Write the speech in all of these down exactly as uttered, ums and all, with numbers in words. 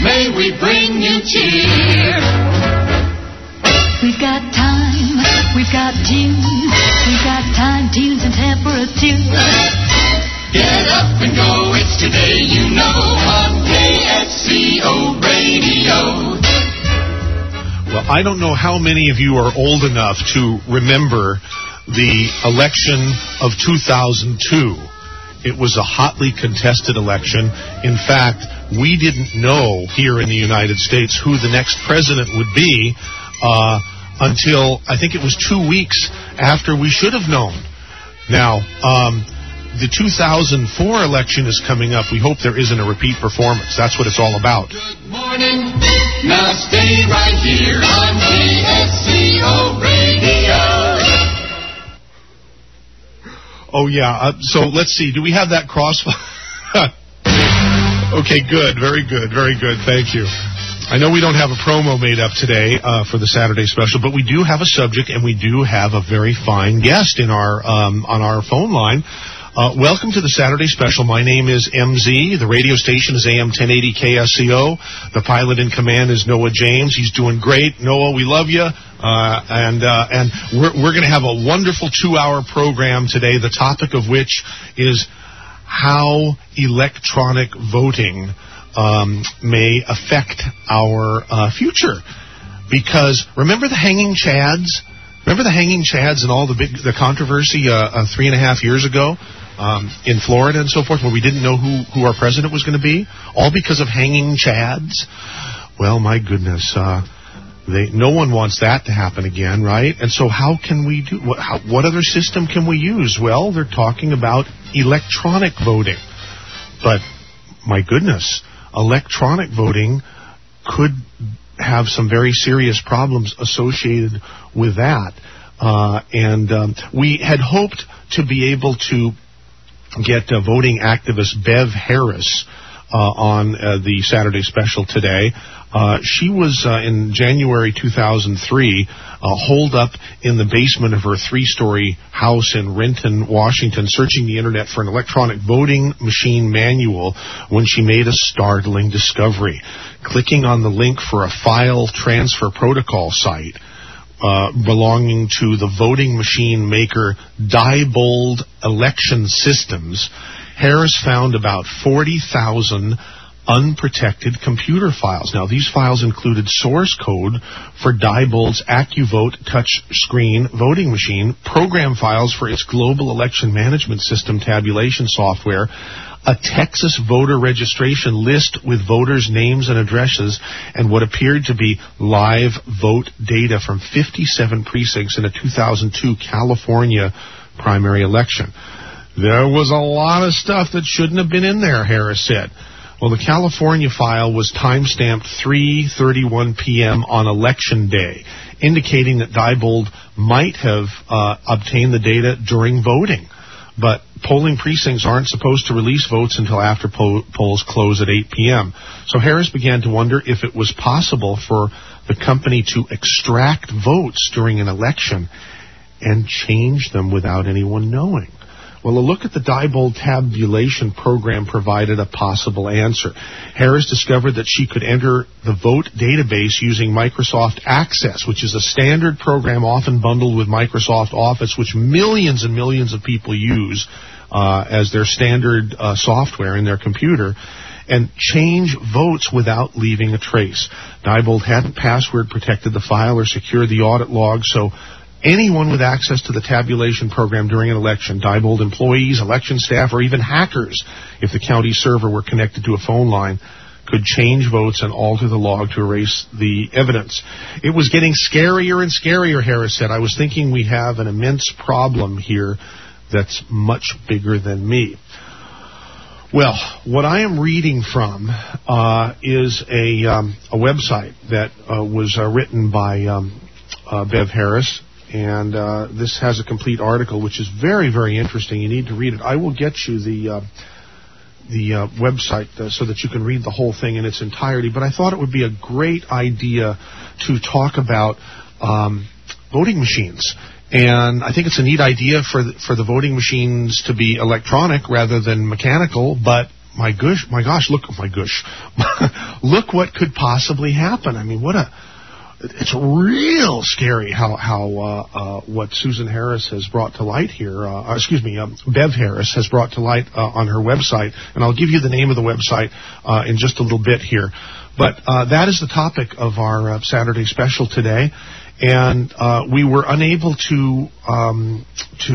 May we bring you cheer. We've got time, we've got tunes, we've got time, tunes, and temperature. Get up and go, it's today, you know, on K S C O Radio. Well, I don't know how many of you are old enough to remember the election of two thousand two. It was a hotly contested election. In fact, we didn't know here in the United States who the next president would be uh, until I think it was two weeks after we should have known. Now, um, the two thousand four election is coming up. We hope there isn't a repeat performance. That's what it's all about. Good morning. Now stay right here on K S C O Radio. Oh, yeah. Uh, so let's see. Do we have that crossfire? Okay, good. Very good. Very good. Thank you. I know we don't have a promo made up today uh, for the Saturday special, but we do have a subject, and we do have a very fine guest in our um, on our phone line. Uh, welcome to the Saturday special. My name is M Z. The radio station is A M ten eighty K S C O. The pilot in command is Noah James. He's doing great. Noah, we love you. Uh, and uh, and we're, we're going to have a wonderful two-hour program today, the topic of which is how electronic voting um, may affect our uh, future. Because remember the hanging chads? Remember the hanging chads and all the big the controversy uh, uh, three and a half years ago um, in Florida and so forth, where we didn't know who, who our president was going to be, all because of hanging chads? Well, my goodness, uh, they, no one wants that to happen again, right? And so how can we do, what, how, what other system can we use? Well, they're talking about electronic voting. But, my goodness, electronic voting could have some very serious problems associated with that. Uh, and um, we had hoped to be able to get uh, voting activist Bev Harris uh, on uh, the Saturday special today. Uh, she was, uh, in January two thousand three, uh, holed up in the basement of her three-story house in Renton, Washington, searching the Internet for an electronic voting machine manual when she made a startling discovery. Clicking on the link for a file transfer protocol site uh, belonging to the voting machine maker Diebold Election Systems, Harris found about forty thousand unprotected computer files. Now, these files included source code for Diebold's AccuVote touchscreen voting machine, program files for its global election management system tabulation software, a Texas voter registration list with voters' names and addresses, and what appeared to be live vote data from fifty-seven precincts in a two thousand two California primary election. There was a lot of stuff that shouldn't have been in there, Harris said. Well, the California file was time-stamped three thirty-one p.m. on Election Day, indicating that Diebold might have uh, obtained the data during voting. But polling precincts aren't supposed to release votes until after po- polls close at eight p.m. So Harris began to wonder if it was possible for the company to extract votes during an election and change them without anyone knowing. Well, a look at the Diebold tabulation program provided a possible answer. Harris discovered that she could enter the vote database using Microsoft Access, which is a standard program often bundled with Microsoft Office, which millions and millions of people use uh, as their standard uh, software in their computer, and change votes without leaving a trace. Diebold hadn't password protected the file or secured the audit log, so anyone with access to the tabulation program during an election, Diebold employees, election staff, or even hackers, if the county server were connected to a phone line, could change votes and alter the log to erase the evidence. It was getting scarier and scarier, Harris said. I was thinking we have an immense problem here that's much bigger than me. Well, what I am reading from uh, is a, um, a website that uh, was uh, written by um, uh, Bev Harris. And uh, this has a complete article, which is very, very interesting. You need to read it. I will get you the uh, the uh, website uh, so that you can read the whole thing in its entirety. But I thought it would be a great idea to talk about um, voting machines. And I think it's a neat idea for the, for the voting machines to be electronic rather than mechanical. But my gosh, my gosh, look, my gosh, look what could possibly happen. I mean, what a, it's real scary how, how, uh, uh, what Susan Harris has brought to light here, uh, excuse me, um, Bev Harris has brought to light, uh, on her website. And I'll give you the name of the website, uh, in just a little bit here. But, uh, that is the topic of our uh, Saturday special today. And, uh, we were unable to, um,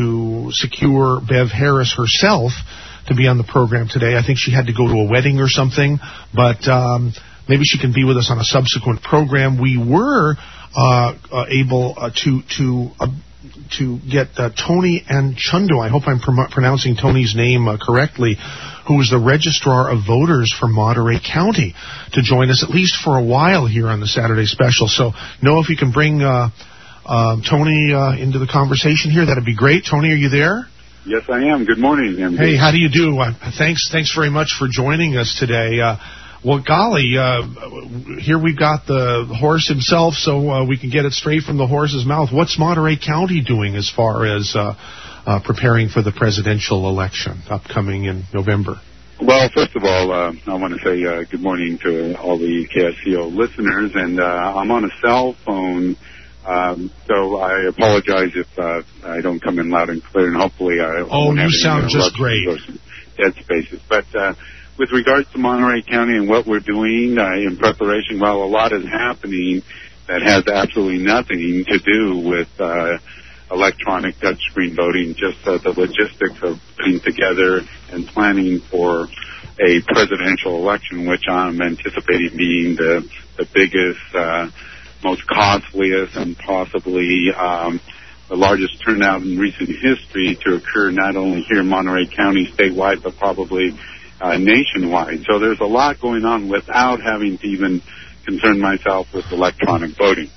to secure Bev Harris herself to be on the program today. I think she had to go to a wedding or something, but, um, maybe she can be with us on a subsequent program. We were uh, uh, able uh, to to uh, to get uh, Tony Anchundo, I hope I'm pr- pronouncing Tony's name uh, correctly, who is the Registrar of Voters for Monterey County, to join us at least for a while here on the Saturday Special. So, Noah, if you can bring uh, uh, Tony uh, into the conversation here, that'd be great. Tony, are you there? Yes, I am. Good morning, M D. Hey, how do you do? Uh, thanks, thanks very much for joining us today. Uh, Well, golly, uh, here we've got the horse himself, so uh, we can get it straight from the horse's mouth. What's Monterey County doing as far as uh, uh, preparing for the presidential election upcoming in November? Well, first of all, uh, I want to say uh, good morning to all the K S C O listeners, and uh, I'm on a cell phone, um, so I apologize if uh, I don't come in loud and clear, and hopefully I oh, won't have you sound just great. Or some dead spaces, but. Uh, With regards to Monterey County and what we're doing uh, in preparation, well, a lot is happening that has absolutely nothing to do with uh, electronic touchscreen voting, just uh, the logistics of putting together and planning for a presidential election, which I'm anticipating being the, the biggest, uh, most costliest, and possibly um, the largest turnout in recent history to occur not only here in Monterey County statewide, but probably Uh, nationwide. So there's a lot going on without having to even concern myself with electronic voting.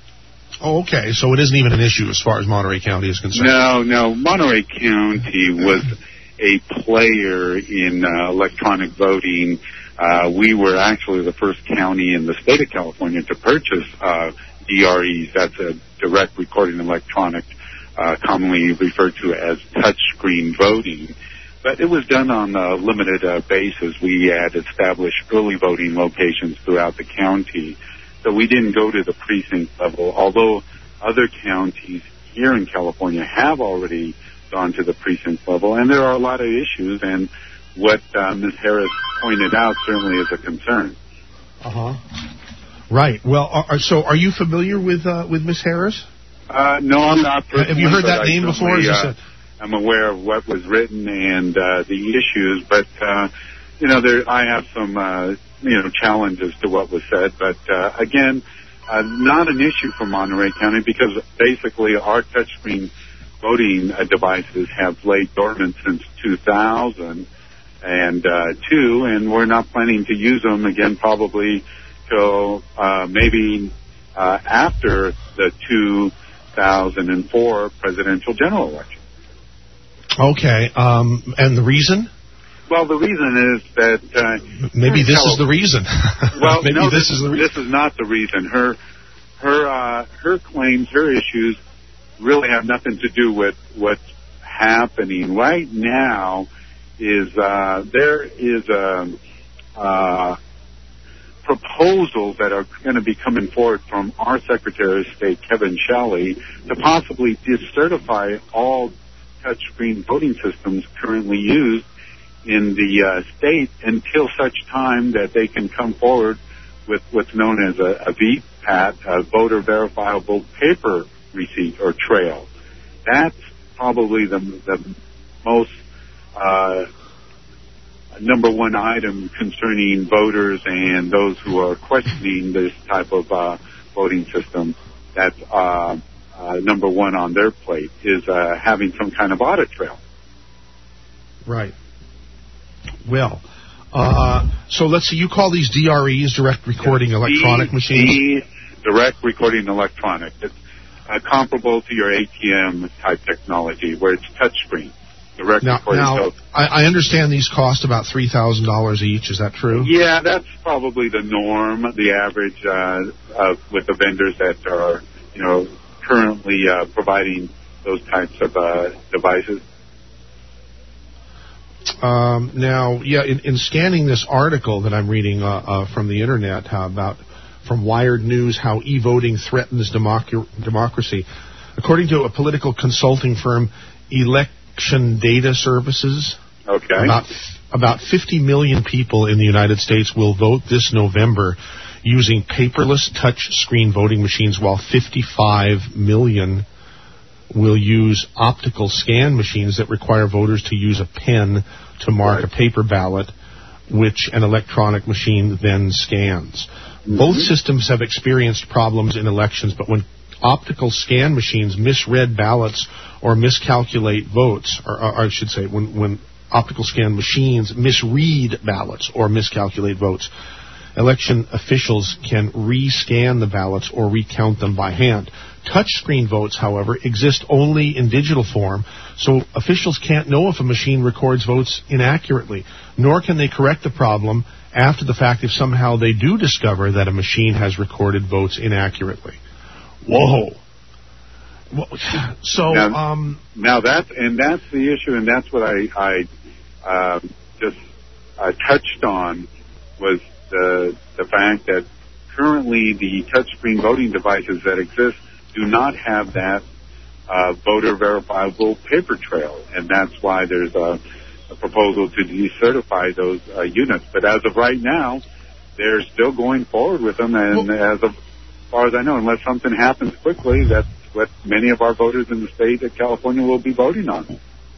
Oh, okay. So it isn't even an issue as far as Monterey County is concerned. No, no. Monterey County was a player in uh, electronic voting. Uh, we were actually the first county in the state of California to purchase uh, D R Es. That's a direct recording electronic, uh, commonly referred to as touchscreen voting. But it was done on a limited uh, basis. We had established early voting locations throughout the county. So we didn't go to the precinct level, although other counties here in California have already gone to the precinct level. And there are a lot of issues, and what uh, Miz Harris pointed out certainly is a concern. Uh-huh. Right. Well, are, so are you familiar with uh, with Miz Harris? Uh, no, I'm not. Have you heard that name before? Is uh, I'm aware of what was written and uh, the issues, but, uh, you know, there I have some, uh, you know, challenges to what was said. But, uh, again, uh, not an issue for Monterey County because basically our touchscreen voting uh, devices have laid dormant since two thousand two, and we're not planning to use them again probably till uh, maybe uh, after the two thousand four presidential general election. Okay, um, and the reason? Well, the reason is that uh, maybe this is the reason. Well, maybe no, this, this is the reason. This is not the reason. Her, her, uh, her claims, her issues, really have nothing to do with what's happening right now. Is uh, there is a uh, proposals that are going to be coming forward from our Secretary of State, Kevin Shelley, to possibly decertify all touchscreen voting systems currently used in the uh, state until such time that they can come forward with what's known as a, a V PAT, a voter verifiable paper receipt or trail. That's probably the, the most uh, number one item concerning voters and those who are questioning this type of uh, voting system. That's uh, Uh, number one on their plate is uh, having some kind of audit trail. Right. Well, uh, so let's see, you call these D R Es, direct recording yes. electronic D- machines? D- direct recording electronic. It's uh, comparable to your A T M type technology where it's touchscreen. Direct now, recording. Now, so, I, I understand these cost about three thousand dollars each. Is that true? Yeah, that's probably the norm, the average uh, uh, with the vendors that are, you know, currently uh, providing those types of uh, devices. Um, now, yeah, in, in scanning this article that I'm reading uh, uh, from the internet how about from Wired News, how e-voting threatens democ- democracy. According to a political consulting firm, Election Data Services, okay, about about fifty million people in the United States will vote this November using paperless touch-screen voting machines, while fifty-five million will use optical scan machines that require voters to use a pen to mark right. a paper ballot, which an electronic machine then scans. Mm-hmm. Both systems have experienced problems in elections, but when optical scan machines misread ballots or miscalculate votes, or, or I should say, when, when optical scan machines misread ballots or miscalculate votes, election officials can rescan the ballots or recount them by hand. Touchscreen votes, however, exist only in digital form, so officials can't know if a machine records votes inaccurately, nor can they correct the problem after the fact if somehow they do discover that a machine has recorded votes inaccurately. Whoa. So, now, um... Now, that's, and that's the issue, and that's what I, I uh, just uh, touched on, was the, the fact that currently the touchscreen voting devices that exist do not have that uh, voter verifiable paper trail, and that's why there's a, a proposal to decertify those uh, units. But as of right now, they're still going forward with them, and well, as of far as I know, unless something happens quickly, that's what many of our voters in the state of California will be voting on.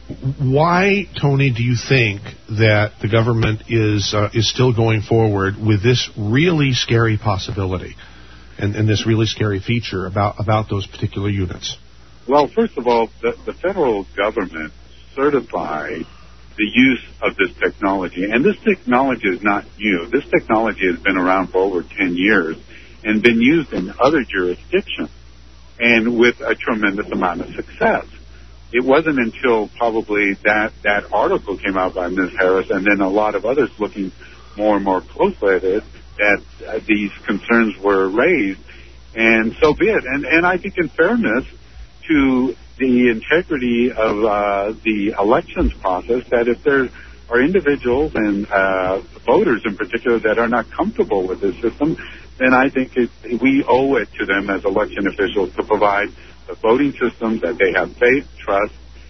Why, Tony, do you think that the government is uh, is still going forward with this really scary possibility and, and this really scary feature about, about those particular units? Well, first of all, the, the federal government certified the use of this technology. And this technology is not new. This technology has been around for over ten years and been used in other jurisdictions, and with a tremendous amount of success. It wasn't until probably that, that article came out by Miz Harris and then a lot of others looking more and more closely at it that uh, these concerns were raised, and so be it. And, and I think in fairness to the integrity of uh, the elections process, that if there are individuals and uh, voters in particular that are not comfortable with this system, then I think it, we owe it to them as election officials to provide the voting systems that they have faith, trust,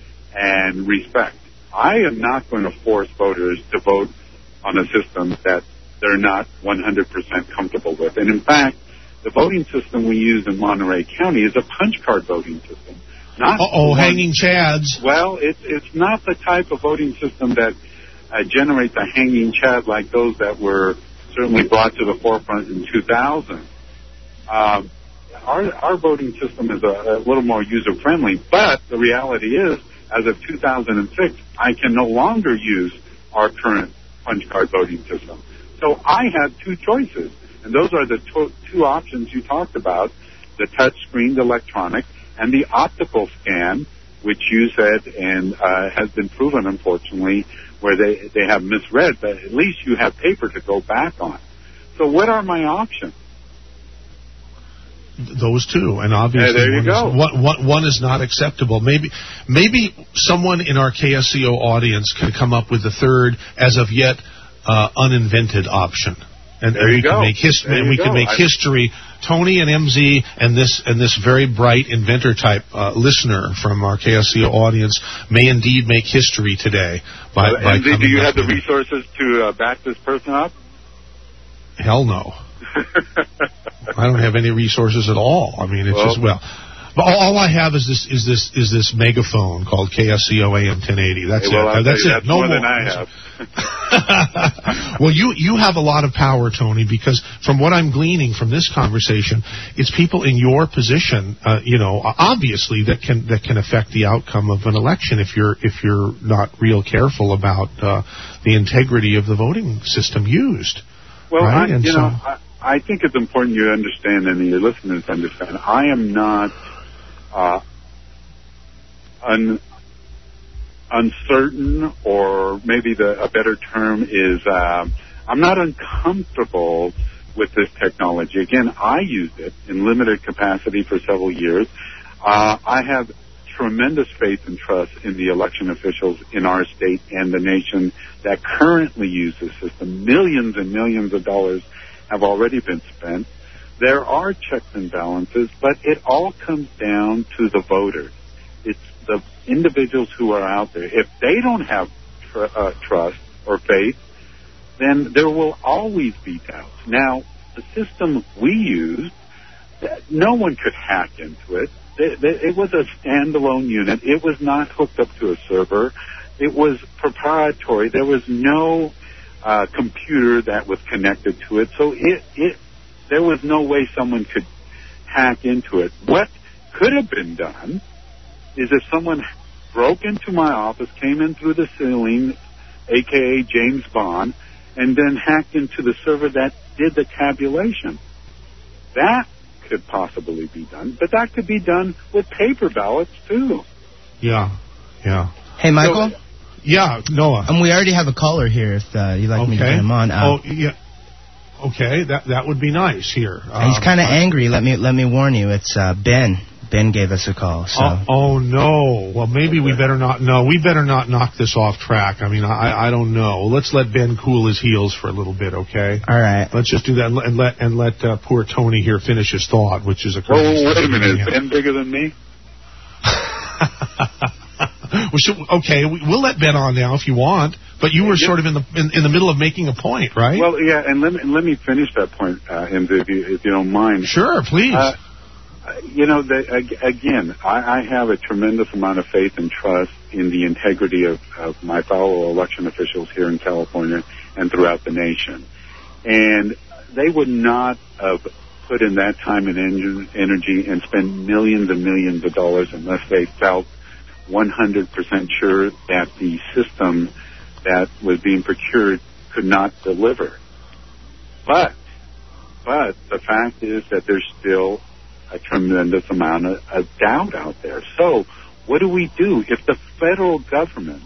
and respect. I am not going to force voters to vote on a system that they're not one hundred percent comfortable with. And in fact, the voting system we use in Monterey County is a punch card voting system. Not Uh-oh, one, hanging chads. Well, it's it's not the type of voting system that uh, generates a hanging chad like those that were certainly brought to the forefront in two thousand. Um, our, our voting system is a, a little more user-friendly, but the reality is, as of two thousand six, I can no longer use our current punch card voting system. So I had two choices, and those are the to- two options you talked about, the touch screen, the electronic, and the optical scan, which you said and uh, has been proven, unfortunately, where they, they have misread, but at least you have paper to go back on. So what are my options? Those two, and obviously yeah, there you one, go. Is, one, one, one is not acceptable. Maybe maybe someone in our K S C O audience can come up with a third, as of yet, uh, uninvented option. And, and we go. can make history. And we go. can make I... history. Tony and M Z and this and this very bright inventor type uh, listener from our K S C O audience may indeed make history today. By, uh, by M Z, do you have the it. resources to uh, back this person up? Hell no. I don't have any resources at all. I mean, it's well, just well. But all, all I have is this is this is this megaphone called K S C O A M ten eighty. That's hey, well, it. I'll That's you, it. That's no more, more than I have. Well, you you have a lot of power, Tony, because from what I'm gleaning from this conversation, it's people in your position, uh, you know, obviously that can that can affect the outcome of an election if you're if you're not real careful about uh, the integrity of the voting system used. Well, right? I, and you so, know, I, I think it's important you understand and your listeners understand. I am not uh, un, uncertain, or maybe the, a better term is uh, I'm not uncomfortable with this technology. Again, I used it in limited capacity for several years. Uh, I have tremendous faith and trust in the election officials in our state and the nation that currently use this system. Millions and millions of dollars have already been spent. There are checks and balances, but it all comes down to the voters. It's the individuals who are out there. If they don't have tr- uh, trust or faith, then there will always be doubts. Now, the system we used, no one could hack into it. It was a standalone unit. It was not hooked up to a server. It was proprietary. There was no uh, computer that was connected to it. So it, it, there was no way someone could hack into it. What could have been done is if someone broke into my office, came in through the ceiling, a k a. James Bond, and then hacked into the server that did the tabulation. That could possibly be done, but that could be done with paper ballots too. Yeah, yeah. Hey, Michael? So, yeah, Noah. Um, we already have a caller here if uh, you'd like okay. me to get him on. Uh, oh, yeah. Okay, that that would be nice here. He's um, kind of angry. Let me let me warn you. It's uh, Ben. Ben gave us a call. So. Oh, oh no. Well, maybe we better not. No, we better not knock this off track. I mean, I I don't know. Let's let Ben cool his heels for a little bit, okay? All right. Let's just do that and let and let uh, poor Tony here finish his thought, which is a. Oh, wait a minute. Is Ben bigger than me? well, should, okay, we'll let Ben on now if you want. But you were sort of in the in, in the middle of making a point, right? Well, yeah, and let me let me finish that point, uh, if you if you don't mind. Sure, please. Uh, you know, the, again, I, I have a tremendous amount of faith and trust in the integrity of, of my fellow election officials here in California and throughout the nation, and they would not have put in that time and en- energy and spent millions and millions of dollars unless they felt one hundred percent sure that the system that was being procured could not deliver. But, but the fact is that there's still a tremendous amount of, of doubt out there. So, what do we do if the federal government,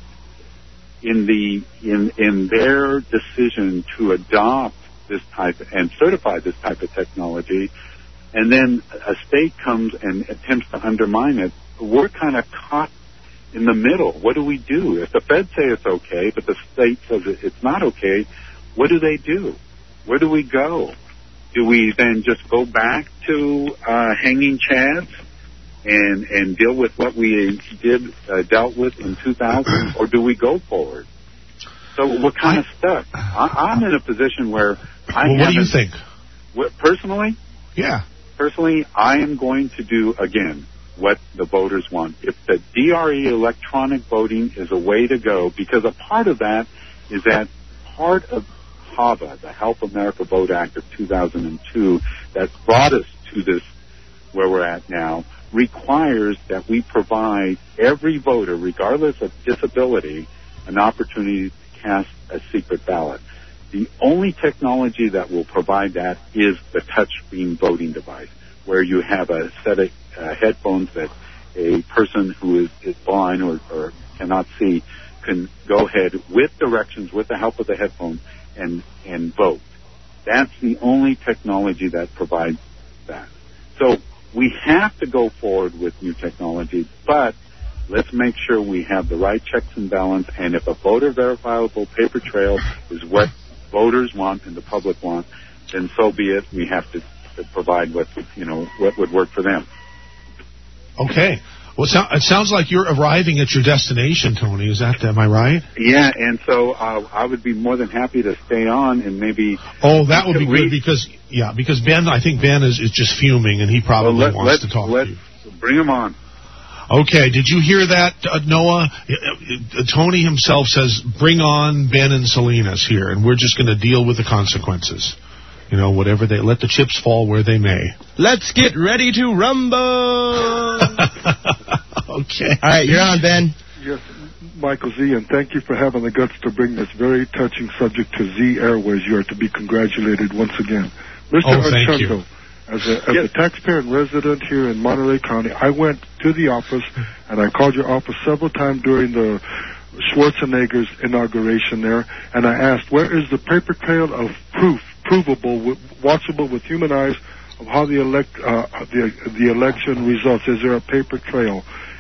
in the in in their decision to adopt this type and certify this type of technology, and then a state comes and attempts to undermine it, we're kind of caught in the middle? What do we do? If the feds say it's okay, but the state says it's not okay, what do they do? Where do we go? Do we then just go back to uh, hanging chads and and deal with what we did uh, dealt with in two thousand, or do we go forward? So we're kind of stuck. I, I'm in a position where I well, what do you think? What, personally? Yeah. Personally, I am going to do, again, what the voters want. If the D R E electronic voting is a way to go, because a part of that is that part of HAVA, the Help America Vote Act of two thousand two, that brought us to this where we're at now, requires that we provide every voter, regardless of disability, an opportunity to cast a secret ballot. The only technology that will provide that is the touchscreen voting device, where you have a set of uh, headphones that a person who is, is blind or, or cannot see can go ahead with directions, with the help of the headphone, and, and vote. That's the only technology that provides that. So we have to go forward with new technology, but let's make sure we have the right checks and balance, and if a voter verifiable paper trail is what voters want and the public want, then so be it. We have to, to provide what, you know, what would work for them. Okay. Well, it, so, it sounds like you're arriving at your destination, Tony. Is that, am I right? Yeah, and so uh, I would be more than happy to stay on and maybe... Oh, that would be good because, yeah, because Ben, I think Ben is, is just fuming, and he probably well, let, wants to talk to you. Bring him on. Okay, did you hear that, uh, Noah? Uh, Tony himself says, bring on Ben and Salinas here, and we're just going to deal with the consequences. You know, whatever they, let the chips fall where they may. Let's get ready to rumble! Okay. All right, you're on, Ben. Yes, Michael Z., and thank you for having the guts to bring this very touching subject to Z Airways. You are to be congratulated once again. Mister Oh, thank Archanto, you. As a, as yes. a taxpayer and resident here in Monterey County, I went to the office, and I called your office several times during the Schwarzenegger's inauguration there, and I asked, where is the paper trail of proof, provable, with, watchable with human eyes, of how the elect uh, the the election results? Is there a paper trail?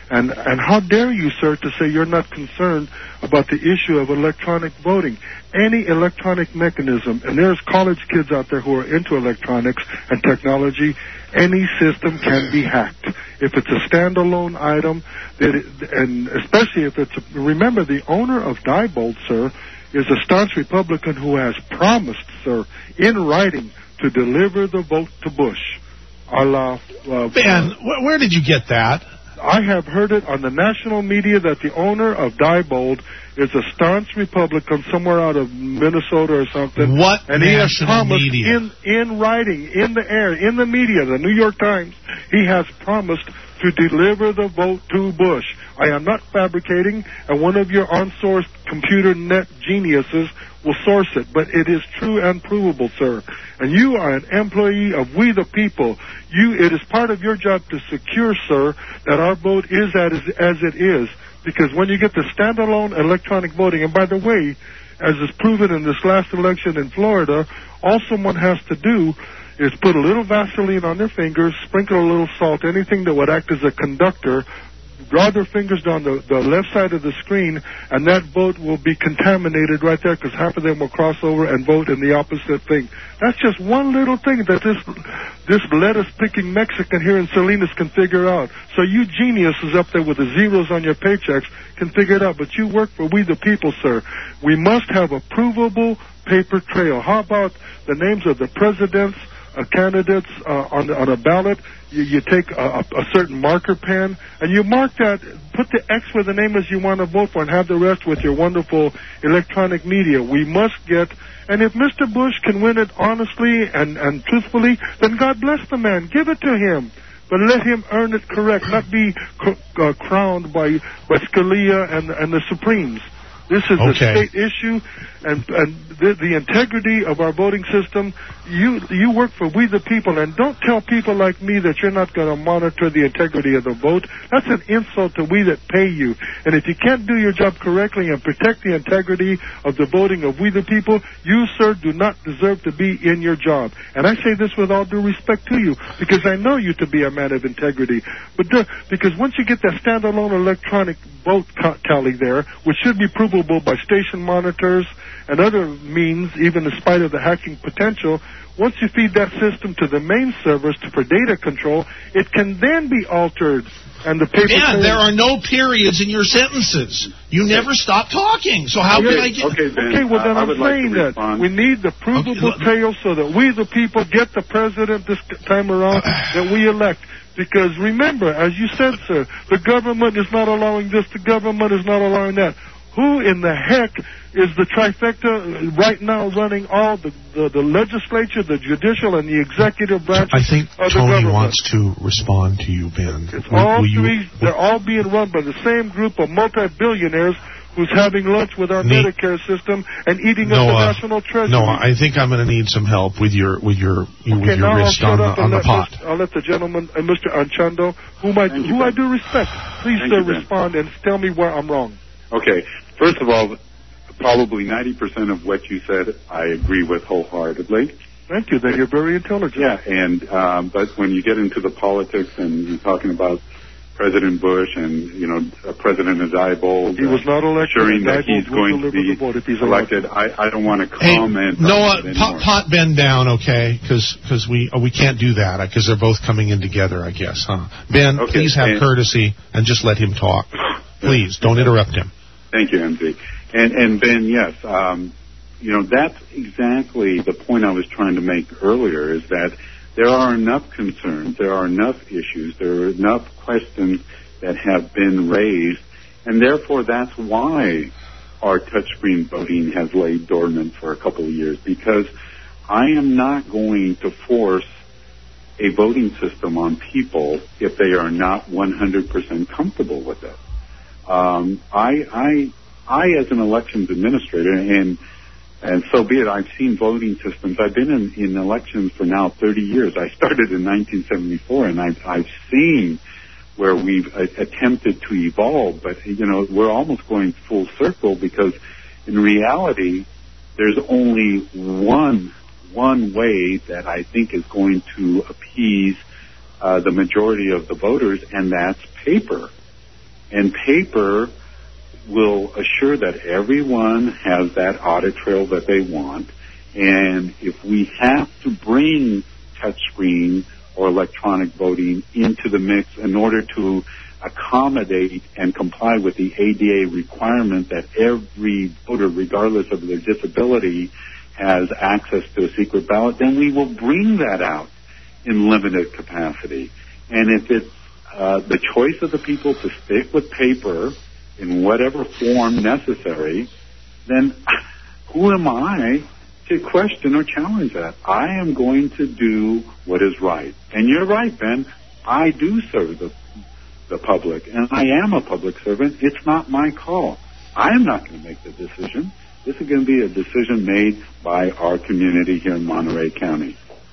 And and how dare you, sir, to say you're not concerned about the issue of electronic voting? Any electronic mechanism, and there's college kids out there who are into electronics and technology, any system can be hacked. If it's a standalone item, that it, and especially if it's, a, remember, the owner of Diebold, sir, is a staunch Republican who has promised, sir, in writing, to deliver the vote to Bush. A la, uh, Ben, wh- where did you get that? I have heard it on the national media that the owner of Diebold is a staunch Republican somewhere out of Minnesota or something. What and he has national promised media? in in writing, in the air, in the media, the New York Times, he has promised to deliver the vote to Bush. I am not fabricating, and one of your unsourced computer net geniuses will source it, but it is true and provable, sir. And you are an employee of We the People. You, it is part of your job to secure, sir, that our vote is as, as it is. Because when you get the standalone electronic voting, and by the way, as is proven in this last election in Florida, all someone has to do is put a little Vaseline on their fingers, sprinkle a little salt, anything that would act as a conductor, draw their fingers down the, the left side of the screen, and that vote will be contaminated right there because half of them will cross over and vote in the opposite thing. That's just one little thing that this this lettuce-picking Mexican here in Salinas can figure out. So you geniuses up there with the zeros on your paychecks can figure it out, but you work for We the People, sir. We must have a provable paper trail. How about the names of the presidents, uh, candidates uh, on, on a ballot? You, you take a, a certain marker pen, and you mark that, put the X with the name as you want to vote for, and have the rest with your wonderful electronic media. We must get, and if Mister Bush can win it honestly and, and truthfully, then God bless the man. Give it to him. But let him earn it correct, not be c- uh, crowned by, by Scalia and, and the Supremes. This is Okay. a state issue, and, and the, the integrity of our voting system. You you work for We the People, and don't tell people like me that you're not going to monitor the integrity of the vote. That's an insult to we that pay you. And if you can't do your job correctly and protect the integrity of the voting of We the People, you, sir, do not deserve to be in your job. And I say this with all due respect to you, because I know you to be a man of integrity. But do, because once you get that standalone electronic vote tally there, which should be provable by station monitors and other means, even in spite of the hacking potential, once you feed that system to the main servers to, for data control, it can then be altered. And the paper Yeah, trail, there are no periods in your sentences. You never stop talking. So how okay, can I get... Okay, Ben, okay, well then uh, I I'm would like saying to that respond. we need the provable Okay, trail so that we the people get the president this time around that we elect. Because remember, as you said, sir, the government is not allowing this, the government is not allowing that. Who in the heck is the trifecta right now running all the, the, the legislature, the judicial, and the executive branch I think of the Tony government? wants to respond to you, Ben. It's Will- all will you- three, they're all being run by the same group of multi-billionaires who's having lunch with our Ne- Medicare system and eating up the Noah, national treasury. No, I think I'm going to need some help with your with your with Okay, your now I'll wrist shut on the up on and the let pot. Mister I'll let the gentleman, uh, Mister Anchando, whom I, Thank you, who I Ben. do respect, please, Thank sir, you, Ben. respond and tell me where I'm wrong. Okay, first of all, probably ninety percent of what you said I agree with wholeheartedly. Thank you. Then you're very intelligent. Yeah, and um, but when you get into the politics and you're talking about President Bush and, you know, uh, President Diebold, He was not elected. assuring and that Diebold he's will going to deliver be the vote if he's elected, elected. I, I don't want to Hey, comment. Noah, on it pot, anymore. pot Ben down, okay? Because we uh, we can't do that because they're both coming in together, I guess, huh? Ben, Okay, please have and- courtesy and just let him talk. Please, don't interrupt him. Thank you, M Z. And, and Ben, yes, um, you know, that's exactly the point I was trying to make earlier, is that there are enough concerns, there are enough issues, there are enough questions that have been raised, and therefore that's why our touchscreen voting has laid dormant for a couple of years, because I am not going to force a voting system on people if they are not one hundred percent comfortable with it. Um, I, I, I, as an elections administrator, and and so be it, I've seen voting systems. I've been in, in elections for now thirty years. I started in nineteen seventy-four, and I've, I've seen where we've uh, attempted to evolve, but, you know, we're almost going full circle, because in reality, there's only one one way that I think is going to appease uh, the majority of the voters, and that's paper. And paper will assure that everyone has that audit trail that they want. And if we have to bring touchscreen or electronic voting into the mix in order to accommodate and comply with the A D A requirement that every voter, regardless of their disability, has access to a secret ballot, then we will bring that out in limited capacity. And if it's uh, the choice of the people to stick with paper in whatever form necessary, then who am I to question or challenge that? I am going to do what is right. And you're right, Ben. I do serve the, the public, and I am a public servant. It's not my call. I am not going to make the decision. This is going to be a decision made by our community here in Monterey County.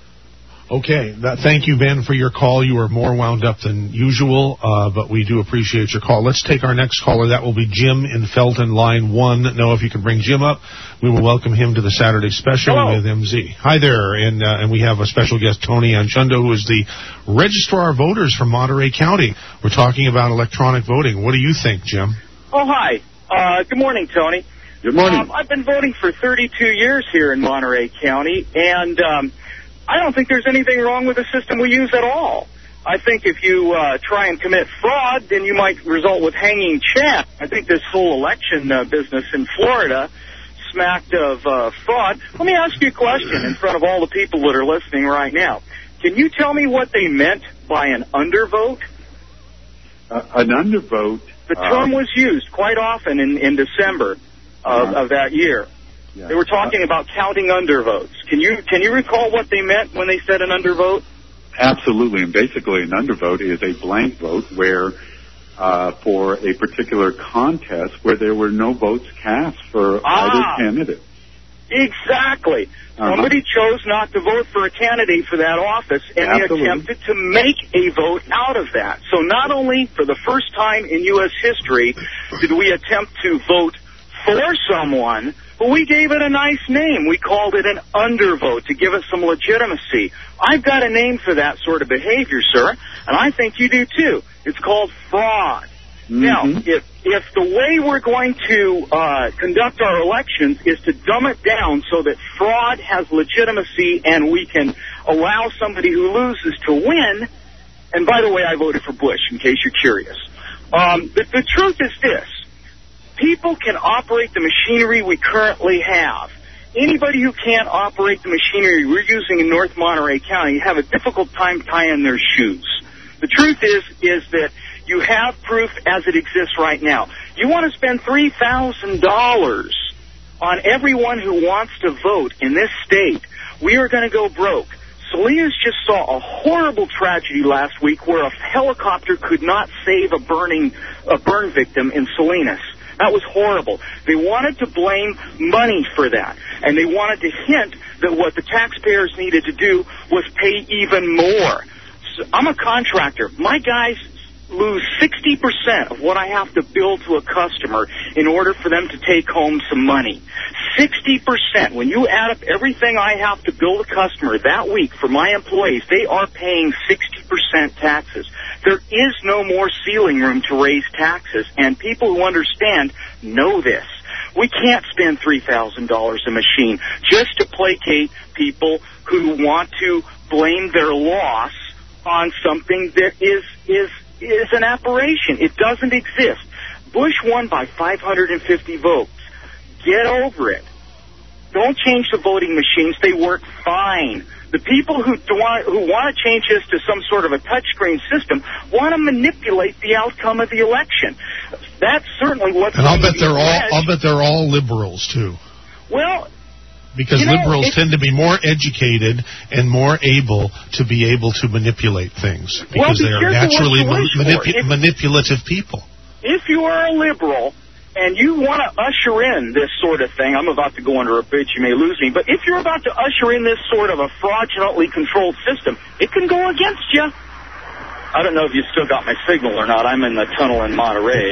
Okay. That, thank you, Ben, for your call. You are more wound up than usual, uh, but we do appreciate your call. Let's take our next caller. That will be Jim in Felton, line one. Noah, if you can bring Jim up, we will welcome him to the Saturday Special Hello. with M Z. Hi there, and uh, and we have a special guest, Tony Anchundo, who is the Registrar of Voters from Monterey County. We're talking about electronic voting. What do you think, Jim? Oh, hi. Uh, good morning, Tony. Good morning. Um, I've been voting for thirty-two years here in Monterey County, and um, I don't think there's anything wrong with the system we use at all. I think if you uh, try and commit fraud, then you might result with hanging chaff. I think this whole election uh, business in Florida smacked of uh, fraud. Let me ask you a question in front of all the people that are listening right now. Can you tell me what they meant by an undervote? Uh, an undervote. The term uh, was used quite often in, in December of, uh-huh. of that year. Yeah. They were talking about counting undervotes. Can you can you recall what they meant when they said an undervote? Absolutely, and basically an undervote is a blank vote where, uh, for a particular contest where there were no votes cast for Ah. either candidate. Exactly. Uh-huh. Somebody chose not to vote for a candidate for that office, and Absolutely. they attempted to make a vote out of that. So not only for the first time in U S history did we attempt to vote for someone, but we gave it a nice name. We called it an undervote to give it some legitimacy. I've got a name for that sort of behavior, sir, and I think you do too. It's called fraud. Mm-hmm. Now, if if the way we're going to uh, conduct our elections is to dumb it down so that fraud has legitimacy and we can allow somebody who loses to win, and by the way, I voted for Bush, in case you're curious. Um, the, the truth is this. People can operate the machinery we currently have. Anybody who can't operate the machinery we're using in North Monterey County have a difficult time tying their shoes. The truth is, is that you have proof as it exists right now. You want to spend three thousand dollars on everyone who wants to vote in this state, we are going to go broke. Salinas just saw a horrible tragedy last week where a helicopter could not save a burning a burn victim in Salinas. That was horrible. They wanted to blame money for that, and they wanted to hint that what the taxpayers needed to do was pay even more. So I'm a contractor. My guys lose sixty percent of what I have to bill to a customer in order for them to take home some money. sixty percent. When you add up everything I have to bill the customer that week for my employees, they are paying sixty percent taxes. There is no more ceiling room to raise taxes, and people who understand know this. We can't spend three thousand dollars a machine just to placate people who want to blame their loss on something that is is is an aberration. It doesn't exist. Bush won by five hundred fifty votes. Get over it. Don't change the voting machines. They work fine. The people who want, who want to change this to some sort of a touchscreen system want to manipulate the outcome of the election. That's certainly what's And I'll going bet to be they're all alleged. I'll bet they're all liberals too. Well, Because You know, liberals it's- tend to be more educated and more able to be able to manipulate things Well, because they are here's the naturally one ma- solution for manipu- it. If- manipulative people. if you are a liberal and you want to usher in this sort of thing, I'm about to go under a bridge, you may lose me, but if you're about to usher in this sort of a fraudulently controlled system, it can go against you. I don't know if you still got my signal or not. I'm in the tunnel in Monterey.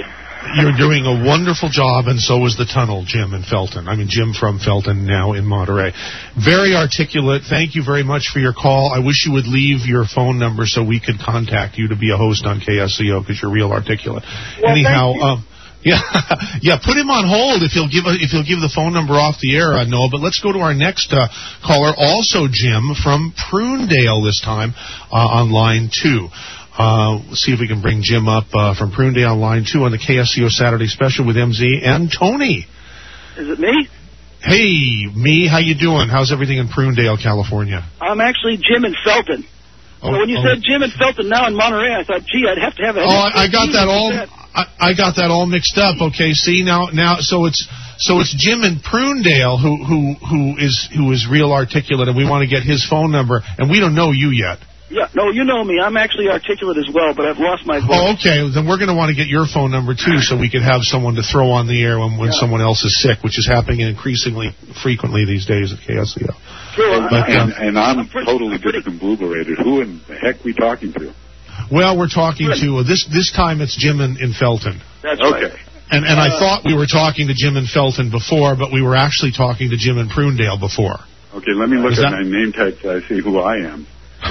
You're doing a wonderful job, and so is the tunnel, Jim in Felton. I mean, Jim from Felton, now in Monterey. Very articulate. Thank you very much for your call. I wish you would leave your phone number so we could contact you to be a host on K S C O, because you're real articulate. Well, Anyhow, thank you. um, yeah, yeah. Put him on hold if he'll give if he'll give the phone number off the air, uh, Noah. But let's go to our next uh, caller, also Jim from Prunedale this time uh, on line two. Uh, let's see if we can bring Jim up uh, from Prunedale on line two on the K S C O Saturday Special with M Z and Tony. Is it me? Hey, me. How you doing? How's everything in Prunedale, California? I'm actually Jim in Felton. Oh, so when you oh. said Jim in Felton now in Monterey, I thought, gee, I'd have to have a... Oh, I, I got that all. I, I got that all mixed up. Okay, see now, now, so it's so it's Jim in Prunedale who who who is who is real articulate, and we want to get his phone number, and we don't know you yet. Yeah, no, you know me. I'm actually articulate as well, but I've lost my voice. Oh, okay. Then we're going to want to get your phone number too, so we can have someone to throw on the air when when Yeah. someone else is sick, which is happening increasingly frequently these days at K S C O. Sure, But, I- um, And, and I'm I'm pretty- totally I'm pretty- discombobulated. Who in the heck we talking to? Well, we're talking to this this time. It's Jim in, in Felton. That's Okay. right. And and I Uh, thought we were talking to Jim in Felton before, but we were actually talking to Jim in Prunedale before. Okay, let me look Is at that- my name tag so I see who I am.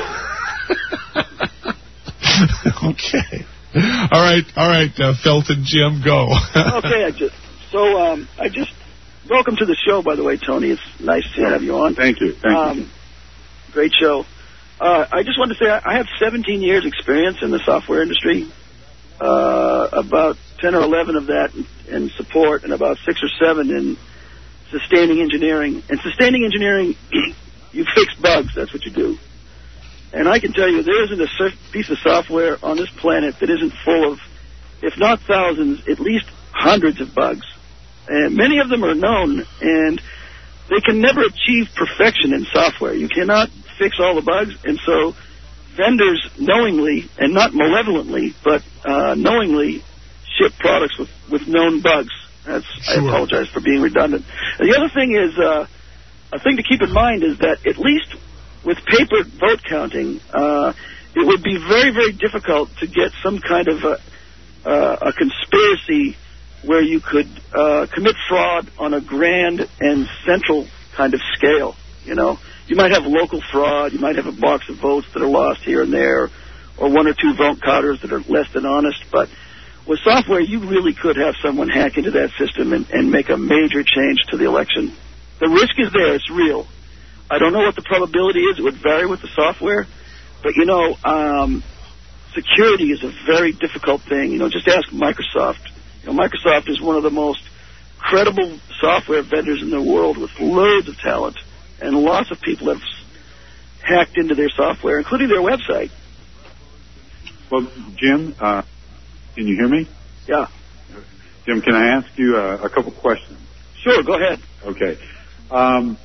Okay. All right, all right, uh, Felton Jim, go. Okay, I just... So, um, I just... Welcome to the show, by the way, Tony. It's nice to have you on. Thank you. Thank um, you. Great show. Uh, I just wanted to say I I have seventeen years experience in the software industry. Uh, about ten or eleven of that in, in support, and about six or seven in sustaining engineering. And sustaining engineering, you fix bugs. That's what you do. And I can tell you, there isn't a cer- piece of software on this planet that isn't full of, if not thousands, at least hundreds of bugs. And many of them are known, and they can never achieve perfection in software. You cannot fix all the bugs, and so vendors knowingly, and not malevolently, but uh, knowingly ship products with, with known bugs. That's, I Sure. apologize for being redundant. And the other thing is, uh, a thing to keep in mind is that at least with paper vote counting, uh, it would be very, very difficult to get some kind of a, uh, a conspiracy where you could uh, commit fraud on a grand and central kind of scale. You know, you might have local fraud, you might have a box of votes that are lost here and there, or one or two vote counters that are less than honest. But with software, you really could have someone hack into that system and, and make a major change to the election. The risk is there; it's real. I don't know what the probability is. It would vary with the software, but you know, um, security is a very difficult thing. You know, just ask Microsoft. You know, Microsoft is one of the most credible software vendors in the world with loads of talent, and lots of people have hacked into their software, including their website. Well, Jim, uh, can you hear me? Yeah. Jim, can I ask you a, a couple questions? Sure, go ahead. Okay. Um,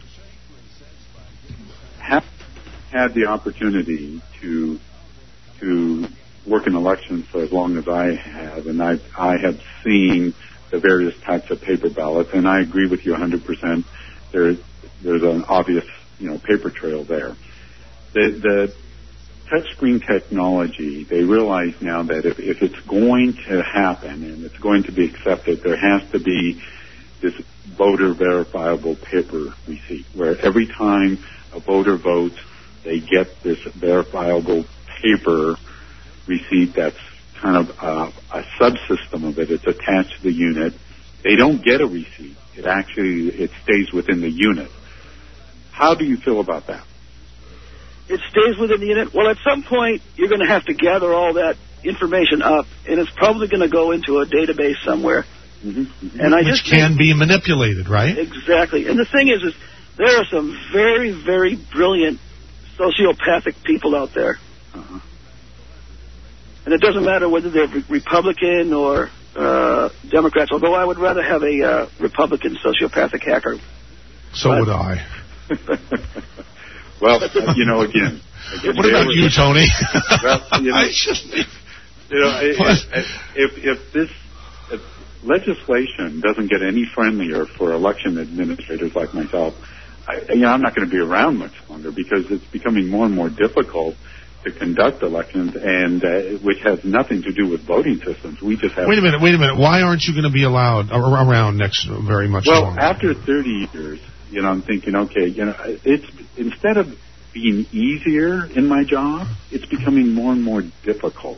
have had the opportunity to to work in elections for as long as I have, and I I have seen the various types of paper ballots, and I agree with you one hundred percent. There's there's an obvious you know paper trail there. The the touchscreen technology, they realize now that if, if it's going to happen and it's going to be accepted, there has to be this voter verifiable paper receipt, where every time a voter votes, they get this verifiable paper receipt that's kind of uh, a subsystem of it. It's attached to the unit. They don't get a receipt. It actually, it stays within the unit. How do you feel about that? It stays within the unit. Well, at some point, you're going to have to gather all that information up, and it's probably going to go into a database somewhere. Mm-hmm. Mm-hmm. And I Which just can think, be manipulated, right? exactly. And the thing is, is there are some very, very brilliant sociopathic people out there. Uh-huh. And it doesn't matter whether they're re- Republican or uh, Democrats, although I would rather have a uh, Republican sociopathic hacker. So But- would I. Well, uh, you know, again. again What about there you, was- Tony? Well, you know, I shouldn't be- You know, i- What? if, if if this if legislation doesn't get any friendlier for election administrators like myself, I, you know, I'm not going to be around much longer because it's becoming more and more difficult to conduct elections, and uh, which has nothing to do with voting systems. We just have. Wait a minute, wait a minute. Why aren't you going to be allowed ar- around next very much well, longer? after thirty years, you know, I'm thinking, okay, you know, it's instead of being easier in my job, it's becoming more and more difficult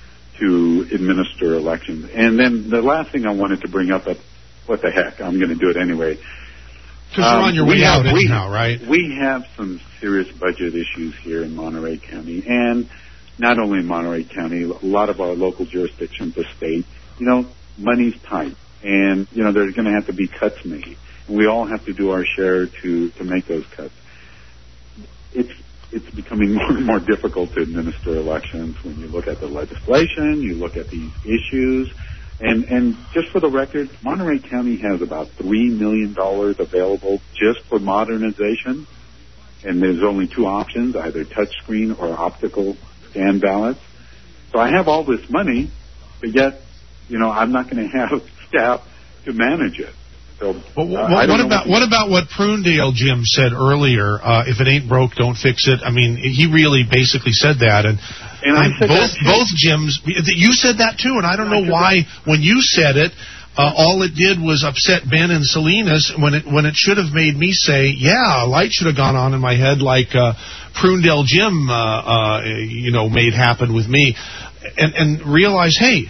to administer elections. And then the last thing I wanted to bring up, but what the heck, I'm going to do it anyway. Because um, you're on your way out have, anyhow, we, right? We have some serious budget issues here in Monterey County, and not only in Monterey County, a lot of our local jurisdictions, the state, you know, money's tight, and, you know, there's going to have to be cuts made, and we all have to do our share to, to make those cuts. It's it's becoming more and more difficult to administer elections when you look at the legislation, you look at these issues. And and just for the record, Monterey County has about three million dollars available just for modernization. And there's only two options, either touchscreen or optical scan ballots. So I have all this money, but yet, you know, I'm not going to have staff to manage it. So, well, uh, what, what about what, what about what Prunedale Jim said earlier? Uh, if it ain't broke, don't fix it. I mean, he really basically said that, and, and I said both that both Jims. You said that too, and I don't know why that. When you said it, uh, all it did was upset Ben and Salinas when it when it should have made me say, yeah, a light should have gone on in my head like uh, Prunedale Jim, uh, uh, you know, made happen with me, and and realize, hey.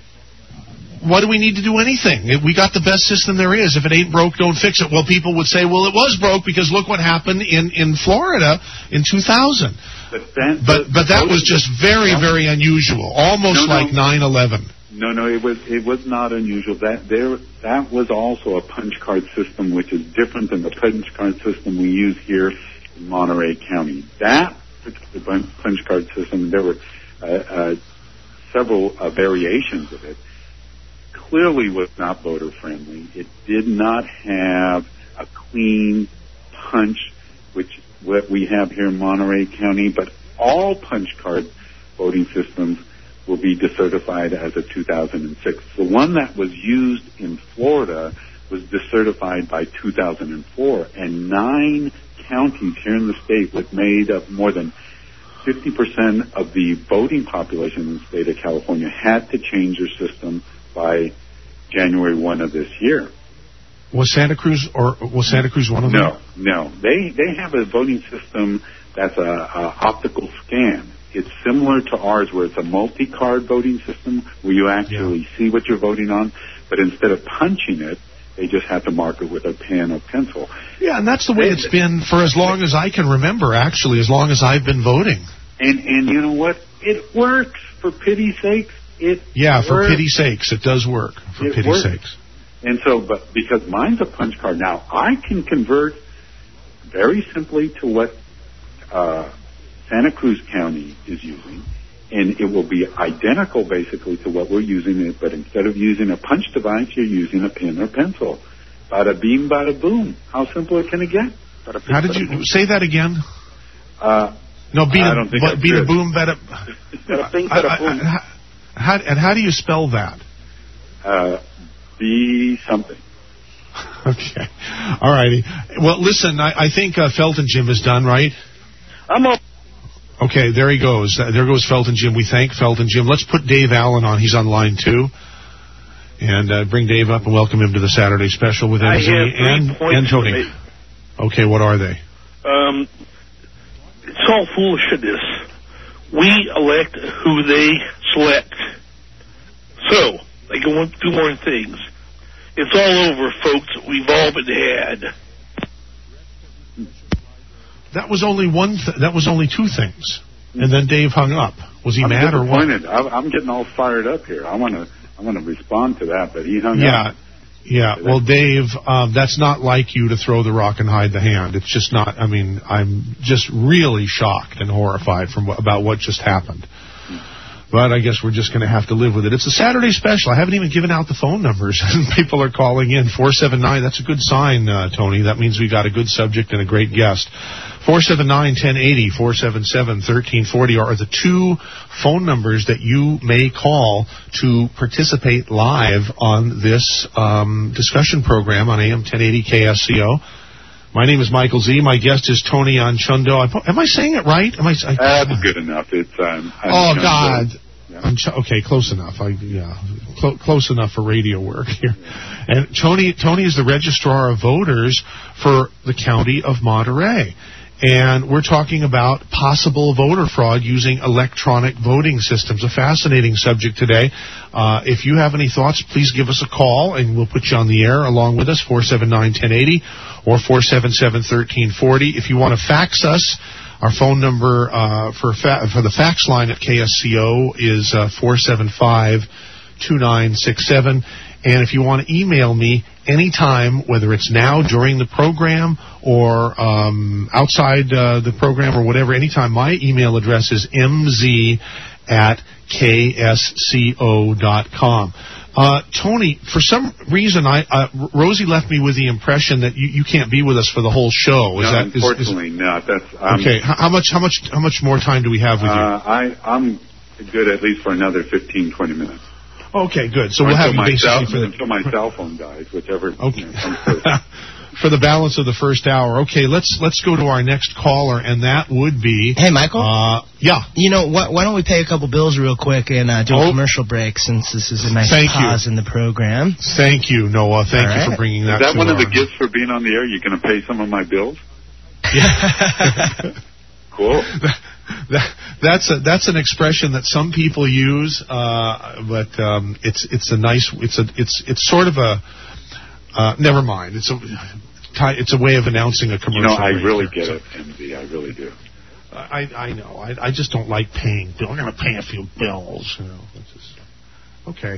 Why do we need to do anything? We got the best system there is. If it ain't broke, don't fix it. Well, people would say, well, it was broke because look what happened in, in Florida in two thousand. But that, but, but that was just very, very unusual, almost no, no. like nine eleven. No, no, it was it was not unusual. That there that was also a punch card system, which is different than the punch card system we use here in Monterey County. That particular punch card system, there were uh, uh, several uh, variations of it. Clearly was not voter friendly. It did not have a clean punch, which what we have here in Monterey County, but all punch card voting systems will be decertified as of two thousand six. The one that was used in Florida was decertified by two thousand four, and nine counties here in the state, which made up more than fifty percent of the voting population in the state of California, had to change their system by January first of this year. Was Santa Cruz or was Santa Cruz one of them? No, no. They they have a voting system that's a, a optical scan. It's similar to ours, where it's a multi-card voting system where you actually yeah. see what you're voting on, but instead of punching it, they just have to mark it with a pen or pencil. Yeah, and that's the way it's been for as long as I can remember. Actually, as long as I've been voting. And and you know what? It works. For pity's sakes. It yeah, works. For pity's sakes, it does work. For it pity's works. sakes. And so, but because mine's a punch card now, I can convert very simply to what uh, Santa Cruz County is using, and it will be identical basically to what we're using, but instead of using a punch device, you're using a pen or pencil. Bada beam, bada boom. How simple can it get? Bada How did you boom. Say that again? Uh, no, beat I a, don't think b- beat a boom, bada. Bada bing, bada boom. I, I, how, and how do you spell that? Uh, be something. Okay. All righty. Well, listen, I, I think uh, Felton Jim is done, right? I'm up. Okay, there he goes. Uh, there goes Felton Jim. We thank Felton Jim. Let's put Dave Allen on. He's on line two. And uh, bring Dave up and welcome him to the Saturday special with M Z and, and Tony. Okay, what are they? Um, it's all foolishness. We elect who they select. So, they go on do more things. It's all over, folks. We've all been had. That was only one. Th- that was only two things, and then Dave hung up. Was he I'm mad or what? I'm getting all fired up here. I want to. I want to respond to that, but he hung yeah. up. Yeah. Well, Dave, um, that's not like you to throw the rock and hide the hand. It's just not. I mean, I'm just really shocked and horrified from what, about what just happened. But I guess we're just going to have to live with it. It's a Saturday special. I haven't even given out the phone numbers. People are calling in. four seven nine, that's a good sign, uh, Tony. That means we got a good subject and a great guest. four seven nine, one oh eight oh, four seven seven, one three four oh are the two phone numbers that you may call to participate live on this um, discussion program on A M ten eighty K S C O. My name is Michael Z. My guest is Tony Anchundo. Am I saying it right? Am I? I That's good enough. It's um. Oh God. Yeah. I'm ch- okay, close enough. I yeah, cl- close enough for radio work here. And Tony Tony is the registrar of voters for the county of Monterey. And we're talking about possible voter fraud using electronic voting systems. A fascinating subject today. Uh, if you have any thoughts, please give us a call, and we'll put you on the air along with us, four seven nine, one oh eight oh or four seven seven, one three four oh. If you want to fax us, our phone number uh, for fa- for the fax line at K S C O is uh, four seven five, two nine six seven. And if you want to email me anytime, whether it's now during the program or um, outside uh, the program or whatever, anytime, my email address is m z at k s c o dot com. Uh, Tony, for some reason, I uh, Rosie left me with the impression that you, you can't be with us for the whole show. Is no, that, is, unfortunately is, not. That's um, okay. How, how much? How much? How much more time do we have with you? Uh, I I'm good at least for another fifteen, twenty minutes. Okay, good. So or we'll have you my basically cell, for the until my cell phone dies, whichever. Okay. You know, comes first. For the balance of the first hour. Okay, let's let's go to our next caller, and that would be. Hey, Michael. Uh, yeah. You know, wh- why don't we pay a couple bills real quick and uh, do Oh. a commercial break, since this is a nice Thank pause you. in the program. Thank you, Noah. Thank All you right. for bringing that. Is that to one of our- the gifts for being on the air? You're going to pay some of my bills? Yeah. Cool. That, that's a, that's an expression that some people use, uh, but um, it's it's a nice it's a it's it's sort of a uh, never mind. It's a it's a way of announcing a commercial. You know, I break really here, get so. it, M Z. I really do. I I know. I I just don't like paying bills. I'm going to pay a few bills. You know. It's just, okay.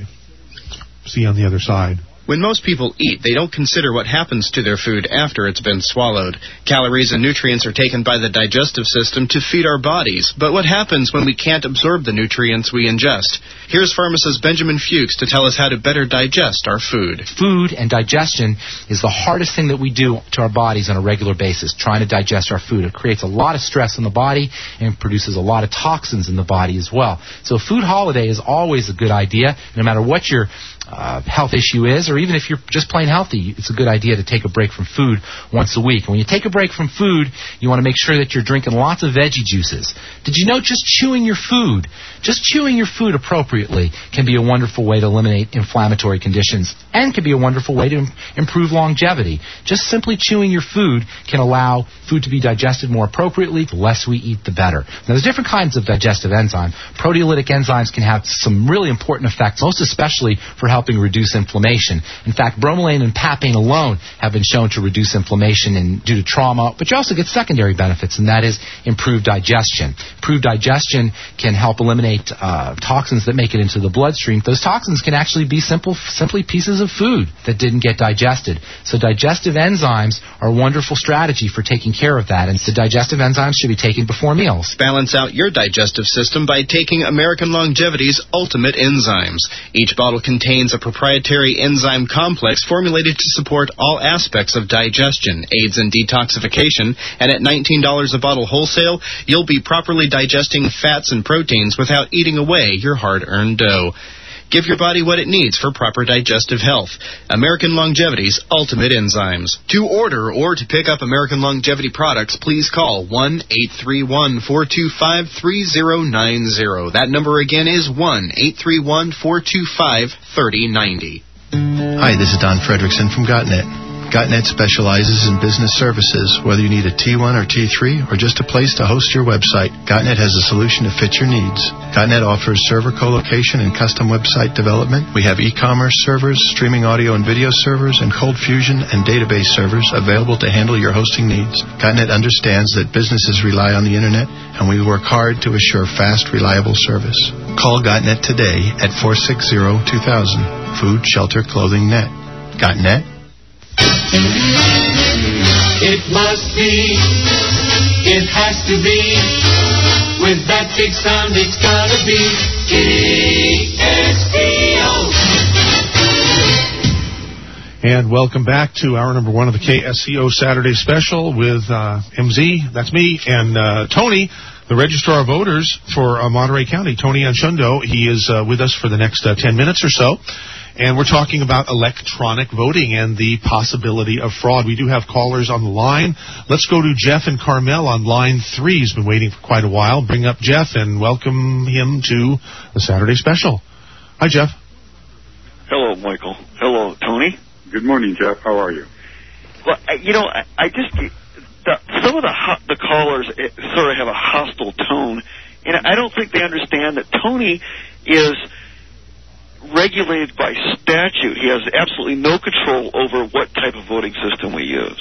See you on the other side. When most people eat, they don't consider what happens to their food after it's been swallowed. Calories and nutrients are taken by the digestive system to feed our bodies. But what happens when we can't absorb the nutrients we ingest? Here's pharmacist Benjamin Fuchs to tell us how to better digest our food. Food and digestion is the hardest thing that we do to our bodies on a regular basis, trying to digest our food. It creates a lot of stress in the body and produces a lot of toxins in the body as well. So a food holiday is always a good idea, no matter what your uh, health issue is, or even if you're just plain healthy, it's a good idea to take a break from food once a week. And when you take a break from food, you want to make sure that you're drinking lots of veggie juices. Did you know just chewing your food, just chewing your food appropriately can be a wonderful way to eliminate inflammatory conditions and can be a wonderful way to im- improve longevity. Just simply chewing your food can allow food to be digested more appropriately. The less we eat, the better. Now, there's different kinds of digestive enzymes. Proteolytic enzymes can have some really important effects, most especially for helping reduce inflammation. In fact, bromelain and papain alone have been shown to reduce inflammation and due to trauma, but you also get secondary benefits, and that is improved digestion. Improved digestion can help eliminate uh, toxins that make it into the bloodstream. Those toxins can actually be simple, simply pieces of food that didn't get digested. So digestive enzymes are a wonderful strategy for taking care of that, and the digestive enzymes should be taken before meals. Balance out your digestive system by taking American Longevity's Ultimate Enzymes. Each bottle contains a proprietary enzyme complex formulated to support all aspects of digestion, aids in detoxification, and at nineteen dollars a bottle wholesale, you'll be properly digesting fats and proteins without eating away your hard-earned dough. Give your body what it needs for proper digestive health. American Longevity's Ultimate Enzymes. To order or to pick up American Longevity products, please call one eight three one, four two five, three zero nine zero. That number again is one eight three one, four two five, three zero nine zero. Hi, this is Don Fredrickson from GotNet. GotNet specializes in business services. Whether you need a T one or T three or just a place to host your website, GotNet has a solution to fit your needs. GotNet offers server co-location and custom website development. We have e-commerce servers, streaming audio and video servers, and Cold Fusion and database servers available to handle your hosting needs. GotNet understands that businesses rely on the Internet, and we work hard to assure fast, reliable service. Call GotNet today at four six zero, two thousand. Food, Shelter, Clothing, Net. GotNet? It must be, it has to be, with that big sound it's gotta be K S C O. And welcome back to hour number one of the K S C O Saturday Special with uh, M Z, that's me, and uh, Tony, the Registrar of Voters for uh, Monterey County, Tony Anchundo. He is uh, with us for the next uh, ten minutes or so. And we're talking about electronic voting and the possibility of fraud. We do have callers on the line. Let's go to Jeff and Carmel on line three. He's been waiting for quite a while. Bring up Jeff and welcome him to the Saturday Special. Hi, Jeff. Hello, Michael. Hello, Tony. Good morning, Jeff. How are you? Well, I, you know, I, I just the, some of the ho- the callers eh, sort of have a hostile tone, and I don't think they understand that Tony is regulated by statute. He has absolutely no control over what type of voting system we use.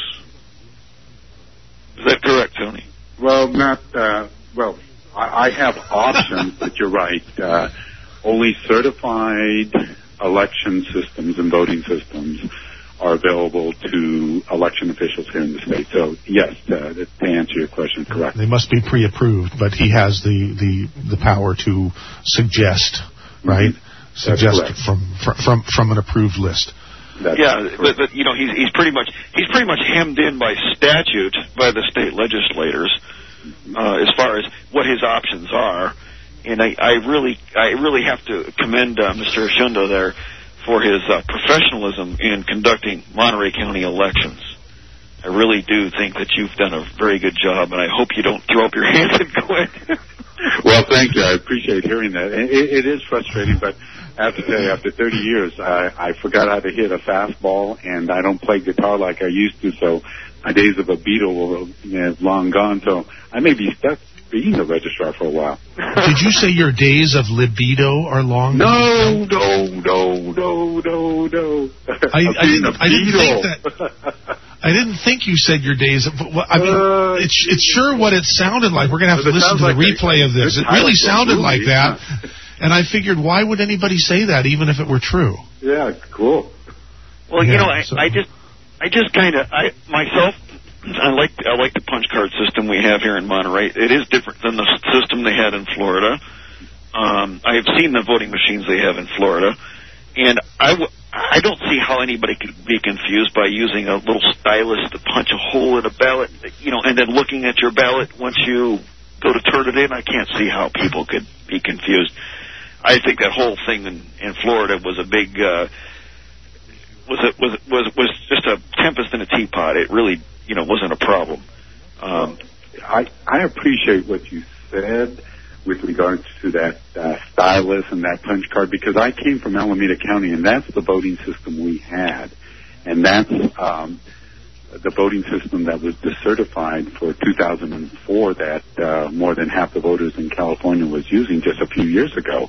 Is that correct, Tony? Well, not, uh, well, I, I have options, but you're right. Uh, only certified election systems and voting systems are available to election officials here in the state. So, yes, uh, to answer your question, correct. They must be pre-approved, but he has the, the, the power to suggest, right? Mm-hmm. Suggest from, from from an approved list. That's yeah, but, but you know he's he's pretty much he's pretty much hemmed in by statute by the state legislators uh, as far as what his options are, and I, I really I really have to commend uh, Mister Ashunda there for his uh, professionalism in conducting Monterey County elections. I really do think that you've done a very good job, and I hope you don't throw up your hands and quit. Well, thank you. I appreciate hearing that. It, it is frustrating, but I have to say, after thirty years, I, I forgot how to hit a fastball, and I don't play guitar like I used to, so my days of a Beatle were you know, long gone, so I may be stuck being a registrar for a while. Did you say your days of libido are long? No, no, no, no, no, no. I, I, didn't, I didn't think that. I didn't think you said your days. Of, I mean, uh, it's it's sure what it sounded like. We're going to have to listen to the like replay a, of this. It really sounded like that. And I figured, why would anybody say that, even if it were true? Yeah, cool. Well, yeah, you know, I, so. I just, I just kind of, I myself, I like, I like the punch card system we have here in Monterey. It is different than the system they had in Florida. Um, I have seen the voting machines they have in Florida, and I, w- I don't see how anybody could be confused by using a little stylus to punch a hole in a ballot, you know, and then looking at your ballot once you go to turn it in. I can't see how people could be confused. I think that whole thing in, in Florida was a big, uh, was a, was was was just a tempest in a teapot. It really, you know, wasn't a problem. Um, I I appreciate what you said with regards to that uh, stylus and that punch card, because I came from Alameda County, and that's the voting system we had, and that's um, the voting system that was decertified for two thousand four that uh, more than half the voters in California was using just a few years ago.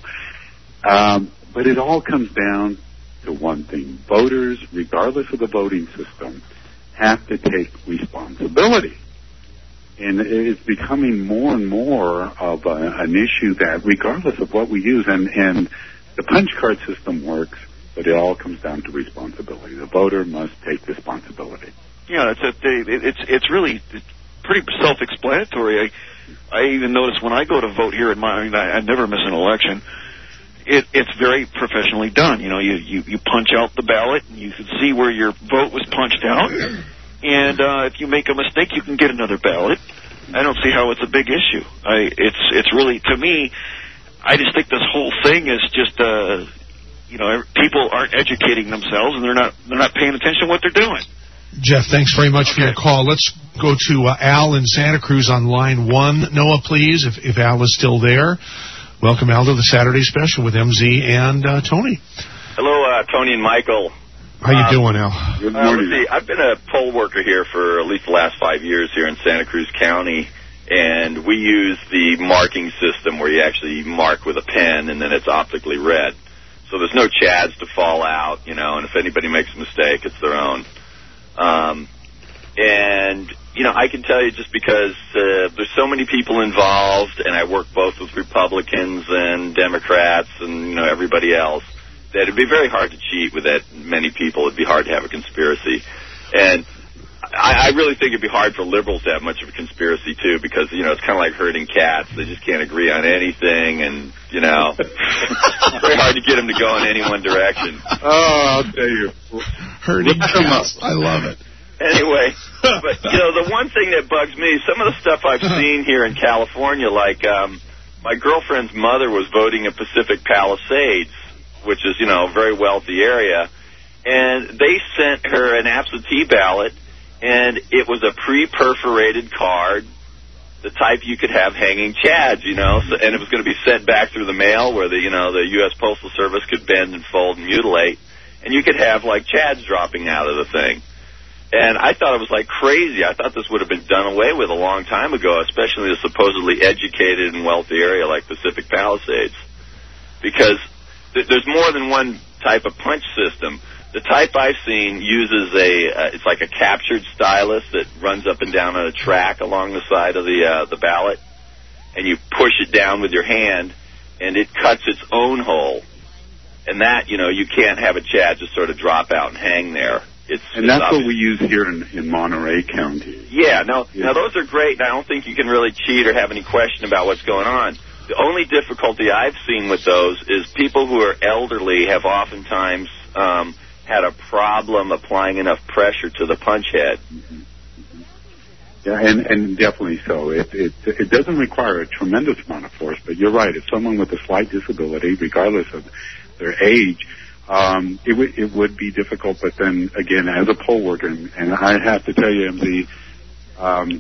Um, but it all comes down to one thing. Voters, regardless of the voting system, have to take responsibility. And it's becoming more and more of a, an issue that regardless of what we use, and, and the punch card system works, but it all comes down to responsibility. The voter must take responsibility. Yeah, it's a, it's it's really it's pretty self-explanatory. I I even notice when I go to vote here in my, I, mean, I, I never miss an election. It, it's very professionally done. You know, you, you, you punch out the ballot, and you can see where your vote was punched out. And uh, if you make a mistake, you can get another ballot. I don't see how it's a big issue. I it's it's really, to me, I just think this whole thing is just uh, you know, people aren't educating themselves, and they're not they're not paying attention to what they're doing. Jeff, thanks very much okay. for your call. Let's go to uh, Al in Santa Cruz on line one. Noah, please, if, if Al is still there. Welcome, Al, to the Saturday Special with M Z and uh, Tony. Hello, uh, Tony and Michael. How you um, doing, Al? Good morning. Uh, let's see, I've been a poll worker here for at least the last five years here in Santa Cruz County, and we use the marking system where you actually mark with a pen, and then it's optically read. So there's no chads to fall out, you know, and if anybody makes a mistake, it's their own. Um, and, you know, I can tell you just because uh, there's so many people involved, and I work both with Republicans and Democrats and, you know, everybody else, that it'd be very hard to cheat with that many people. It'd be hard to have a conspiracy. And I, I really think it'd be hard for liberals to have much of a conspiracy, too, because, you know, it's kind of like herding cats. They just can't agree on anything, and, you know, it's very hard to get them to go in any one direction. Oh, I'll tell you. Herding cats. I love it. Anyway, but, you know, the one thing that bugs me, some of the stuff I've seen here in California, like um, my girlfriend's mother was voting in Pacific Palisades, which is, you know, a very wealthy area. And they sent her an absentee ballot, and it was a pre-perforated card, the type you could have hanging chads, you know, so, and it was going to be sent back through the mail where the, you know, the U S Postal Service could bend and fold and mutilate, and you could have, like, chads dropping out of the thing. And I thought it was like crazy. I thought this would have been done away with a long time ago, especially in a supposedly educated and wealthy area like Pacific Palisades. Because th- there's more than one type of punch system. The type I've seen uses a, uh, it's like a captured stylus that runs up and down on a track along the side of the uh, the ballot. And you push it down with your hand, and it cuts its own hole. And that, you know, you can't have a chad just sort of drop out and hang there. It's, and it's that's obvious. what we use here in, in Monterey County. Yeah, no, Yeah. now those are great, and I don't think you can really cheat or have any question about what's going on. The only difficulty I've seen with those is people who are elderly have oftentimes um, had a problem applying enough pressure to the punch head. Mm-hmm. Yeah, and, and definitely so. It, it it doesn't require a tremendous amount of force, but you're right. If someone with a slight disability, regardless of their age, um, it would it would be difficult. But then again, as a poll worker, and, and I have to tell you, the um,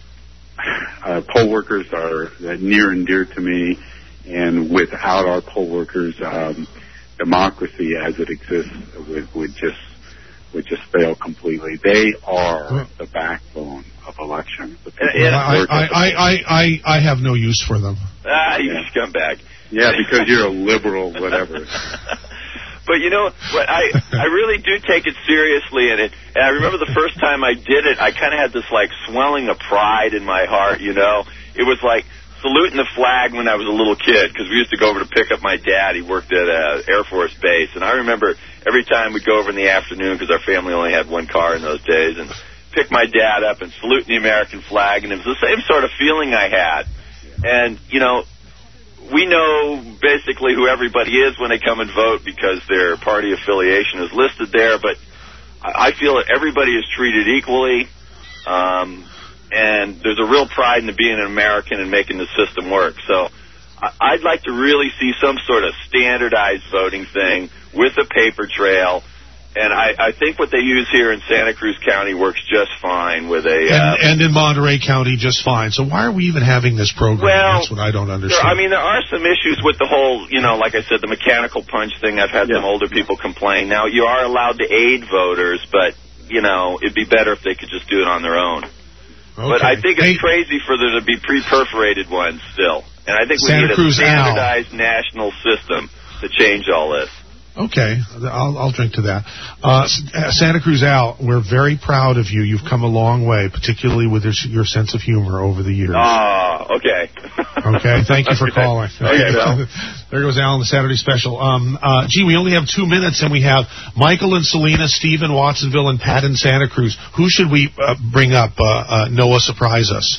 uh, poll workers are near and dear to me, and without our poll workers, um, democracy as it exists would would just would just fail completely. They are the backbone of elections. The people Well, that I, work I, at the- I, I, I, I have no use for them. Ah, you Yeah. scumbag. Yeah, because you're a liberal, whatever. But you know what? I I really do take it seriously, and it. And I remember the first time I did it, I kind of had this like swelling of pride in my heart. You know, it was like saluting the flag when I was a little kid, because we used to go over to pick up my dad. He worked at a Air Force base, and I remember every time we'd go over in the afternoon, because our family only had one car in those days, and pick my dad up and salute the American flag, and it was the same sort of feeling I had. And you know, we know basically who everybody is when they come and vote because their party affiliation is listed there, but I feel that everybody is treated equally, um, and there's a real pride in being an American and making the system work. So I'd like to really see some sort of standardized voting thing with a paper trail. And I, I think what they use here in Santa Cruz County works just fine with a... And, uh, and in Monterey County, just fine. So why are we even having this program? Well, That's what I don't There, understand. I mean, there are some issues with the whole, you know, like I said, the mechanical punch thing. I've had Yeah. some older people complain. Now, you are allowed to aid voters, but, you know, it'd be better if they could just do it on their own. Okay. But I think it's Hey, crazy for there to be pre-perforated ones still. And I think we Santa need a Cruz Al. standardized national system to change all this. Okay, I'll, I'll drink to that. Uh, S- uh, Santa Cruz Al, we're very proud of you. You've come a long way, particularly with your, your sense of humor over the years. Ah, okay. Okay, thank you for Okay. calling. Okay, Bill. There goes Al in the Saturday special. Um, uh, gee, we only have two minutes, and we have Michael and Selena, Steve in Watsonville, and Pat in Santa Cruz. Who should we uh, bring up? Uh, uh, Noah, surprise us.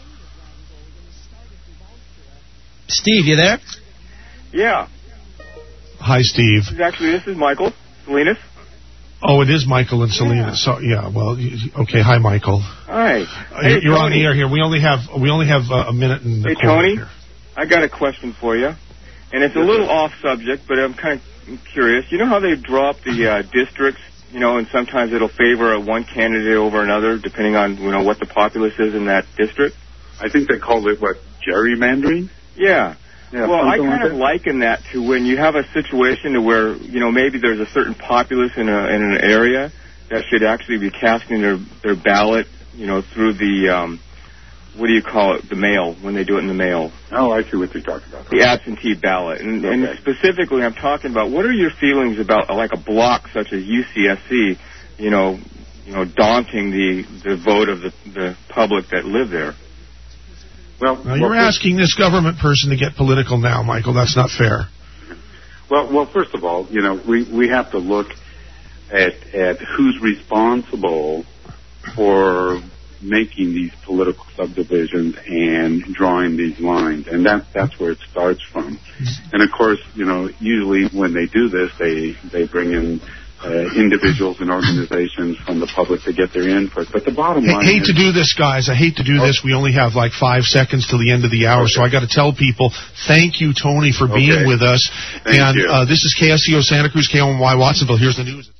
Steve, you there? Yeah. Hi, Steve. Actually, this is Michael Salinas. Oh, it is Michael and Selena. Yeah. So yeah, well, y- y- okay. Hi, Michael. Hi. Uh, Hey, you're you're on Tony. the air here. We only have we only have uh, a minute and a Hey, quarter Tony. here. I got a question for you, and it's a little off subject, but I'm kind of curious. You know how they drop the uh, districts, you know, and sometimes it'll favor a one candidate over another, depending on, you know, what the populace is in that district? I think they called it, what, gerrymandering? Yeah. Yeah, well, I something kind like of that. liken that to when you have a situation to where, you know, maybe there's a certain populace in a in an area that should actually be casting their their ballot, you know, through the um, what do you call it, the mail, when they do it in the mail. Oh, I see what you're talking about. The absentee ballot. And, and Okay. specifically, I'm talking about, what are your feelings about, uh, like, a block such as U C S C, you know, you know, daunting the, the vote of the, the public that live there? Well, Now, you're well, asking this government person to get political now, Michael. That's not fair. Well, well, first of all, you know, we, we have to look at at who's responsible for making these political subdivisions and drawing these lines, and that that's where it starts from. And of course, you know, usually when they do this, they they bring in uh, individuals and organizations from the public to get their input. But the bottom line I hate is, to do this, guys. I hate to do this. We only have like five seconds till the end of the hour, okay. So I got to tell people, thank you, Tony, for being okay. with us. Thank and you. Uh, this is K S C O Santa Cruz, K O M Y Watsonville. Here's the news.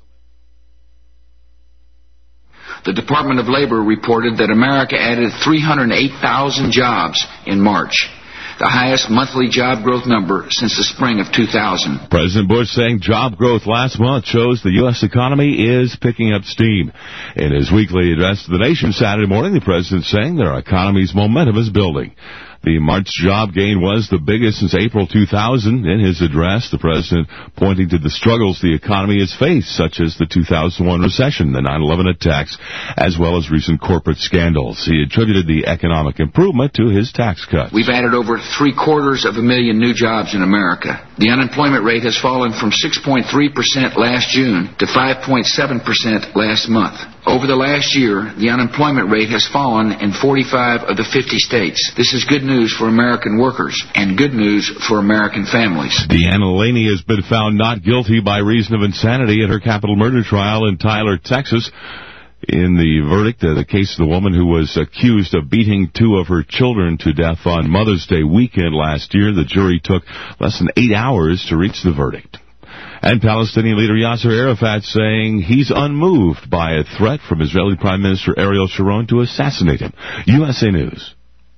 The Department of Labor reported that America added three hundred eight thousand jobs in March, the highest monthly job growth number since the spring of two thousand. President Bush saying job growth last month shows the U S economy is picking up steam. In his weekly address to the nation Saturday morning, the president saying that our economy's momentum is building. The March job gain was the biggest since April two thousand. In his address, the president pointing to the struggles the economy has faced, such as the two thousand one recession, the nine eleven attacks, as well as recent corporate scandals. He attributed the economic improvement to his tax cuts. We've added over three quarters of a million new jobs in America. The unemployment rate has fallen from six point three percent last June to five point seven percent last month. Over the last year, the unemployment rate has fallen in forty-five of the fifty states. This is good news for American workers and good news for American families. Deanna Laney has been found not guilty by reason of insanity at her capital murder trial in Tyler, Texas. In the verdict, uh, the case of the woman who was accused of beating two of her children to death on Mother's Day weekend last year, the jury took less than eight hours to reach the verdict. And Palestinian leader Yasser Arafat saying he's unmoved by a threat from Israeli Prime Minister Ariel Sharon to assassinate him. U S A News.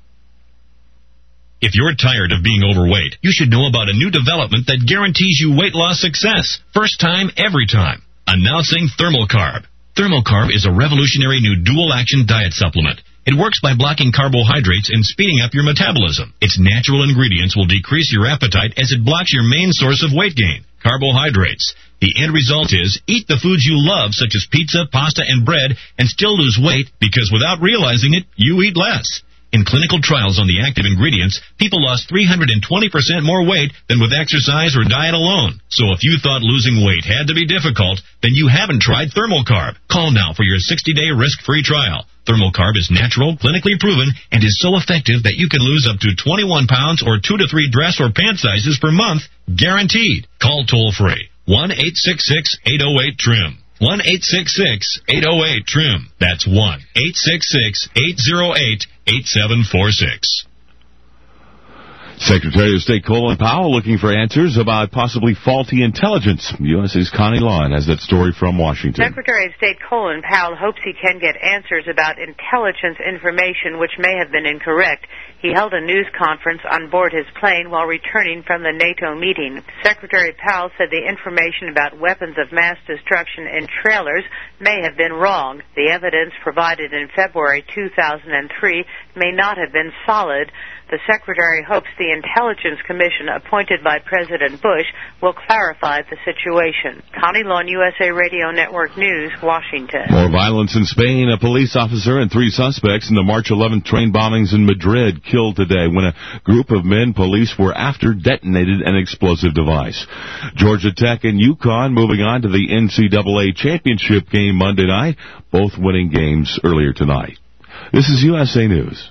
If you're tired of being overweight, you should know about a new development that guarantees you weight loss success. First time, every time. Announcing Thermocarb. Thermocarb is a revolutionary new dual-action diet supplement. It works by blocking carbohydrates and speeding up your metabolism. Its natural ingredients will decrease your appetite as it blocks your main source of weight gain, carbohydrates. The end result is eat the foods you love, such as pizza, pasta, and bread, and still lose weight because without realizing it, you eat less. In clinical trials on the active ingredients, people lost three hundred twenty percent more weight than with exercise or diet alone. So if you thought losing weight had to be difficult, then you haven't tried Thermocarb. Call now for your sixty-day risk-free trial. Thermocarb is natural, clinically proven, and is so effective that you can lose up to twenty-one pounds or two to three dress or pant sizes per month, guaranteed. Call toll-free, one eight six six, eight oh eight, T R I M. one eight six six, eight oh eight, T R I M. That's one eight six six, eight oh eight, eight seven four six. Secretary of State Colin Powell looking for answers about possibly faulty intelligence. U S A's Connie Lawn has that story from Washington. Secretary of State Colin Powell hopes he can get answers about intelligence information which may have been incorrect. He held a news conference on board his plane while returning from the NATO meeting. Secretary Powell said the information about weapons of mass destruction in trailers may have been wrong. The evidence provided in February two thousand three may not have been solid. The Secretary hopes the Intelligence Commission appointed by President Bush will clarify the situation. Connie Lawn, U S A Radio Network News, Washington. More violence in Spain. A police officer and three suspects in the March eleventh train bombings in Madrid killed today when a group of men police were after detonated an explosive device. Georgia Tech and UConn moving on to the N C double A championship game Monday night, both winning games earlier tonight. This is U S A News.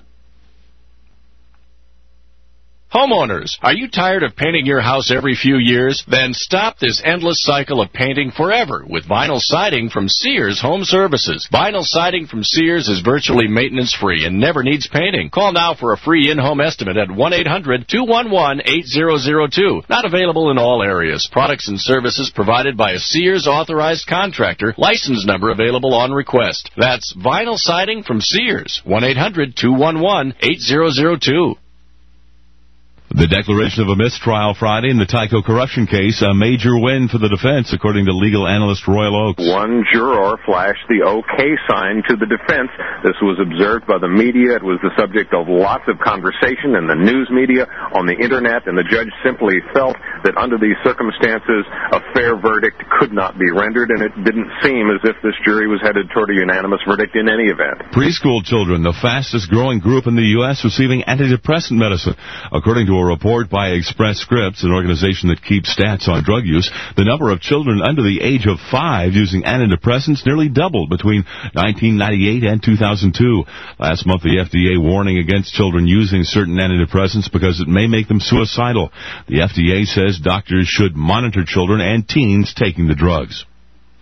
Homeowners, are you tired of painting your house every few years? Then stop this endless cycle of painting forever with vinyl siding from Sears Home Services. Vinyl siding from Sears is virtually maintenance-free and never needs painting. Call now for a free in-home estimate at one eight hundred, two one one, eight zero zero two. Not available in all areas. Products and services provided by a Sears authorized contractor. License number available on request. That's vinyl siding from Sears. one eight hundred, two one one, eight zero zero two. The declaration of a mistrial Friday in the Tyco corruption case, a major win for the defense, according to legal analyst Royal Oakes. One juror flashed the OK sign to the defense. This was observed by the media. It was the subject of lots of conversation in the news media, on the Internet, and the judge simply felt that under these circumstances, a fair verdict could not be rendered, and it didn't seem as if this jury was headed toward a unanimous verdict in any event. Preschool children, the fastest growing group in the U S receiving antidepressant medicine. According to a report by Express Scripts, an organization that keeps stats on drug use, the number of children under the age of five using antidepressants nearly doubled between nineteen ninety-eight and two thousand two. Last month, the F D A warning against children using certain antidepressants because it may make them suicidal. The F D A says doctors should monitor children and teens taking the drugs.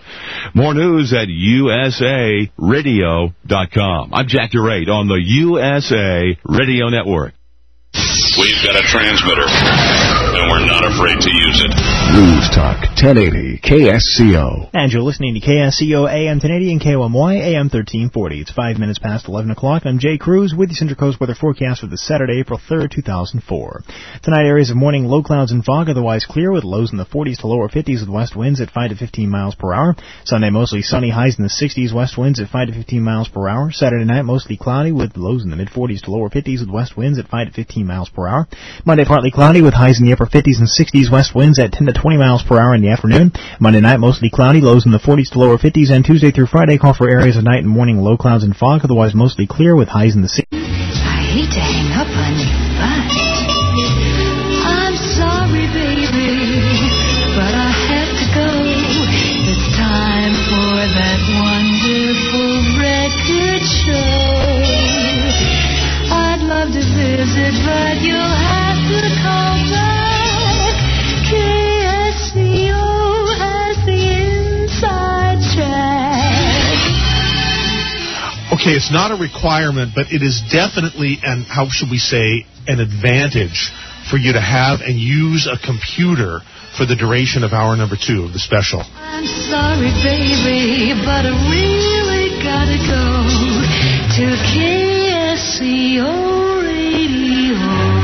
More news at U S A radio dot com. I'm Jack DeRate on the U S A Radio Network. We've got a transmitter, and we're not afraid to use it. News Talk ten eighty K S C O. And you're listening to K S C O A M ten eighty and K O M Y A M thirteen forty. It's five minutes past eleven o'clock. I'm Jay Cruz with the Central Coast weather forecast for the Saturday, April third, two thousand four. Tonight, areas of morning low clouds and fog, otherwise clear with lows in the forties to lower fifties with west winds at five to fifteen miles per hour. Sunday, mostly sunny, highs in the sixties, west winds at five to fifteen miles per hour. Saturday night, mostly cloudy with lows in the mid forties to lower fifties with west winds at five to fifteen miles per hour. Monday, partly cloudy with highs in the upper fifties and sixties, west winds at ten to twenty miles per hour in the afternoon. Monday night, mostly cloudy, lows in the forties to lower fifties, and Tuesday through Friday call for areas of night and morning low clouds and fog, otherwise mostly clear with highs in the sixties. I hate to hang up on you, but I'm sorry, baby, but I have to go. It's time for that wonderful record show. I'd love to visit, but you'll have to call back. K S C O has the inside track. Okay, it's not a requirement, but it is definitely, and how should we say, an advantage for you to have and use a computer for the duration of hour number two of the special. I'm sorry, baby, but I really gotta go to K S C O Radio.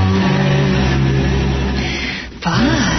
Bye.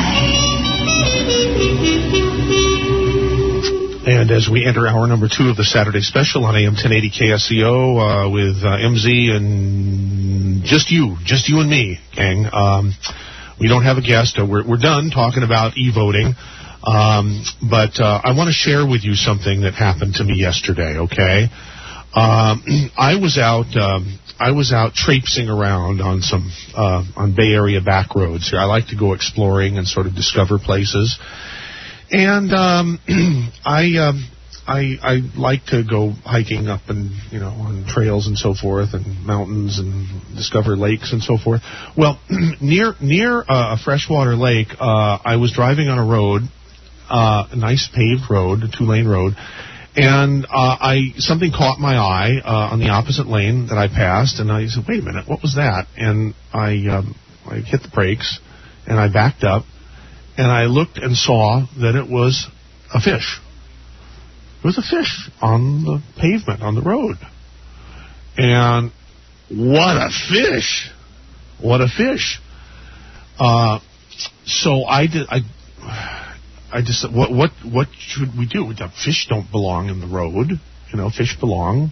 And as we enter hour number two of the Saturday special on A M ten eighty K S C O uh, with uh, M Z and just you, just you and me, gang. Um, we don't have a guest. Uh, we're, we're done talking about e-voting. Um, but uh, I want to share with you something that happened to me yesterday, okay? Um, I was out um, I was out traipsing around on some uh, on Bay Area back roads here. I like to go exploring and sort of discover places. And um, I, um, I I like to go hiking up and, you know, on trails and so forth, and mountains, and discover lakes and so forth. Well, near near uh, a freshwater lake, uh, I was driving on a road, uh, a nice paved road, a two-lane road, and uh, I something caught my eye uh, on the opposite lane that I passed, and I said, "Wait a minute, what was that?" And I um, I hit the brakes, and I backed up. And I looked and saw that it was a fish. It was a fish on the pavement, on the road. And what a fish! What a fish! Uh, so I did. I, I just said, what, what, what should we do? The fish don't belong in the road. You know, fish belong.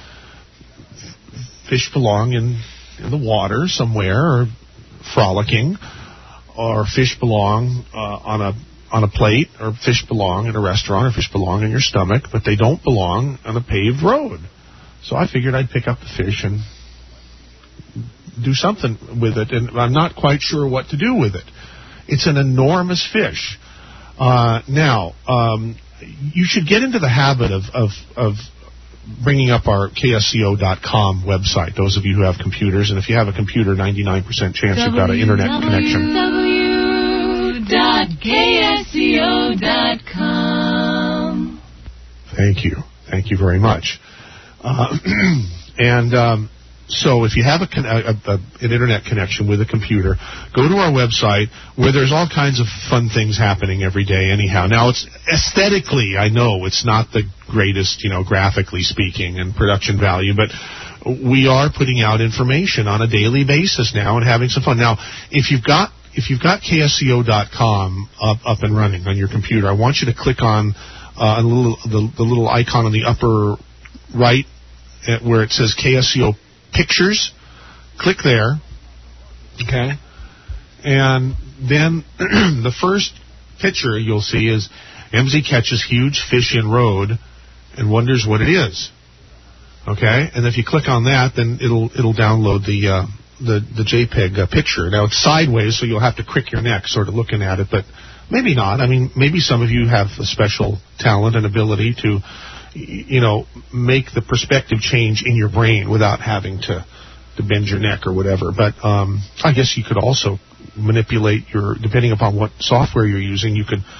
Fish belong in, in the water somewhere, or frolicking. Or fish belong uh, on a on a plate, or fish belong in a restaurant, or fish belong in your stomach, but they don't belong on a paved road. So I figured I'd pick up the fish and do something with it, and I'm not quite sure what to do with it. It's an enormous fish. Uh, now, um, you should get into the habit of, of, of bringing up our K S C O dot com website, those of you who have computers, and if you have a computer, ninety-nine percent chance you've got an internet connection. w w w dot K S C O dot com. Thank you. Thank you very much. Uh, and um, so if you have a, con- a, a, an internet connection with a computer, go to our website where there's all kinds of fun things happening every day anyhow. Now, it's aesthetically, I know it's not the greatest, you know, graphically speaking and production value, but we are putting out information on a daily basis now and having some fun. Now, if you've got if you've got K S C O dot com up, up and running on your computer, I want you to click on uh, a little, the, the little icon on the upper right where it says K S C O Pictures. Click there, okay? And then the first picture you'll see is M Z catches huge fish in road and wonders what it is. Okay? And if you click on that, then it'll it'll download the uh, the the JPEG uh, picture. Now it's sideways, so you'll have to crick your neck sort of looking at it, but maybe not. I mean, maybe some of you have a special talent and ability to, you know, make the perspective change in your brain without having to, to bend your neck or whatever. But um, I guess you could also manipulate your, depending upon what software you're using, you could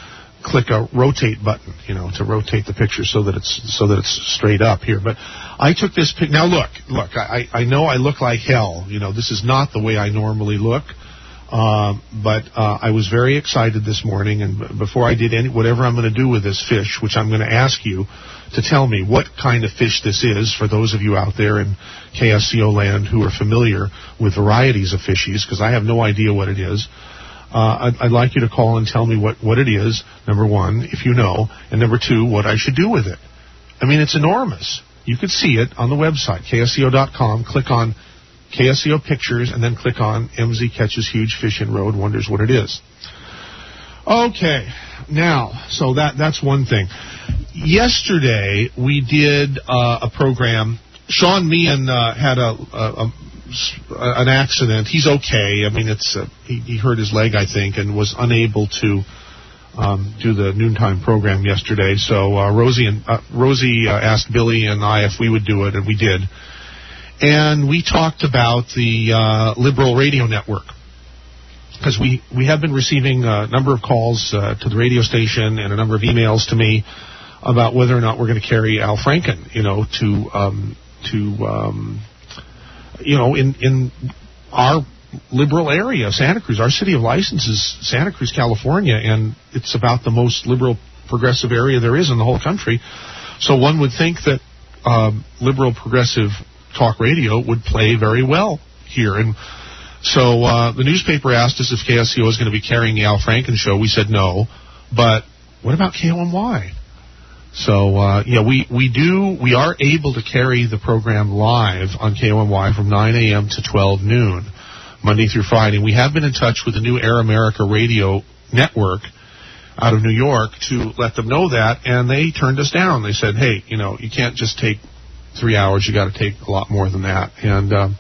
click a rotate button, you know, to rotate the picture so that it's so that it's straight up here. But I took this pic. Now look, look, I, I know I look like hell. You know, this is not the way I normally look. Uh, but uh, I was very excited this morning, and b- before I did any whatever I'm going to do with this fish, which I'm going to ask you to tell me what kind of fish this is, for those of you out there in K S C O land who are familiar with varieties of fishies, because I have no idea what it is. Uh, I'd, I'd like you to call and tell me what, what it is, number one, if you know, and number two, what I should do with it. I mean, it's enormous. You could see it on the website, K S C O dot com. Click on K S C O Pictures, and then click on M Z Catches Huge Fish in Road, wonders what it is. Okay, now, so that that's one thing. Yesterday, we did uh, a program. Sean Meehan uh, had a, a, a an accident. He's okay. I mean, it's uh, he, he hurt his leg, I think, and was unable to um, do the noontime program yesterday. So uh, Rosie and uh, Rosie uh, asked Billy and I if we would do it, and we did. And we talked about the uh, Liberal Radio Network, because we, we have been receiving a number of calls uh, to the radio station and a number of emails to me about whether or not we're going to carry Al Franken, you know, to um, to um, you know, in in our liberal area, Santa Cruz. Our city of license is Santa Cruz, California, and it's about the most liberal, progressive area there is in the whole country. So one would think that um, liberal, progressive talk radio would play very well here. And so uh, the newspaper asked us if K S C O is going to be carrying the Al Franken show. We said no. But what about K O M Y? So, uh, yeah, we, we do, we are able to carry the program live on K O M Y from nine a.m. to twelve noon, Monday through Friday. We have been in touch with the new Air America Radio Network out of New York to let them know that, and they turned us down. They said, hey, you know, you can't just take three hours, you got to take a lot more than that. And um,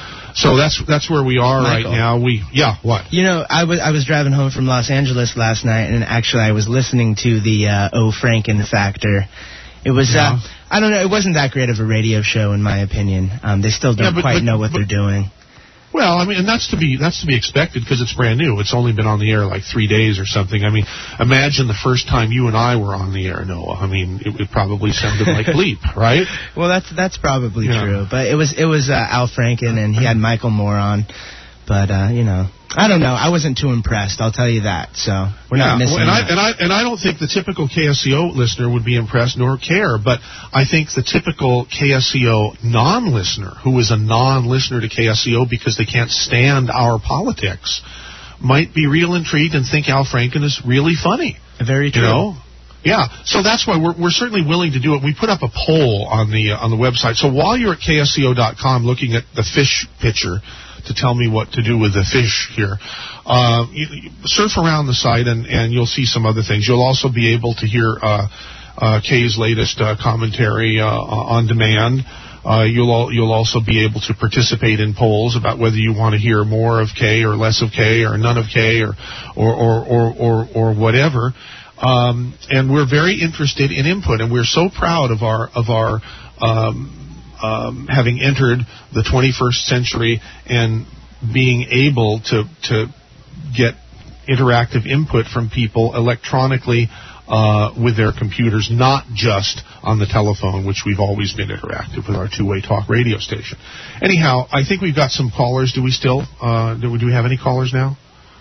so that's that's where we are Michael. right now. We yeah, what? You know, I was I was driving home from Los Angeles last night, and actually I was listening to the uh, O. Franken Factor. It was Yeah. uh, I don't know, it wasn't that great of a radio show in my opinion. Um, they still don't Yeah, but- quite but- know what but- they're doing. Well, I mean, and that's to be that's to be expected because it's brand new. It's only been on the air like three days or something. I mean, imagine the first time you and I were on the air, Noah. I mean, it, it probably sounded like bleep, right? Well, that's that's probably Yeah. true. But it was it was uh, Al Franken, and he had Michael Moore on. But uh, you know, I don't know. I wasn't too impressed. I'll tell you that. So we're Yeah, not missing. well, and I much. and I and I don't think the typical K S C O listener would be impressed nor care, but I think the typical K S C O non-listener, who is a non-listener to K S C O because they can't stand our politics, might be real intrigued and think Al Franken is really funny. Very true. You know? Yeah, so that's why we're we're certainly willing to do it. We put up a poll on the uh, on the website. So while you're at K S C O dot com looking at the fish picture to tell me what to do with the fish here, uh, you, you surf around the site and, and you'll see some other things. You'll also be able to hear uh, uh, Kay's latest uh, commentary uh, on demand. Uh, you'll al- you'll also be able to participate in polls about whether you want to hear more of Kay or less of Kay or none of Kay or or or or or, or whatever. Um, and we're very interested in input, and we're so proud of our of our um, um, having entered the twenty-first century and being able to to get interactive input from people electronically uh, with their computers, not just on the telephone, which we've always been interactive with our two-way talk radio station. Anyhow, I think we've got some callers. Do we still? Uh, do we do we have any callers now?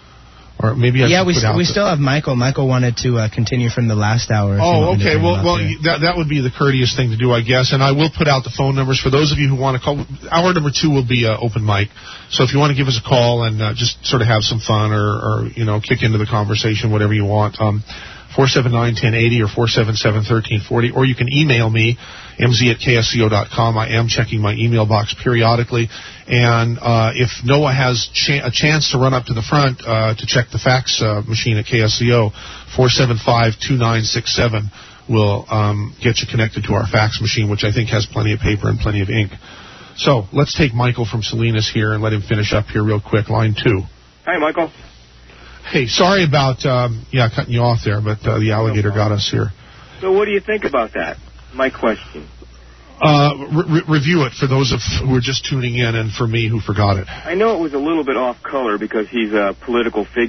Or maybe I yeah, should we put st- out we the- still have Michael. Michael wanted to uh, continue from the last hour. if you Oh, want me to okay. bring him Well, up well, here. that that would be the courteous thing to do, I guess. And I will put out the phone numbers for those of you who want to call. Hour number two will be uh, open mic. So if you want to give us a call and uh, just sort of have some fun or, or you know kick into the conversation, whatever you want. Um, four seven nine, one oh eight oh or four seven seven, one three four oh, or you can email me, m z at k s c o dot com. I am checking my email box periodically. And uh, if Noah has cha- a chance to run up to the front uh, to check the fax uh, machine at K S C O, four seven five, two nine six seven will um, get you connected to our fax machine, which I think has plenty of paper and plenty of ink. So let's take Michael from Salinas here and let him finish up here real quick. Line two. Hi, Michael. Hey, sorry about, um, yeah, cutting you off there, but uh, the alligator got us here. So what do you think about that? My question. Uh, re- review it for those of who are just tuning in and for me who forgot it. I know it was a little bit off color because he's a political figure,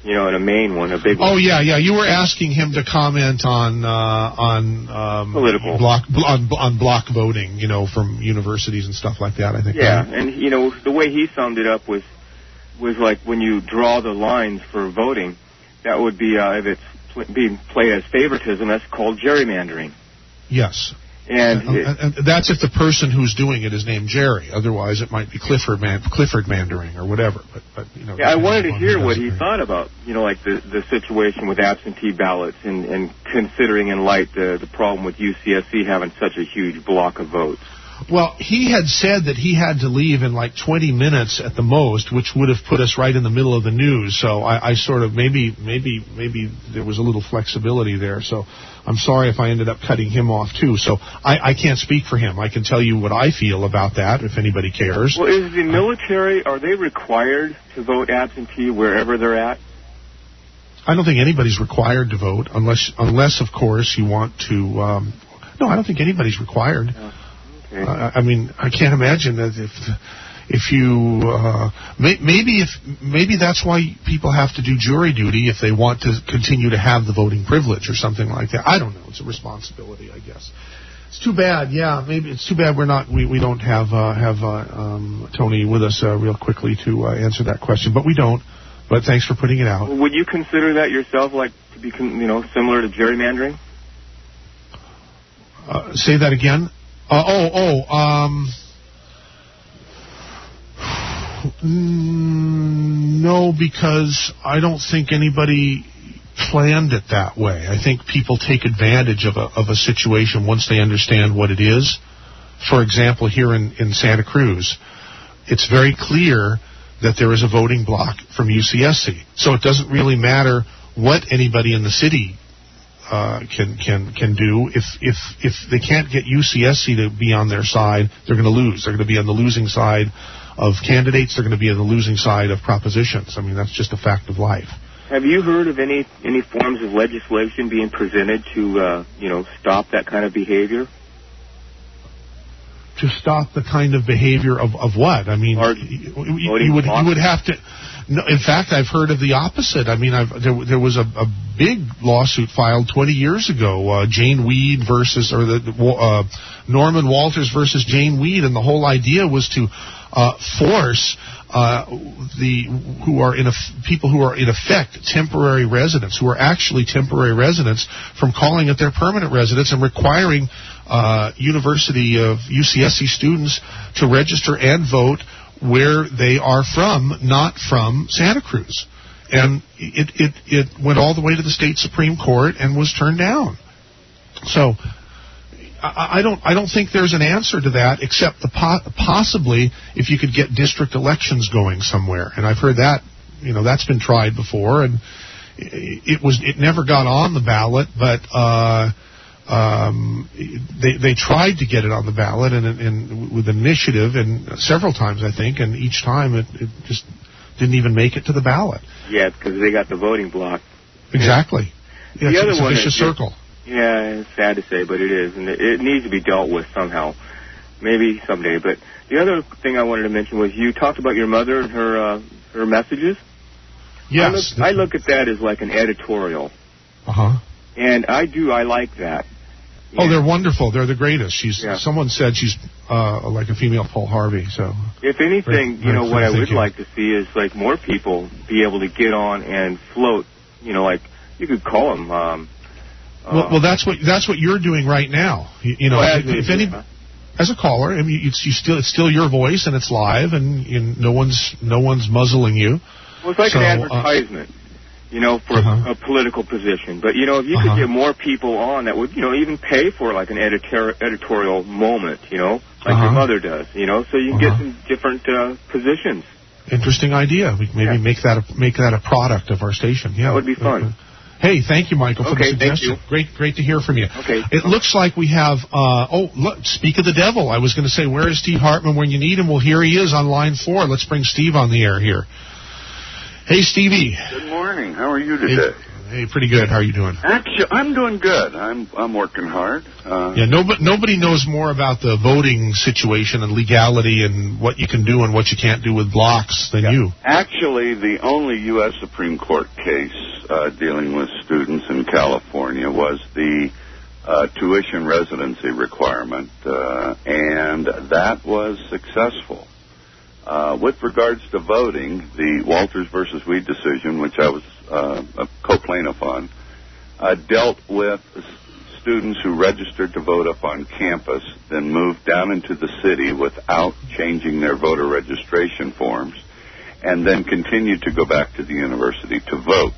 you know, and a main one, a big one. Oh yeah, yeah. You were asking him to comment on uh, on um, political block on, on block voting, you know, from universities and stuff like that. I think. Yeah, right? and you know the way he summed it up was was like when you draw the lines for voting, that would be uh, if it's pl- being played as favoritism, that's called gerrymandering. Yes. And, and, it, and that's if the person who's doing it is named Jerry. Otherwise, it might be Clifford man, Clifford Mandering or whatever. But, but you know. Yeah, I wanted to hear what he thought about, you know, like the the situation with absentee ballots and, and considering in light the the problem with U C S C having such a huge block of votes. Well, he had said that he had to leave in like twenty minutes at the most, which would have put us right in the middle of the news. So I, I sort of maybe maybe maybe there was a little flexibility there. So I'm sorry if I ended up cutting him off too. So I, I can't speak for him. I can tell you what I feel about that if anybody cares. Well, is the military, are they required to vote absentee wherever they're at? I don't think anybody's required to vote unless unless of course you want to. Um, no, I don't think anybody's required. Oh. Uh, I mean, I can't imagine that if if you uh, may, maybe if maybe that's why people have to do jury duty if they want to continue to have the voting privilege or something like that. I don't know. It's a responsibility, I guess. It's too bad. Yeah, maybe it's too bad we're not we, we don't have uh, have uh, um, Tony with us uh, real quickly to uh, answer that question, but we don't. But thanks for putting it out. Well, would you consider that yourself, like to be you know similar to gerrymandering? Uh, say that again. Uh, oh, oh, um, mm, no, because I don't think anybody planned it that way. I think people take advantage of a, of a situation once they understand what it is. For example, here in, in Santa Cruz, it's very clear that there is a voting block from U C S C. So it doesn't really matter what anybody in the city Uh, can can can do. If if if they can't get U C S C to be on their side, they're going to lose. They're going to be on the losing side of candidates. They're going to be on the losing side of propositions. I mean, that's just a fact of life. Have you heard of any any forms of legislation being presented to uh, you know stop that kind of behavior? To stop the kind of behavior of, of what? I mean, you, you would you would have to. No, in fact, I've heard of the opposite. I mean, I've, there, there was a, a big lawsuit filed twenty years ago, uh, Jane Weed versus, or the uh, Norman Walters versus Jane Weed, and the whole idea was to uh, force uh, the who are in a, people who are in effect temporary residents, who are actually temporary residents, from calling it their permanent residence and requiring uh, University of U C S C students to register and vote where they are from, not from Santa Cruz. And it, it, it went all the way to the state Supreme Court and was turned down. So I, I don't I don't think there's an answer to that, except the po- possibly if you could get district elections going somewhere. And I've heard that, you know, that's been tried before, and it was it never got on the ballot, but uh Um, they they tried to get it on the ballot and, and with initiative and several times, I think, and each time it, it just didn't even make it to the ballot. Yeah, because they got the voting block. Exactly. Yeah, the it's, other it's a one vicious is, circle. Yeah, it's sad to say, but it is, and it, it needs to be dealt with somehow. Maybe someday. But the other thing I wanted to mention was you talked about your mother and her uh, her messages. Yes. I look, I look at that as like an editorial. Uh huh. And I do, I like that. Oh, they're wonderful. They're the greatest. She's. Yeah. Someone said she's uh, like a female Paul Harvey. So. If anything, very, you very know, what I would you. like to see is like more people be able to get on and float. You know, like you could call them. Um, well, uh, well, that's what that's what you're doing right now. You, you know, well, if, if any. As a caller, I mean, it's you still it's still your voice and it's live, and, and no one's no one's muzzling you. Well, it's like so, an advertisement, uh, you know, for uh-huh. a, a political position. But you know, if you uh-huh. could get more people on, that would, you know, even pay for like an editor- editorial moment, you know, like uh-huh. your mother does, you know, so you can uh-huh. get some different uh, positions. Interesting idea. We maybe yeah. make that a, make that a product of our station. Yeah, that would be fun. Hey, thank you, Michael, for okay, the suggestion. Thank you. Great, great to hear from you. Okay. It looks like we have. Uh, oh, look, speak of the devil. I was going to say, where is Steve Hartman when you need him? Well, here he is on line four. Let's bring Steve on the air here. Hey, Stevie. Good morning. How are you today? Hey, Hey, pretty good. How are you doing? Actually, I'm doing good. I'm I'm working hard. Uh, Yeah, nobody, nobody knows more about the voting situation and legality and what you can do and what you can't do with blocks than you. Actually, the only U S Supreme Court case uh, dealing with students in California was the uh, tuition residency requirement, uh, and that was successful. Uh, with regards to voting, the Walters versus Weed decision, which I was uh, a co-plaintiff on, uh, dealt with students who registered to vote up on campus, then moved down into the city without changing their voter registration forms, and then continued to go back to the university to vote.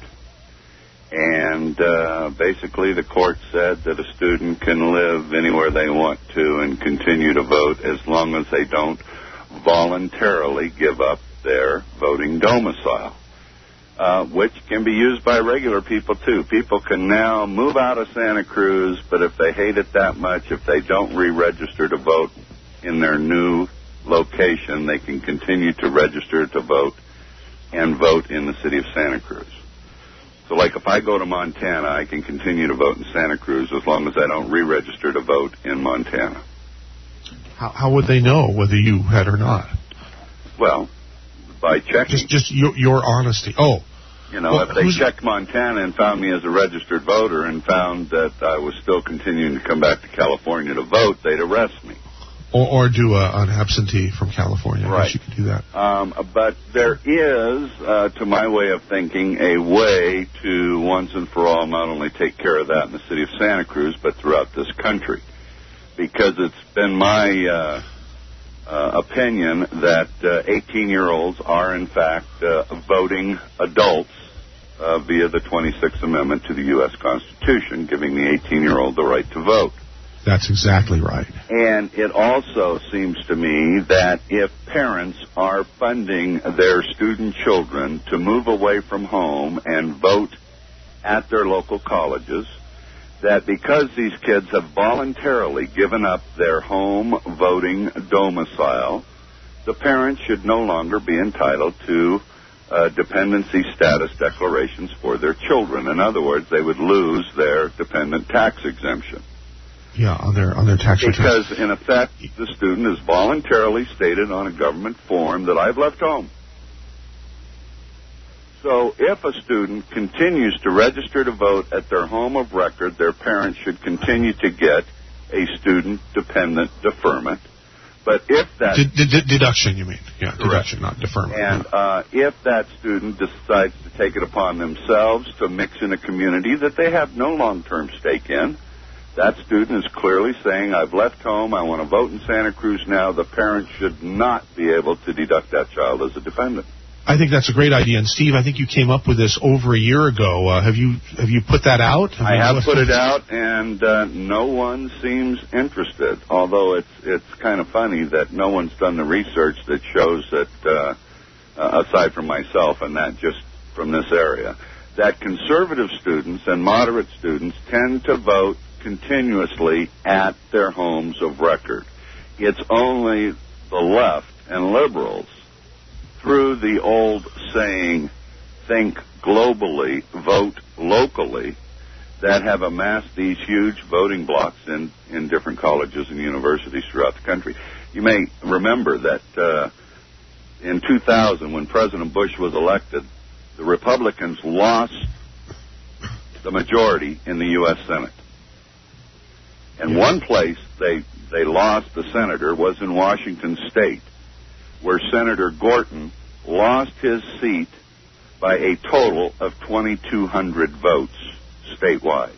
And uh, basically the court said that a student can live anywhere they want to and continue to vote as long as they don't voluntarily give up their voting domicile, uh, which can be used by regular people, too. People can now move out of Santa Cruz, but if they hate it that much, if they don't re-register to vote in their new location, they can continue to register to vote and vote in the city of Santa Cruz. So, like, if I go to Montana, I can continue to vote in Santa Cruz as long as I don't re-register to vote in Montana. How, how would they know whether you had or not? Well, by checking. Just just your, your honesty. Oh. You know, well, if they checked Montana and found me as a registered voter and found that I was still continuing to come back to California to vote, they'd arrest me. Or, or do a, an absentee from California. Right. I guess you could do that. Um, but there is, uh, to my way of thinking, a way to once and for all not only take care of that in the city of Santa Cruz, but throughout this country. Because it's been my uh, uh, opinion that eighteen-year-olds uh, are, in fact, uh, voting adults uh, via the twenty-sixth Amendment to the U S Constitution, giving the eighteen-year-old the right to vote. That's exactly right. And it also seems to me that if parents are funding their student children to move away from home and vote at their local colleges, that because these kids have voluntarily given up their home voting domicile, the parents should no longer be entitled to uh, dependency status declarations for their children. In other words, they would lose their dependent tax exemption. Yeah, on their on their tax returns. Because, in effect, the student has voluntarily stated on a government form that I've left home. So if a student continues to register to vote at their home of record, their parents should continue to get a student-dependent deferment. But if that... D- d- deduction, you mean. Yeah, correct. Deduction, not deferment. And uh, if that student decides to take it upon themselves to mix in a community that they have no long-term stake in, that student is clearly saying, I've left home, I want to vote in Santa Cruz now. The parents should not be able to deduct that child as a dependent. I think that's a great idea. And, Steve, I think you came up with this over a year ago. Uh, have you have you put that out? Have I have put it out, and uh, no one seems interested, although it's it's kind of funny that no one's done the research that shows that, uh, uh, aside from myself and that just from this area, that conservative students and moderate students tend to vote continuously at their homes of record. It's only the left and liberals, through the old saying, think globally, vote locally, that have amassed these huge voting blocks in, in different colleges and universities throughout the country. You may remember that uh, in two thousand, when President Bush was elected, the Republicans lost the majority in the U S Senate. And one place they, they lost the senator was in Washington State, where Senator Gorton lost his seat by a total of twenty-two hundred votes statewide.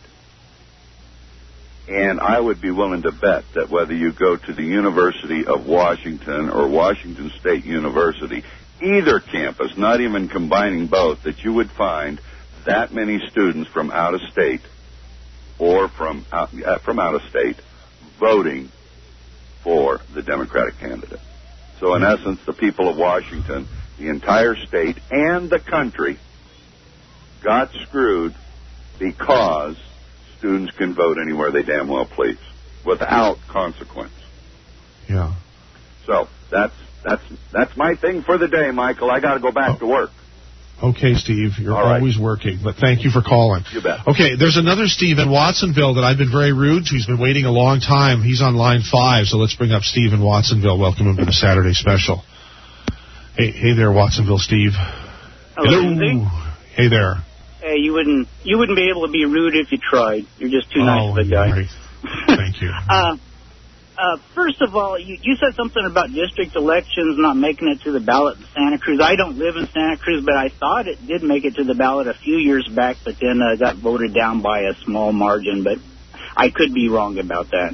And I would be willing to bet that whether you go to the University of Washington or Washington State University, either campus, not even combining both, that you would find that many students from out of state or from out, uh, from out of state voting for the Democratic candidate. So in essence, the people of Washington, the entire state, and the country got screwed because students can vote anywhere they damn well please, without consequence. Yeah. So that's that's that's my thing for the day, Michael. I got to go back oh. to work. Okay, Steve, you're All right. always working, but thank you for calling. You bet. Okay, there's another Steve in Watsonville that I've been very rude to. He's been waiting a long time. He's on line five, so let's bring up Steve in Watsonville. Welcome him to the Saturday special. Hey, hey there, Watsonville, Steve. Hello. Hello. Hey there. Hey, you wouldn't you wouldn't be able to be rude if you tried. You're just too nice oh, of a guy. Right. Thank you. uh, uh, first of all, you, you said something about district elections not making it to the ballot in Santa Cruz. I don't live in Santa Cruz, but I thought it did make it to the ballot a few years back, but then uh, got voted down by a small margin. But I could be wrong about that.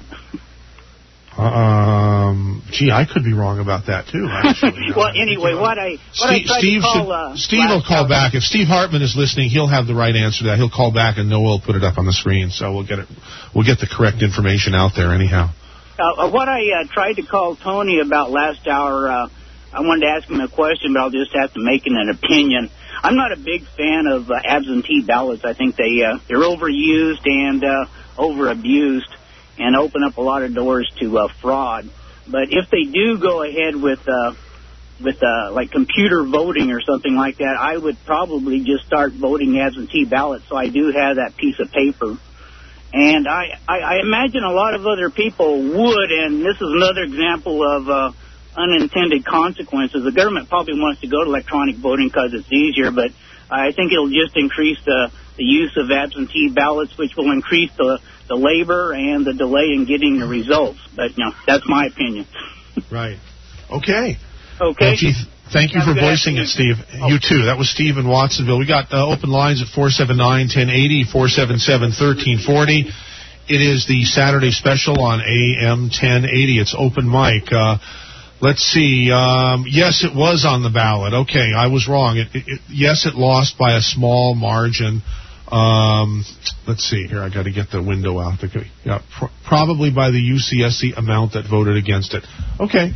Um, gee, I could be wrong about that too. Actually. Well, anyway, what I what Steve, I tried Steve, to call, should, uh, Steve will call back. If Steve Hartman is listening, he'll have the right answer to that. He'll call back, and Noah will put it up on the screen, so we'll get it. We'll get the correct information out there anyhow. Uh, what I uh, tried to call Tony about last hour, uh, I wanted to ask him a question, but I'll just have to make an opinion. I'm not a big fan of uh, absentee ballots. I think they uh, they're overused and uh, overabused, and open up a lot of doors to uh, fraud. But if they do go ahead with uh, with uh, like computer voting or something like that, I would probably just start voting absentee ballots, so I do have that piece of paper. And I, I, I imagine a lot of other people would, and this is another example of uh, unintended consequences. The government probably wants to go to electronic voting because it's easier, but I think it'll just increase the, the use of absentee ballots, which will increase the, the labor and the delay in getting the results. But, you know, that's my opinion. Right. Okay. Okay. Well, Keith, thank you Have for a good voicing afternoon. it, Steve. Oh. You too. That was Steve in Watsonville. We got uh, open lines at four seven nine, one oh eight oh, four seven seven, one three four oh. It is the Saturday special on A M ten eighty. It's open mic. Uh, let's see. Um, yes, it was on the ballot. Okay, I was wrong. It, it, it, yes, it lost by a small margin. Um, let's see here. I got to get the window out. Okay. Yeah, pr- probably by the U C S C amount that voted against it. Okay.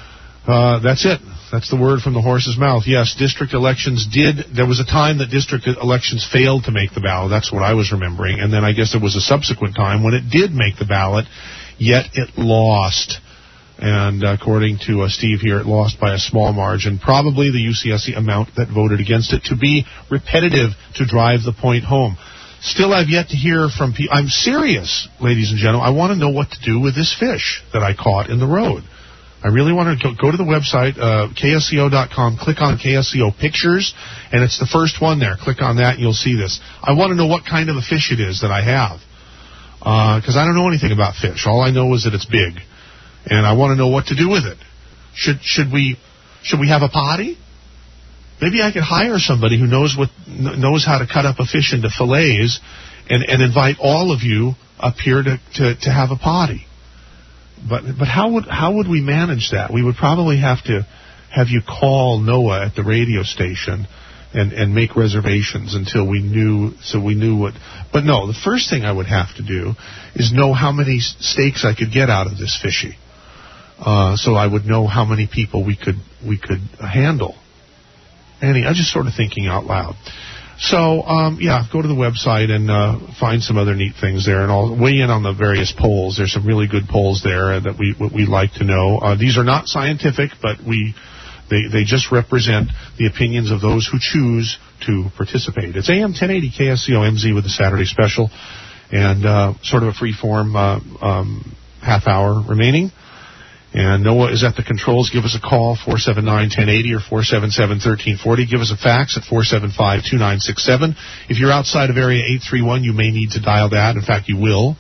Uh, that's it. That's the word from the horse's mouth. Yes, district elections did. There was a time that district elections failed to make the ballot. That's what I was remembering. And then I guess there was a subsequent time when it did make the ballot, yet it lost. And according to uh, Steve here, it lost by a small margin. Probably the U C S C amount that voted against it. To be repetitive, to drive the point home. Still, I've yet to hear from people. I'm serious, ladies and gentlemen. I want to know what to do with this fish that I caught in the road. I really want to go, go to the website, uh, K S C O dot com, click on K S C O Pictures, and it's the first one there. Click on that, and you'll see this. I want to know what kind of a fish it is that I have, because uh, I don't know anything about fish. All I know is that it's big, and I want to know what to do with it. Should should we should we have a potty? Maybe I could hire somebody who knows what knows how to cut up a fish into fillets, and, and invite all of you up here to, to, to have a potty. But but how would how would we manage that? We would probably have to have you call Noah at the radio station and, and make reservations until we knew so we knew what. But no, the first thing I would have to do is know how many steaks I could get out of this fishy, uh, so I would know how many people we could we could handle. Annie, I'm just sort of thinking out loud. So, um, yeah, go to the website and uh, find some other neat things there, and I'll weigh in on the various polls. There's some really good polls there that we we like to know. Uh, these are not scientific, but we they they just represent the opinions of those who choose to participate. It's A M ten eighty K S C O M Z with the Saturday special, and uh, sort of a free-form uh, um, half hour remaining. And Noah is at the controls. Give us a call, four seven nine, one oh eight oh or four seven seven, one three four oh. Give us a fax at four seven five, two nine six seven. If you're outside of area eight three one, you may need to dial that. In fact, you will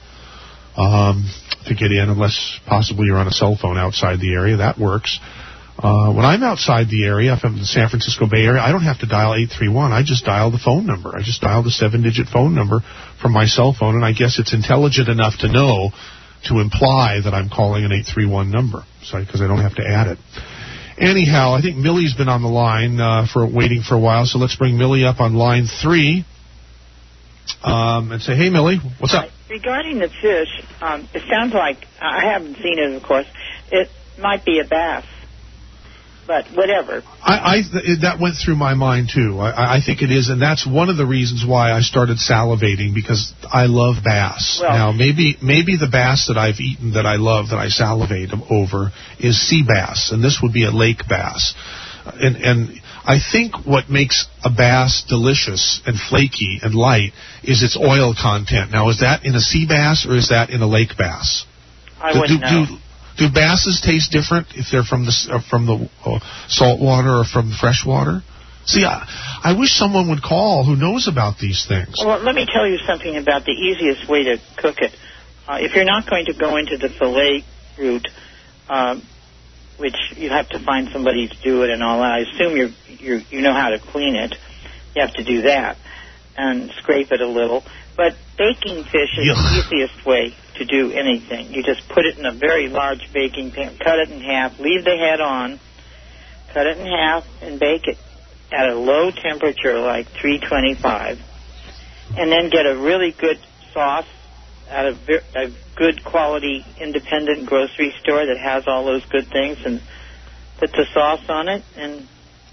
um, to get in, unless possibly you're on a cell phone outside the area. That works. Uh, when I'm outside the area, if I'm in the San Francisco Bay Area, I don't have to dial eight three one. I just dial the phone number. I just dial the seven-digit phone number from my cell phone, and I guess it's intelligent enough to know to imply that I'm calling an eight three one number, so because I don't have to add it. Anyhow, I think Millie's been on the line uh, for waiting for a while, so let's bring Millie up on line three um, and say, hey, Millie, what's up? Regarding the fish, um, it sounds like, I haven't seen it, of course, it might be a bass. But whatever. I, I that went through my mind too. I, I think it is, and that's one of the reasons why I started salivating, because I love bass. Well, now, maybe maybe the bass that I've eaten that I love, that I salivate over, is sea bass, and this would be a lake bass. And and I think what makes a bass delicious and flaky and light is its oil content. Now, is that in a sea bass or is that in a lake bass? I do, wouldn't do, know. Do, do basses taste different if they're from the uh, from the uh, salt water or from the fresh water? See, I, I wish someone would call who knows about these things. Well, let me tell you something about the easiest way to cook it. Uh, if you're not going to go into the fillet route, um, which you have to find somebody to do it and all that, I assume you're, you're, you know how to clean it. You have to do that and scrape it a little. But baking fish is Yuck. the easiest way to do anything. You just put it in a very large baking pan, cut it in half, leave the head on, cut it in half, and bake it at a low temperature, like three twenty-five, and then get a really good sauce at a, ver- a good quality independent grocery store that has all those good things, and put the sauce on it, and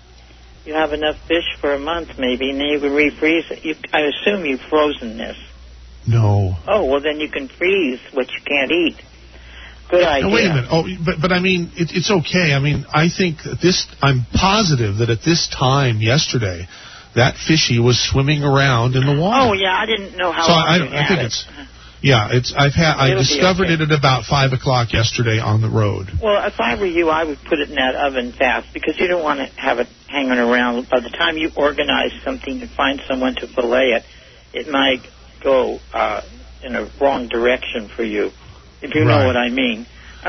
you have enough fish for a month maybe, and then you can refreeze it. You, I assume you've frozen this. No. Oh, well, then you can freeze what you can't eat. Good idea. Now, wait a minute. Oh, but but I mean, it, it's okay. I mean, I think that this. I'm positive that at this time yesterday, that fishy was swimming around in the water. Oh yeah, I didn't know how so long I, you I had think it. it's. Yeah, it's. I've had. I It'll be discovered okay. it at about five o'clock yesterday on the road. Well, if I were you, I would put it in that oven fast because you don't want to have it hanging around. By the time you organize something and find someone to fillet it, it might go uh, in a wrong direction for you, if you Right. know what I mean.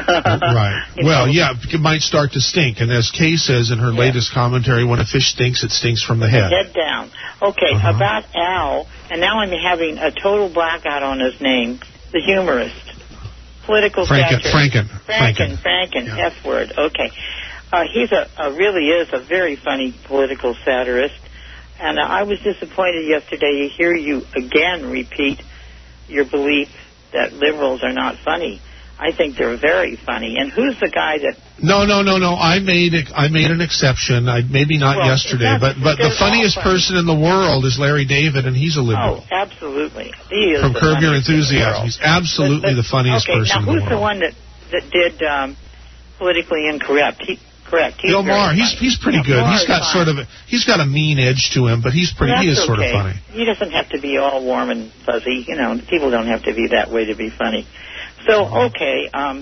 Right. You Well, know. yeah, it might start to stink. And as Kay says in her Yeah. latest commentary, when a fish stinks, it stinks from the head. Head down. Okay, Uh-huh. about Al, and now I'm having a total blackout on his name, the humorist. Political Franken, satire. Franken. Franken, Franken, Yeah. F word. Okay. Uh, he's a, a really is a very funny political satirist. And uh, I was disappointed yesterday to hear you again repeat your belief that liberals are not funny. I think they're very funny. And who's the guy that... No, no, no, no. I made it, I made an exception. I maybe not Well, yesterday, it's but not- but the they're all funniest funny. person in the world is Larry David, and he's a liberal. Oh, absolutely. He is From the Curb Your funniest in the Enthusiasm, world. he's absolutely But- but- the funniest okay, person now in the who's the world. one that that did um, politically incorrect? He, correct. He's Bill very Maher, he's funny. he's pretty Yeah, good. Maher He's is got fine. sort of a, he's got a mean edge to him, but he's pretty Well, he is that's sort of okay. funny. He doesn't have to be all warm and fuzzy. You know, people don't have to be that way to be funny. So, okay, um,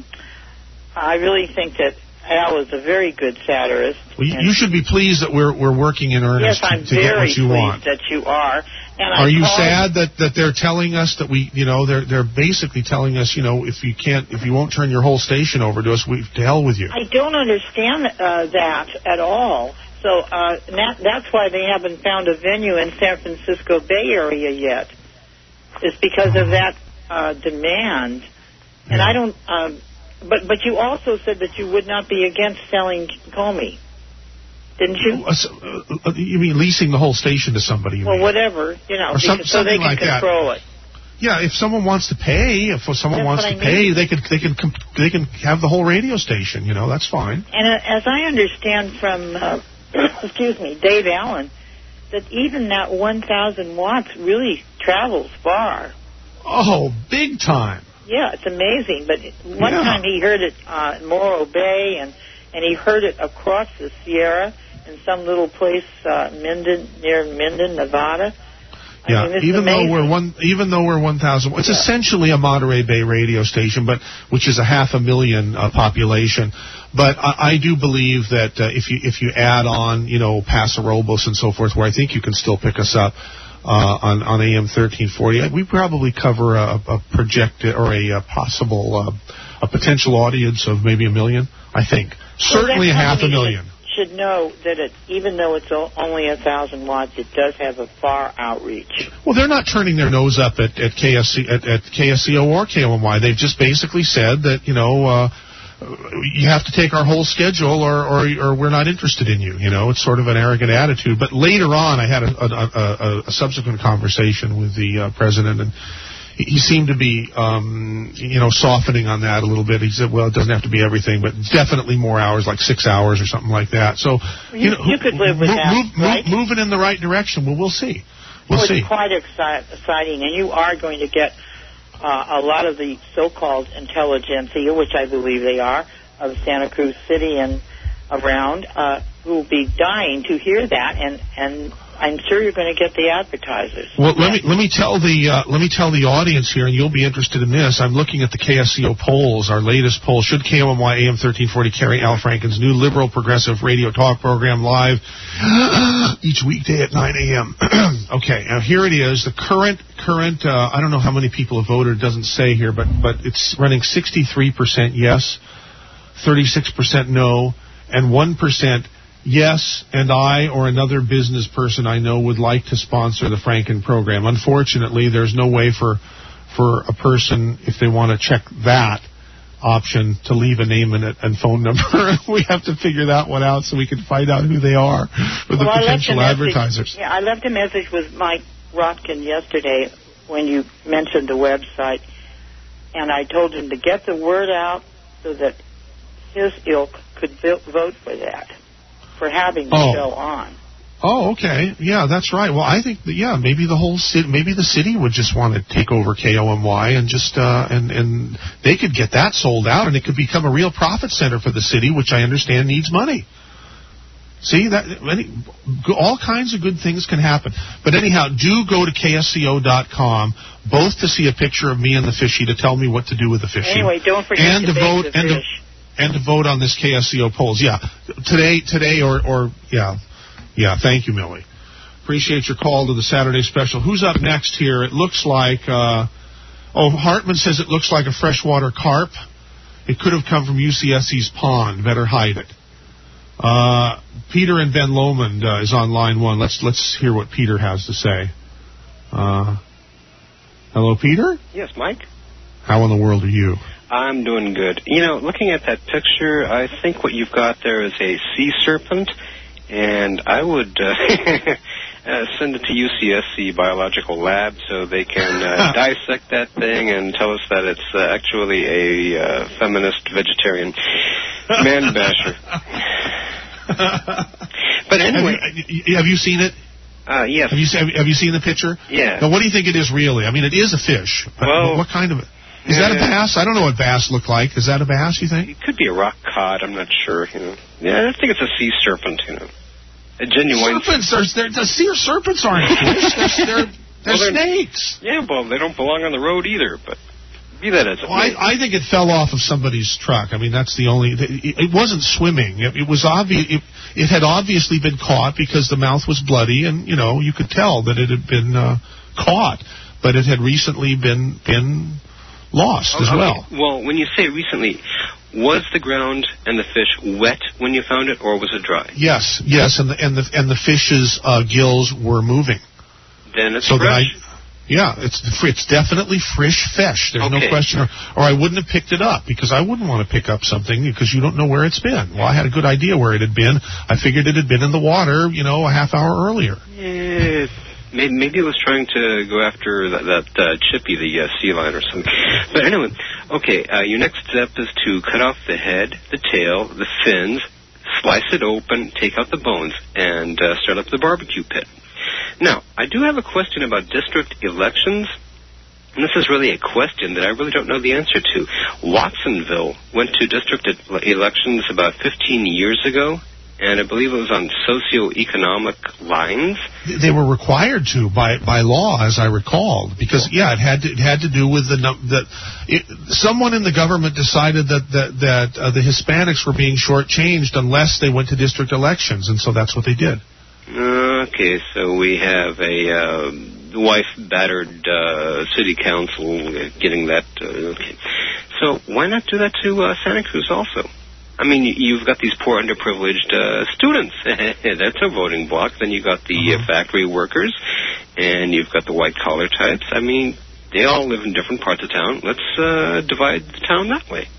I really think that Al is a very good satirist. Well, you, and- you should be pleased that we're we're working in earnest Yes, I'm to, to get very what you pleased want. that you are. And I Are you called- sad that, that they're telling us that we, you know, they're they're basically telling us, you know, if you can't, if you won't turn your whole station over to us, we to hell with you. I don't understand uh, that at all. So uh, that, that's why they haven't found a venue in San Francisco Bay Area yet. It's because of that uh, demand. And I don't. Um, but but you also said that you would not be against selling Comey, didn't you? Uh, so, uh, you mean leasing the whole station to somebody? You Well, mean? whatever, you know, Or some- because, so they something can like that. control it. Yeah, if someone wants to pay, if someone That's wants what to I pay, mean. they could they can comp- they can have the whole radio station. You know, that's fine. And uh, as I understand from, uh, excuse me, Dave Allen, that even that one thousand watts really travels far. Oh, big time. Yeah, it's amazing. But one Yeah. time he heard it uh, in Morro Bay, and, and he heard it across the Sierra in some little place, uh, Minden, near Minden, Nevada. I Yeah, mean, it's even amazing. though we're one, even though we're one thousand, it's Yeah. essentially a Monterey Bay radio station, but which is a half a million uh, population. But I, I do believe that uh, if you if you add on, you know, Paso Robles and so forth, where I think you can still pick us up uh, on on A M thirteen forty, we probably cover a, a projected or a, a possible uh, a potential audience of maybe a million. I think So certainly that a half a company million. Should, should know that it, even though it's o- only a thousand watts, it does have a far outreach. Well, they're not turning their nose up at, at K S C at, at K S C O or K O M Y. They've just basically said that, you know, uh, you have to take our whole schedule or, or or we're not interested in you. You know, it's sort of an arrogant attitude. But later on, I had a, a, a, a subsequent conversation with the uh, president, and he, he seemed to be, um, you know, softening on that a little bit. He said, well, it doesn't have to be everything, but definitely more hours, like six hours or something like that. So, You- know, you could live with move, that, move, right? move, moving in the right direction. Well, we'll see. We'll Well, see. it's quite exci- exciting, and you are going to get uh, a lot of the so-called intelligentsia, which I believe they are, of Santa Cruz City and around, uh, who will be dying to hear that, and and I'm sure you're going to get the advertisers. Well, let me let me tell the uh, let me tell the audience here, and you'll be interested in this. I'm looking at the K S C O polls, our latest poll. Should K O M Y A M thirteen forty carry Al Franken's new liberal progressive radio talk program live each weekday at nine a.m.? Okay, now here it is. The current current uh, I don't know how many people have voted. It doesn't say here, but but it's running sixty-three percent yes, thirty-six percent no, and one percent yes, and I or another business person I know would like to sponsor the Franken program. Unfortunately, there's no way for for a person, if they want to check that option, to leave a name and, and phone number. We have to figure that one out so we can find out who they are for the well, potential I advertisers. Yeah, I left a message with Mike Rotkin yesterday when you mentioned the website, and I told him to get the word out so that his ilk could vote for that, for having the oh. show on. Oh, okay. Yeah, that's right. Well, I think that, yeah, maybe the whole city, maybe the city would just want to take over K O M Y and just, uh, and, and they could get that sold out and it could become a real profit center for the city, which I understand needs money. See, that any, all kinds of good things can happen. But anyhow, do go to K S C O dot com, both to see a picture of me and the fishy, to tell me what to do with the fishy. Anyway, don't forget and to, to vote the and fish. to, and to vote on this K S C O polls. Yeah, today, today, or, or yeah, yeah. Thank you, Millie. Appreciate your call to the Saturday special. Who's up next here? It looks like, uh, oh, Hartman says it looks like a freshwater carp. It could have come from U C S C's pond. Better hide it. Uh, Peter and Ben Lomond uh, is on line one. Let's let's hear what Peter has to say. Uh, hello, Peter? Yes, Mike. How in the world are you? I'm doing good. You know, looking at that picture, I think what you've got there is a sea serpent, and I would uh, uh, send it to U C S C Biological Lab so they can uh, dissect that thing and tell us that it's uh, actually a uh, feminist vegetarian man basher. But anyway, have you, have you seen it? Uh, yes. Have you have you seen the picture? Yeah. Now, what do you think it is really? I mean, it is a fish. But well, what kind of? Is yeah. that a bass? I don't know what bass look like. Is that a bass? You think? It could be a rock cod. I'm not sure. You know. Yeah, I think it's a sea serpent. You know, a genuine. Serpents are they're, the sea serpents aren't fish. They're they're, they're well, snakes. Yeah, well, they don't belong on the road either. But. Be that as it well, I, I think it fell off of somebody's truck. I mean, that's the only... It, it wasn't swimming. It, it was obvious. It, it had obviously been caught because the mouth was bloody, and, you know, you could tell that it had been uh, caught. But it had recently been been lost oh, as okay. well. Well, when you say recently, was the ground and the fish wet when you found it, or was it dry? Yes, yes, and the and the and the fish's uh, gills were moving. Then it's so fresh. That I, Yeah, it's it's definitely fresh fish. There's okay. no question. Or, or I wouldn't have picked it up, because I wouldn't want to pick up something because you don't know where it's been. Well, I had a good idea where it had been. I figured it had been in the water, you know, a half hour earlier. Yeah, maybe, maybe it was trying to go after that, that uh, Chippy, the uh, sea lion or something. But anyway, okay, uh, your next step is to cut off the head, the tail, the fins, slice it open, take out the bones, and uh, start up the barbecue pit. Now, I do have a question about district elections, and this is really a question that I really don't know the answer to. Watsonville went to district elections about fifteen years ago, and I believe it was on socioeconomic lines. They were required to by by law, as I recall, because yeah, it had to, it had to do with the that it, someone in the government decided that that, that uh, the Hispanics were being shortchanged unless they went to district elections, and so that's what they did. Okay, so we have a uh, wife-battered uh, city council getting that. Uh, okay, so why not do that to uh, Santa Cruz also? I mean, you've got these poor, underprivileged uh, students. That's a voting block. Then you've got the uh, factory workers, and you've got the white-collar types. I mean, they all live in different parts of town. Let's uh, divide the town that way.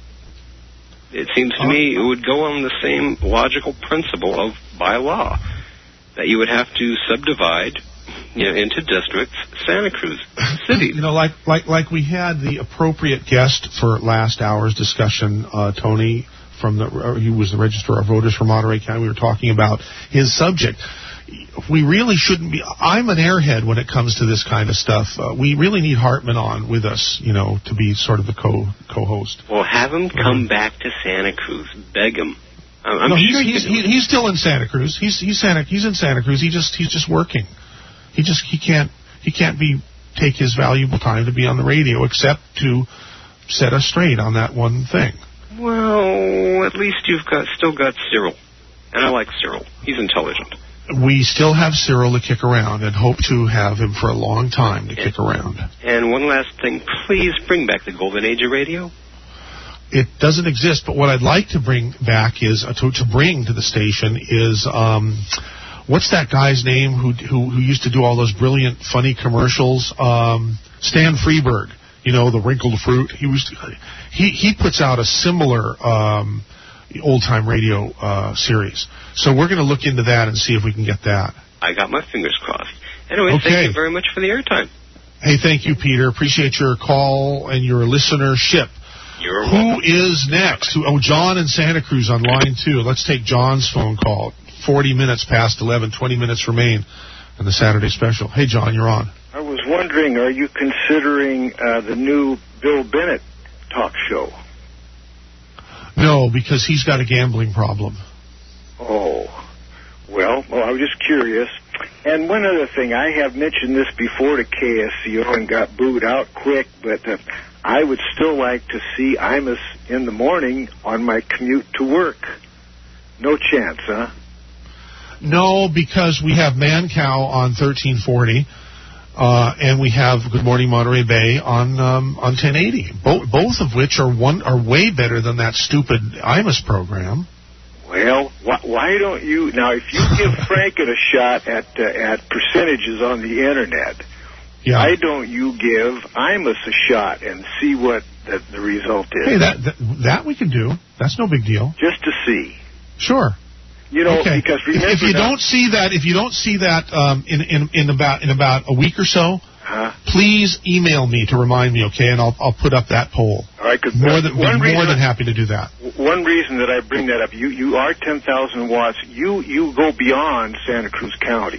It seems to me it would go on the same logical principle of by law, that you would have to subdivide, you know, into districts, Santa Cruz City. You know, like like like we had the appropriate guest for last hour's discussion, uh, Tony, from the uh, he was the Registrar of Voters for Monterey County. We were talking about his subject. We really shouldn't be. I'm an airhead when it comes to this kind of stuff. Uh, we really need Hartman on with us, you know, to be sort of the co co-host. Well, have him come mm-hmm. back to Santa Cruz. Beg him. I'm no, sure he's, he's, he, he's still in Santa Cruz. He's he's Santa he's in Santa Cruz. He just he's just working. He just he can't he can't be take his valuable time to be on the radio except to set us straight on that one thing. Well, at least you've got still got Cyril, and I like Cyril. He's intelligent. We still have Cyril to kick around and hope to have him for a long time to kick around. And one last thing, please bring back the golden age of radio. It doesn't exist, but what I'd like to bring back is, uh, to, to bring to the station is, um, what's that guy's name who, who who used to do all those brilliant, funny commercials? Um, Stan Freberg, you know, the wrinkled fruit. He was, he he puts out a similar um, old-time radio uh, series. So we're going to look into that and see if we can get that. I got my fingers crossed. Anyway, okay. Thank you very much for the airtime. Hey, thank you, Peter. Appreciate your call and your listenership. You're Who welcome. is next? Oh, John in Santa Cruz on line two. Let's take John's phone call. forty minutes past eleven, twenty minutes remain in the Saturday special. Hey, John, you're on. I was wondering, are you considering uh, the new Bill Bennett talk show? No, because he's got a gambling problem. Oh, well, well, I was just curious. And one other thing, I have mentioned this before to K S C O and got booed out quick, but uh, I would still like to see Imus in the morning on my commute to work. No chance, huh? No, because we have Mancow on thirteen forty, uh, and we have Good Morning Monterey Bay on um, on ten eighty. Both both of which are one are way better than that stupid Imus program. Well, why, why don't you now? If you give Franken a shot at uh, at percentages on the internet, yeah. why don't you give Imus a shot and see what the, the result is? Hey, that, that that we can do. That's no big deal. Just to see. Sure. You know, okay. because remember if you now, don't see that, if you don't see that um, in in in about in about a week or so, huh? please email me to remind me, okay? And I'll I'll put up that poll. All right, cause more than one more reason, than happy to do that. One reason that I bring that up, you you are ten thousand watts. You you go beyond Santa Cruz County.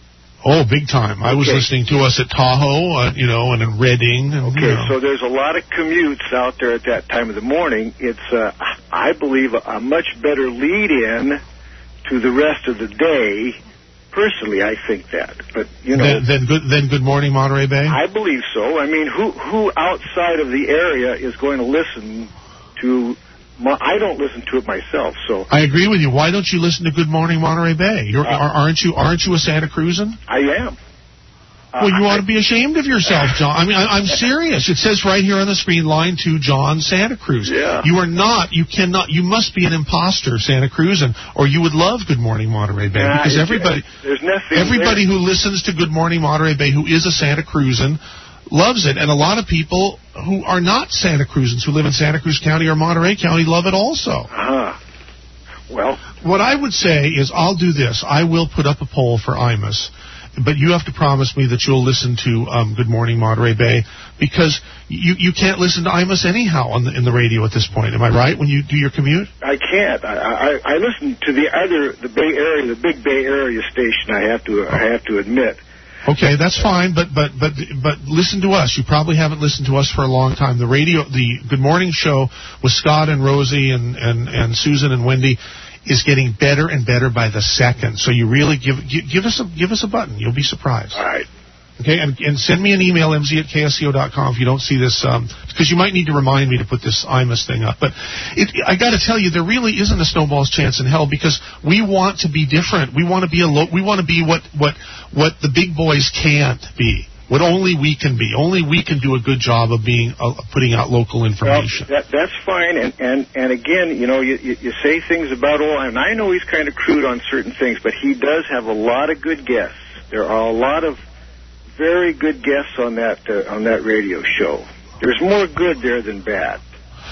Oh, big time! I was Okay. listening to us at Tahoe, uh, you know, and in Redding. And, Okay, you know. so there's a lot of commutes out there at that time of the morning. It's, uh, I believe, a, a much better lead-in to the rest of the day. Personally, I think that. But, you know... Then, then, good, then Good Morning Monterey Bay? I believe so. I mean, who who outside of the area is going to listen to... My, I don't listen to it myself, so... I agree with you. Why don't you listen to Good Morning Monterey Bay? You're, Uh, aren't you aren't you a Santa Cruzan? I am. Well, you ought to be ashamed of yourself, John. I mean, I, I'm serious. It says right here on the screen, line two, John Santa Cruz. Yeah. You are not, you cannot, you must be an imposter, Santa Cruzan, or you would love Good Morning Monterey Bay. Nah, because it- everybody, there's nothing everybody there. who listens to Good Morning Monterey Bay, who is a Santa Cruzan, loves it. And a lot of people who are not Santa Cruzans, who live in Santa Cruz County or Monterey County, love it also. Uh-huh. Well... What I would say is I'll do this. I will put up a poll for Imus. But you have to promise me that you'll listen to um, Good Morning Monterey Bay, because you, you can't listen to Imus anyhow on the, in the radio at this point. Am I right when you do your commute? I can't. I, I I listen to the other the Bay Area, the big Bay Area station. I have to I have to admit. Okay, that's fine, but but but but listen to us. You probably haven't listened to us for a long time. The radio, the Good Morning show with Scott and Rosie and and and Susan and Wendy is getting better and better by the second. So you really give give, give us a give us a button. You'll be surprised. All right. Okay, and, and send me an email, m z at k s c o dot com, if you don't see this, um, because you might need to remind me to put this Imus thing up. But it, I got to tell you, there really isn't a snowball's chance in hell, because we want to be different. We want to be a lo- we want to be what what what the big boys can't be. What only we can be. Only we can do a good job of being uh, putting out local information. Well, that, that's fine. And, and, and again, you know, you, you, you say things about all, and I know he's kind of crude on certain things, but he does have a lot of good guests. There are a lot of very good guests on that uh, on that radio show. There's more good there than bad.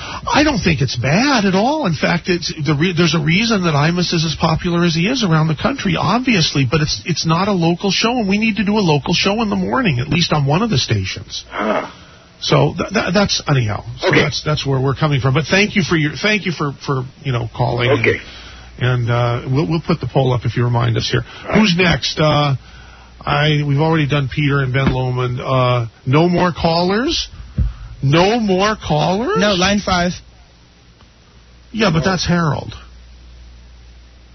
I don't think it's bad at all. In fact, it's the re- there's a reason that Imus is as popular as he is around the country, obviously, but it's it's not a local show, and we need to do a local show in the morning, at least on one of the stations. Ah. So th- th- that's anyhow. So Okay. that's that's where we're coming from. But thank you for your thank you for, for you know calling. Okay. And, and uh, we'll we'll put the poll up if you remind us here. Who's next? Uh, I we've already done Peter and Ben Lomond. Uh, no more callers. No more callers? No, line five. Yeah, but that's Harold.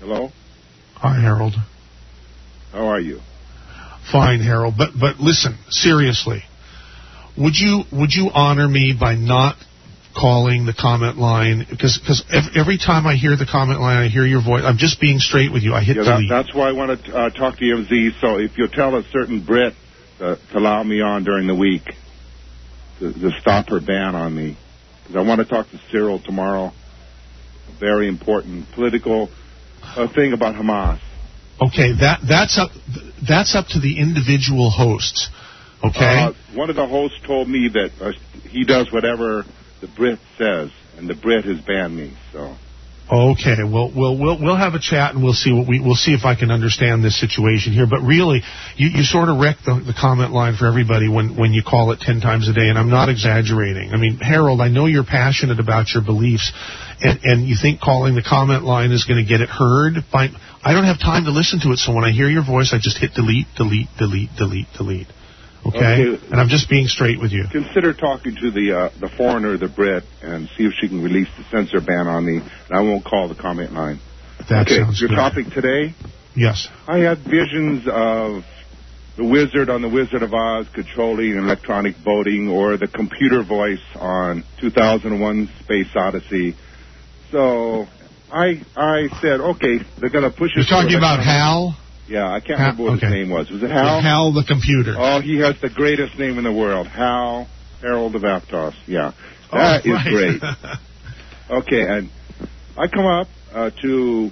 Hello? Hi, Harold. How are you? Fine, Harold. But but listen, seriously, would you would you honor me by not calling the comment line? Because because every time I hear the comment line, I hear your voice. I'm just being straight with you. I hit yeah, that, delete. That's why I want to uh, talk to M Z. So if you'll tell a certain Brit to, to allow me on during the week to, to stop her ban on me, because I want to talk to Cyril tomorrow. A very important political uh, thing about Hamas. Okay, that that's up that's up to the individual hosts. Okay. Uh, one of the hosts told me that uh, he does whatever the Brit says, and the Brit has banned me. So. Okay, well, we'll we'll we'll have a chat and we'll see what we we'll see if I can understand this situation here. But really, you, you sort of wreck the, the comment line for everybody when, when you call it ten times a day, and I'm not exaggerating. I mean, Harold, I know you're passionate about your beliefs, and, and you think calling the comment line is going to get it heard. By, I don't have time to listen to it, so when I hear your voice, I just hit delete, delete, delete, delete, delete. Okay? okay, and I'm just being straight with you. Consider talking to the uh, the foreigner, the Brit, and see if she can release the censor ban on me, and I won't call the comment line. That okay, sounds your good. topic today? Yes. I had visions of the Wizard on the Wizard of Oz controlling electronic voting, or the computer voice on two thousand one Space Odyssey. So I I said, okay, they're going to push us. You're talking about HAL? Yeah, I can't remember what okay. his name was. Was it Hal? Hal the computer. Oh, he has the greatest name in the world. Hal Harold of Aptos. Yeah. That oh, is great. Okay, and I come up uh, to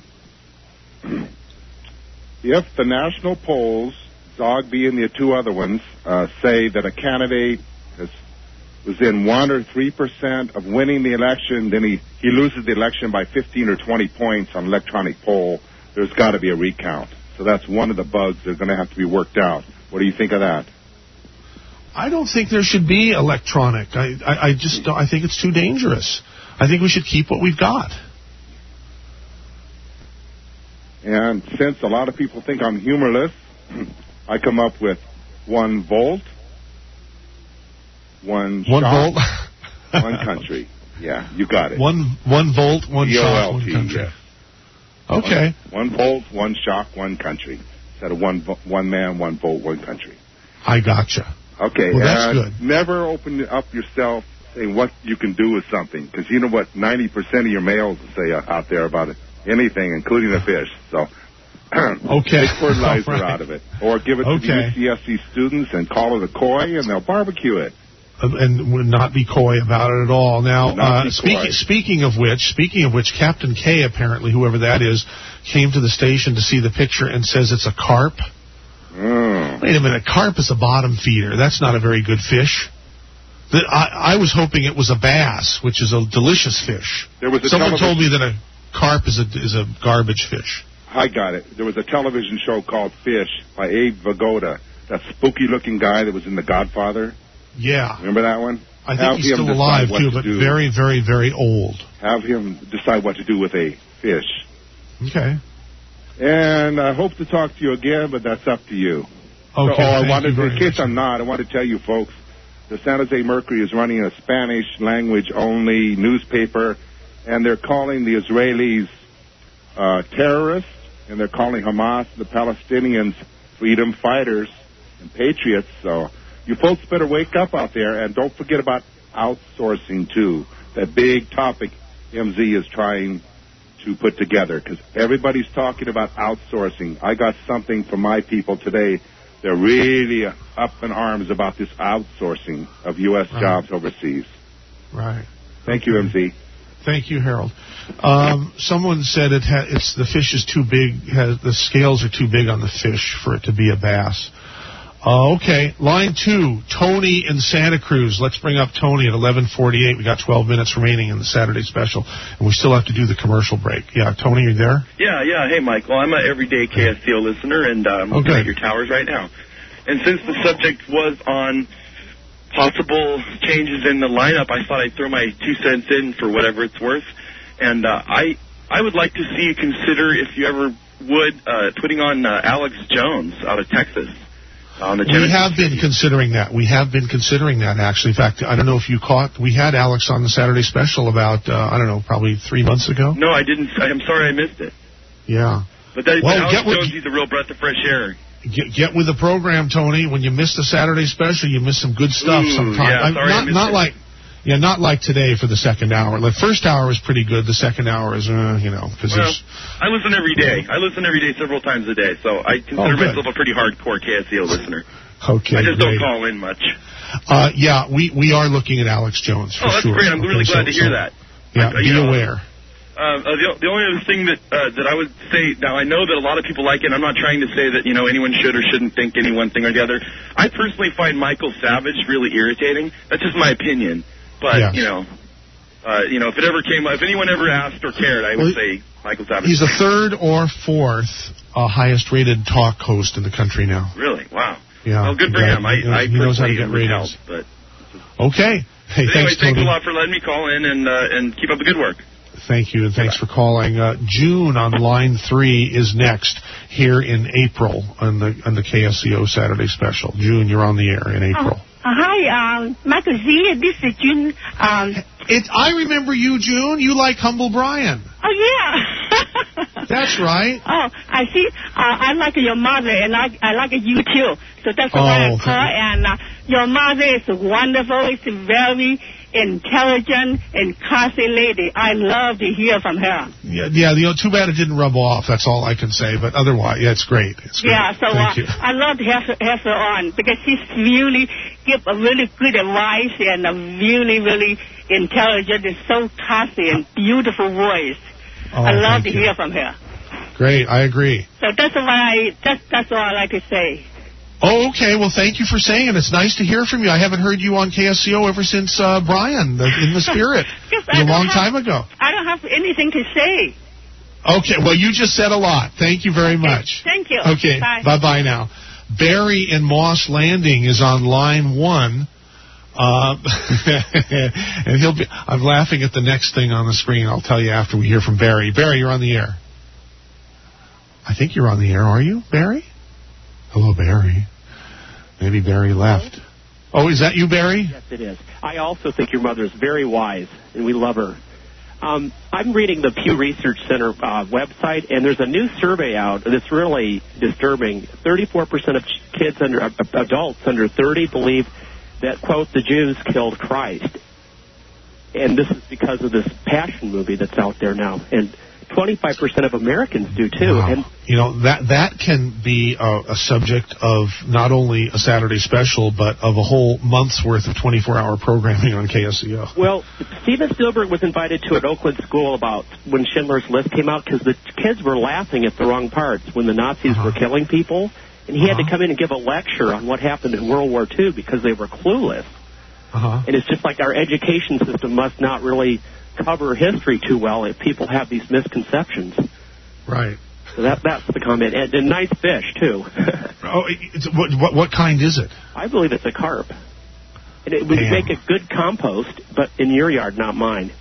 if the national polls, Zogby and the two other ones, uh, say that a candidate is within one or three percent of winning the election, then he, he loses the election by fifteen or twenty points on electronic poll, there's got to be a recount. So that's one of the bugs that are going to have to be worked out. What do you think of that? I don't think there should be electronic. I, I, I just don't, I think it's too dangerous. I think we should keep what we've got. And since a lot of people think I'm humorless, I come up with one volt, one one shot, volt, one country. Yeah, you got it. One one volt, one shot, one country. Yes. Okay. One, one volt, one shock, one country. Instead of one one man, one vote, one country. I gotcha. Okay. Well, that's uh, good. Never open up yourself saying what you can do with something, because you know what ninety percent of your mails say out there about it, anything, including the fish. So okay. take fertilizer right. out of it. Or give it okay. to the U C S C students and call it a koi, and they'll barbecue it. And would not be coy about it at all. Now, uh, speaking coy. speaking of which, speaking of which, Captain K, apparently, whoever that is, came to the station to see the picture and says it's a carp. Mm. Wait a minute, carp is a bottom feeder. That's not a very good fish. The, I, I was hoping it was a bass, which is a delicious fish. There was a Someone television- told me that a carp is a is a garbage fish. I got it. There was a television show called Fish by Abe Vigoda, that spooky-looking guy that was in The Godfather. Yeah. Remember that one? I think Have he's him still alive, decide what too, to but do. very, very, very old. Have him decide what to do with a fish. Okay. And I hope to talk to you again, but that's up to you. Okay, so, oh, I thank wanted, you very in case much. I'm not, I want to tell you folks, the San Jose Mercury is running a Spanish language-only newspaper, and they're calling the Israelis uh, terrorists, and they're calling Hamas the Palestinians freedom fighters and patriots. So you folks better wake up out there, and don't forget about outsourcing, too. That big topic M Z is trying to put together, because everybody's talking about outsourcing. I got something from my people today. They're really up in arms about this outsourcing of U S Right. jobs overseas. Right. Thank you, M Z. Thank you, Harold. Um, someone said it ha- it's the fish is too big. Has, the scales are too big on the fish for it to be a bass. Uh, okay, line two, Tony in Santa Cruz. Let's bring up Tony at eleven forty-eight. We got twelve minutes remaining in the Saturday special, and we still have to do the commercial break. Yeah, Tony, are you there? Yeah, yeah. Hey, Michael. I'm an everyday K S C O listener, and uh, I'm looking Okay. at your towers right now. And since the subject was on possible changes in the lineup, I thought I'd throw my two cents in for whatever it's worth. And uh, I I would like to see you consider, if you ever would, uh, putting on uh, Alex Jones out of Texas. On the We have been considering that. We have been considering that, actually. In fact, I don't know if you caught, we had Alex on the Saturday special about, uh, I don't know, probably three months ago. No, I didn't. I'm sorry I missed it. Yeah. But that, Well, Alex get with- Jones, he's a real breath of fresh air. Get, get with the program, Tony. When you miss the Saturday special, you miss some good stuff Ooh, sometimes. yeah, I- sorry I not missed not it. like, yeah, not like today for the second hour. The first hour was pretty good. The second hour is, uh, you know, because Well, there's. I listen every day. I listen every day several times a day, so I consider Oh, good. myself a pretty hardcore K S E O listener. Okay, I just great. don't call in much. Uh, yeah, we, we are looking at Alex Jones for Oh, that's sure. great. I'm really Okay, glad so- to hear so- that. Yeah, Uh, be you know, aware. Uh, uh, the, the only other thing that uh, that I would say, now I know that a lot of people like it, and I'm not trying to say that, you know, anyone should or shouldn't think any one thing or the other. I personally find Michael Savage really irritating. That's just my opinion. But, Yes. you know, uh, you know, if it ever came up, if anyone ever asked or cared, I would Well, say Michael Savage. He's the third or fourth uh, highest rated talk host in the country now. Really? Wow. Yeah. Well, good for Yeah, him. I, he knows- I he knows how to personally get am ratings. repelled, but Okay. Hey, But anyway, thanks, thanks Tony. a lot for letting me call in and uh, and keep up the good work. Thank you, and thanks for calling. Uh, June on line three is next here in April on the on the K S C O Saturday special. June, you're on the air in April. Uh, hi, um, Michael Z. This is June. Um, it, I remember you, June. You like Humble Brian. Oh, yeah. That's right. Oh, I see. Uh, I like your mother, and I, I like you, too. So that's why Oh, I call. And uh, your mother is wonderful. It's very intelligent and classy lady. I love to hear from her. Yeah, yeah. You know, too bad it didn't rub off. That's all I can say. But otherwise, yeah, it's great. It's great. Yeah, so uh, Thank you. I love to have her, have her on because she's really give a really good advice and a really, really intelligent and so classy and beautiful voice. Oh, I love thank to you. hear from her. Great, I agree. So that's why I, that's, that's all I like to say. Oh, okay. Well, thank you for saying it. It's nice to hear from you. I haven't heard you on K S C O ever since uh, Brian, the, in the Spirit. Yes, It was I a long don't time have- ago. I don't have anything to say. Okay, well, you just said a lot. Thank you very much. Thank you. Okay, Bye. bye-bye now. Barry in Moss Landing is on line one. Uh, and he'll be, I'm laughing at the next thing on the screen. I'll tell you after we hear from Barry. Barry, you're on the air. I think you're on the air, are you, Barry? Hello, Barry. Maybe Barry left. Oh, is that you, Barry? Yes, it is. I also think your mother is very wise, and we love her. Um, I'm reading the Pew Research Center uh, website, and there's a new survey out that's really disturbing. thirty-four percent of kids under uh, adults under thirty believe that, quote, the Jews killed Christ. And this is because of this Passion movie that's out there now. And twenty-five percent of Americans do, too. Wow. And You know, that that can be a, a subject of not only a Saturday special, but of a whole month's worth of twenty-four hour programming on K S C O. Well, Steven Spielberg was invited to an Oakland school about when Schindler's List came out because the kids were laughing at the wrong parts when the Nazis Uh-huh. were killing people. And he had to come in and give a lecture on what happened in World War Two because they were clueless. Uh-huh. And it's just like our education system must not really cover history too well if people have these misconceptions. Right. So that that's the comment. And, and nice fish, too. Oh, it's, what, what what kind is it? I believe it's a carp. And it would Damn. make a good compost, but in your yard, not mine.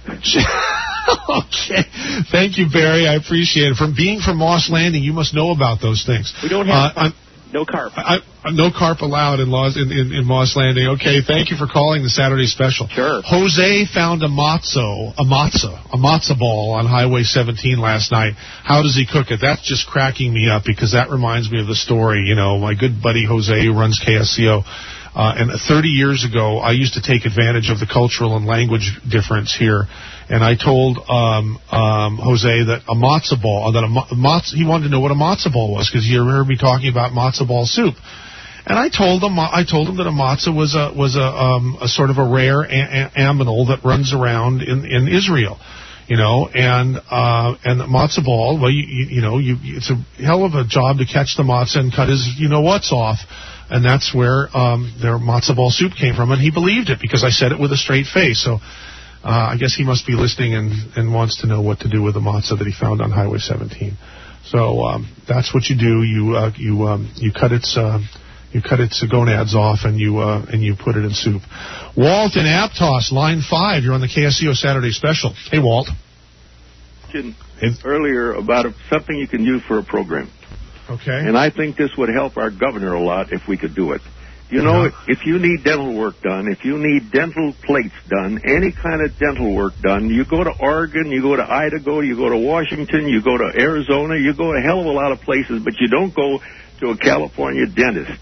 Okay. Thank you, Barry. I appreciate it. From being from Moss Landing, you must know about those things. We don't have Uh, I'm, no carp. I, I, no carp allowed in, Laws, in, in, in Moss Landing. Okay, thank you for calling the Saturday special. Sure. Jose found a matzo, a matzo, a matzo ball on Highway seventeen last night. How does he cook it? That's just cracking me up because that reminds me of the story. You know, my good buddy Jose who runs K S C O. Uh, and thirty years ago, I used to take advantage of the cultural and language difference here. And I told um, um, Jose that a matzo ball, that a, ma- matzo, he wanted to know what a matzo ball was because he heard me talking about matzo ball soup. And I told him, I told him that a matzo was a was a, um, a sort of a rare a- a- aminal that runs around in, in Israel, you know. And uh, and the matzo ball, well, you, you, you know, you, it's a hell of a job to catch the matzah and cut his, you know what's off. And that's where um, their matzo ball soup came from, and he believed it because I said it with a straight face. So uh, I guess he must be listening and, and wants to know what to do with the matzah that he found on Highway seventeen. So um, that's what you do. You uh, you um, you cut its uh, you cut its gonads off and you uh, and you put it in soup. Walt in Aptos, line five. You're on the K S C O Saturday special. Hey, Walt. Earlier about a, something you can use for a program. Okay. And I think this would help our governor a lot if we could do it. You know, if you need dental work done, if you need dental plates done, any kind of dental work done, you go to Oregon, you go to Idaho, you go to Washington, you go to Arizona, you go a hell of a lot of places, but you don't go to a California dentist.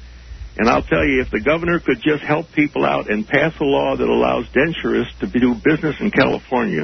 And I'll tell you, if the governor could just help people out and pass a law that allows denturists to do business in California.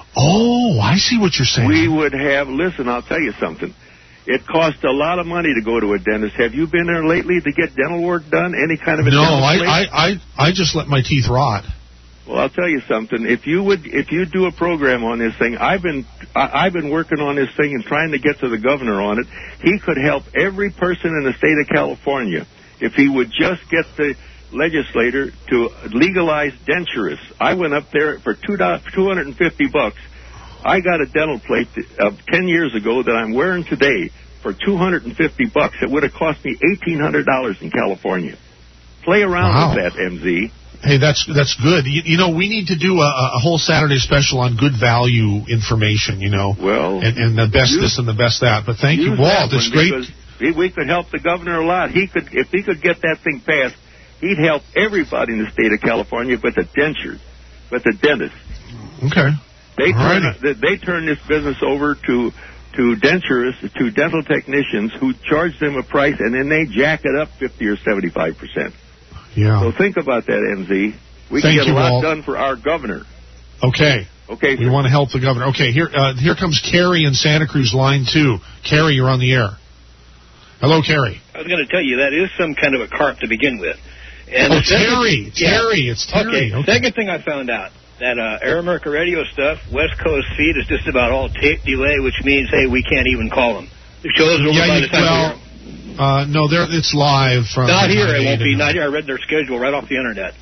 Oh, I see what you're saying. We would have, listen, I'll tell you something. It costs a lot of money to go to a dentist. Have you been there lately to get dental work done? Any kind of a no, dental I, place? I, I, I just let my teeth rot. Well, I'll tell you something. If you would, if you do a program on this thing, I've been, I, I've been working on this thing and trying to get to the governor on it. He could help every person in the state of California if he would just get the legislator to legalize denturists. I went up there for two two hundred and fifty bucks. I got a dental plate of ten years ago that I'm wearing today for two hundred and fifty bucks. It would have cost me eighteen hundred dollars in California. Play around Wow. with that, M Z. Hey, that's that's good. You, you know, we need to do a, a whole Saturday special on good value information, you know, well, and, and the best use, this and the best that. But thank you, use Walt. that It's one great. because We could help the governor a lot. He could, if he could get that thing passed, he'd help everybody in the state of California, but the dentures, but the dentists. Okay. They turn, Alrighty. they turn this business over to to denturists, to dental technicians who charge them a price, and then they jack it up fifty or seventy-five percent. Yeah. So think about that, M Z. We Thank can get you, a lot Walt. done for our governor. Okay. Okay. We want to help the governor. Okay, here uh, here comes Carrie in Santa Cruz, line two. Carrie, you're on the air. Hello, Carrie. I was going to tell you, that is some kind of a carp to begin with. And oh, the second- Terry. yeah. Terry. It's Terry. Okay. Okay. Second thing I found out, that uh, Air America Radio stuff, West Coast feed is just about all tape delay, which means, hey, we can't even call them. The shows are over Yeah, by you, the time well, we uh, no, there it's live from. Not here, it nine won't eight be. and- Not here. I read their schedule right off the Internet.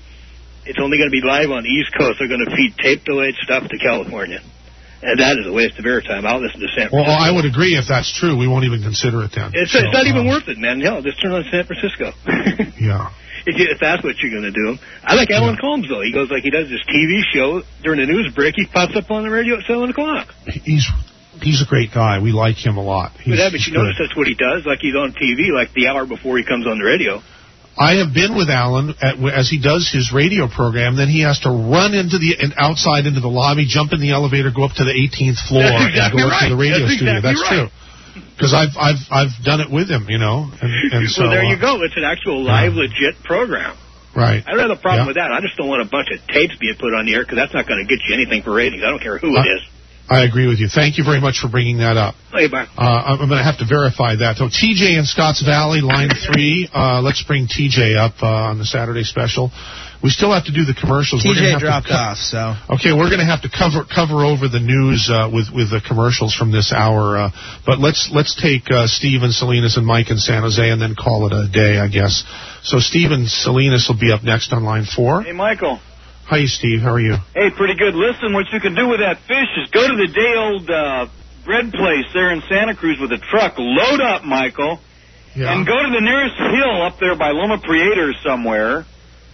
It's only going to be live on the East Coast. They're going to feed tape-delayed stuff to California. And that is a waste of airtime. I'll listen to San Francisco. Well, I would agree if that's true. We won't even consider it then. It's, So, it's not even uh, worth it, man. Hell, just turn on San Francisco. Yeah. If, you, if that's what you're going to do. I like Alan Colmes, though. He goes like he does this T V show during the news break. He pops up on the radio at seven o'clock. He's he's a great guy. We like him a lot. He's, But, yeah, but he's you good. notice that's what he does. Like he's on T V like the hour before he comes on the radio. I have been with Alan at, as he does his radio program. Then he has to run into the and outside into the lobby, jump in the elevator, go up to the eighteenth floor, That's and exactly go up right. to the radio That's studio. exactly That's right. true. Because I've I've I've done it with him, you know. And, and so, well, there you uh, go. It's an actual live, legit program. Right. I don't have a problem Yeah. with that. I just don't want a bunch of tapes being put on the air because that's not going to get you anything for ratings. I don't care who it is. I agree with you. Thank you very much for bringing that up. Hey, bye. Uh, I'm going to have to verify that. So T J in Scotts Valley, line three. Uh, let's bring T J up uh, on the Saturday special. We still have to do the commercials. T We're gonna J have dropped to co- off, so. Okay, we're going to have to cover cover over the news uh, with with the commercials from this hour. Uh, but let's let's take uh, Steve and Salinas and Mike in San Jose and then call it a day, I guess. So Steve and Salinas will be up next on line four. Hey, Michael. Hi, Steve. How are you? Hey, pretty good. Listen, what you can do with that fish is go to the day-old uh, bread place there in Santa Cruz with a truck. Load up, Michael, Yeah. and go to the nearest hill up there by Loma Prieta or somewhere,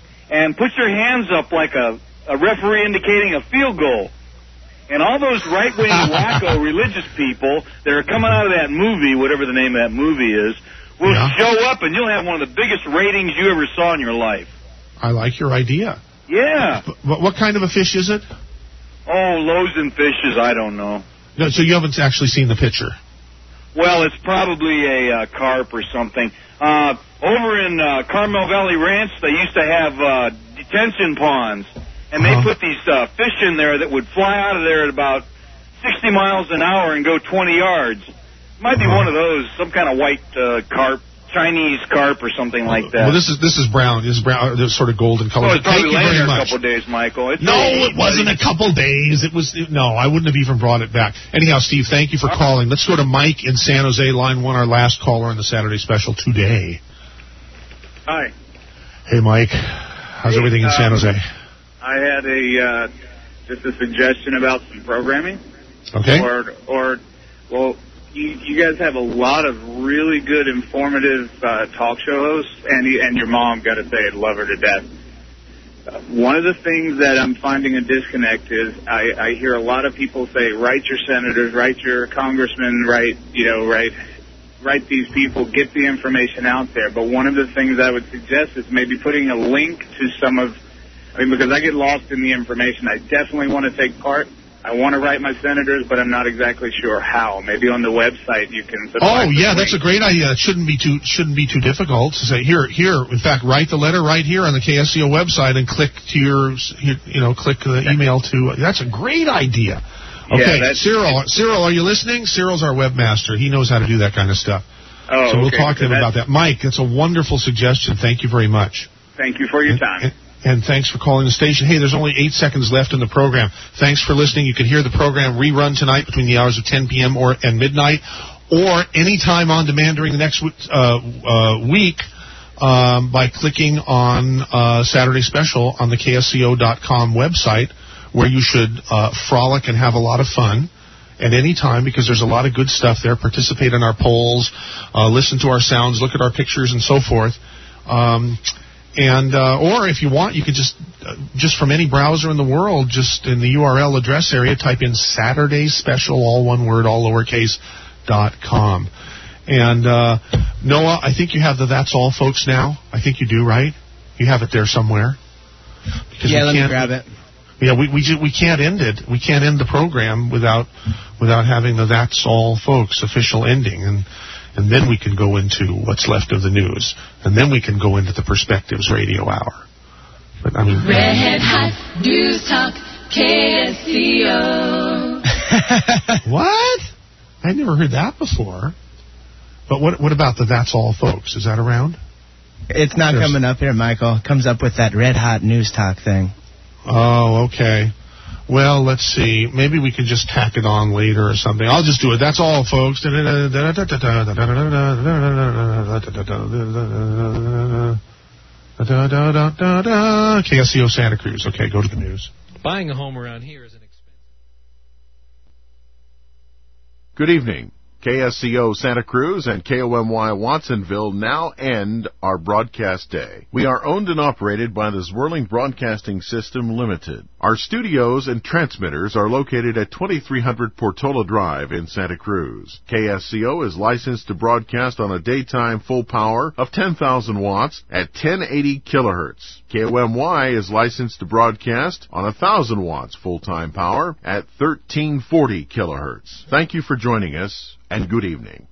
and put your hands up like a, a referee indicating a field goal. And all those right-wing wacko religious people that are coming out of that movie, whatever the name of that movie is, will Yeah. show up, and you'll have one of the biggest ratings you ever saw in your life. I like your idea. Yeah. What, what kind of a fish is it? Oh, loaves and fishes, I don't know. No, so you haven't actually seen the picture. Well, it's probably a uh, carp or something. Uh, over in uh, Carmel Valley Ranch, they used to have uh, detention ponds, and they Uh-huh. put these uh, fish in there that would fly out of there at about sixty miles an hour and go twenty yards. Might be Uh-huh. one of those, some kind of white uh, carp, Chinese carp or something like that. Well, this is this is brown. This is brown. This is sort of golden color. Oh, it's Thank probably you laying very there a much. couple of days, Michael. It's No, really- it wasn't a couple days. It was it, no. I wouldn't have even brought it back. Anyhow, Steve, thank you for calling. Let's go to Mike in San Jose, line one, our last caller in the Saturday special today. Hi. Hey, Mike. How's Hey, everything in San um, Jose? I had a uh, just a suggestion about some programming. Okay. Or, or, well, you, you guys have a lot of really good, informative uh, talk show hosts, and you, and your mom, got to say, I love her to death. Uh, one of the things that I'm finding a disconnect is I, I hear a lot of people say, write your senators, write your congressmen, write, you know, write write these people, get the information out there. But one of the things I would suggest is maybe putting a link to some of, I mean, because I get lost in the information. I definitely want to take part. I want to write my senators, but I'm not exactly sure how. Maybe on the website you can. Oh yeah, that's a great idea. It shouldn't be too shouldn't be too difficult to say here here. In fact, write the letter right here on the K S C O website and click to your you know click the email to. That's a great idea. Okay, yeah, Cyril, Cyril, are you listening? Cyril's our webmaster. He knows how to do that kind of stuff. Oh, so we'll okay. talk to him about that. Mike, that's a wonderful suggestion. Thank you very much. Thank you for your time. And, and thanks for calling the station. Hey, there's only eight seconds left in the program. Thanks for listening. You can hear the program rerun tonight between the hours of ten p.m. or and midnight, or anytime on demand during the next uh, uh, week um, by clicking on uh, Saturday Special on the K S C O dot com website, where you should uh, frolic and have a lot of fun at any time, because there's a lot of good stuff there. Participate in our polls, uh, listen to our sounds, look at our pictures, and so forth. Um, and uh, or if you want, you could just uh, just from any browser in the world, just in the U R L address area, type in Saturday Special, all one word, all lowercase, dot com. And uh, Noah, I think you have the That's All folks now. I think you do, right? You have it there somewhere. Because yeah, let me grab it. Yeah, we we just, we can't end it. We can't end the program without without having the That's All folks official ending, and and then we can go into what's left of the news, and then we can go into the Perspectives Radio Hour. But I mean, Red Hot News Talk, K S C O. What? I never heard that before. But what what about the That's All folks? Is that around? It's not There's... coming up here, Michael. It comes up with that Red Hot News Talk thing. Oh, okay. Well, let's see. Maybe we can just tack it on later or something. I'll just do it. That's all, folks. K S C O Santa Cruz. Okay, go to the news. Buying a home around here is an expensive. Good evening. K S C O Santa Cruz and K O M Y Watsonville now end our broadcast day. We are owned and operated by the Zwirling Broadcasting System Limited. Our studios and transmitters are located at twenty-three hundred Portola Drive in Santa Cruz. K S C O is licensed to broadcast on a daytime full power of ten thousand watts at ten eighty kilohertz. K O M Y is licensed to broadcast on one thousand watts full-time power at thirteen forty kilohertz. Thank you for joining us, and good evening.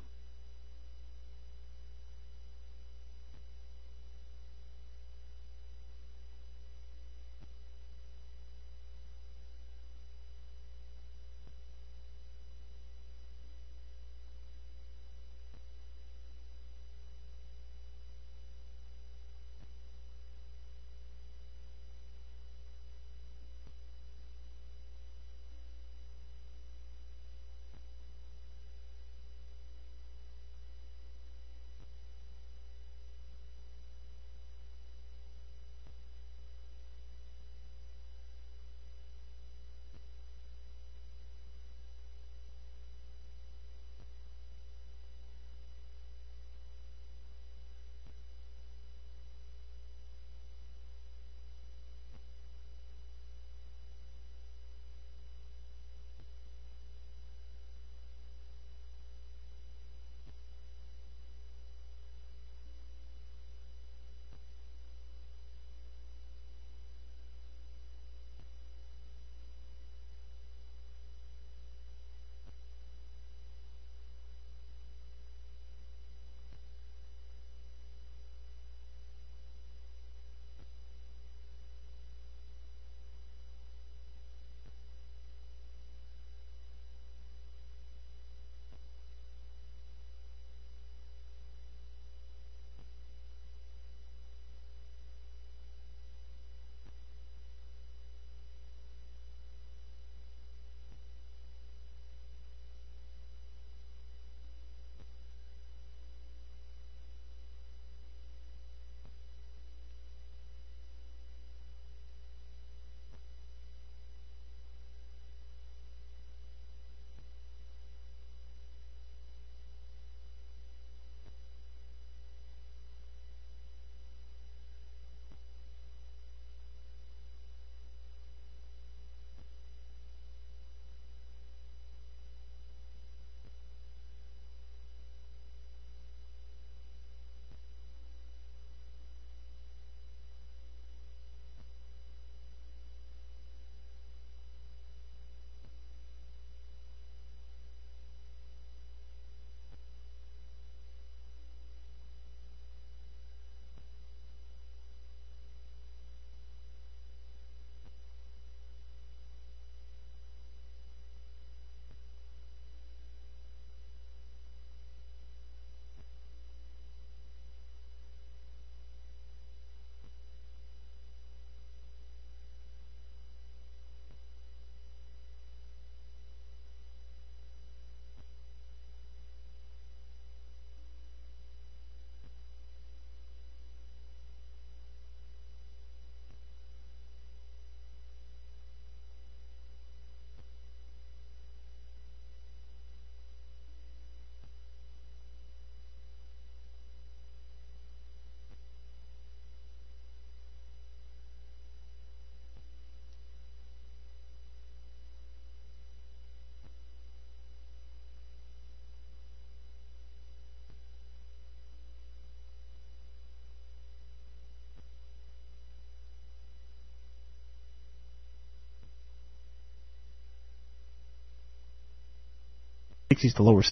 sixties to lower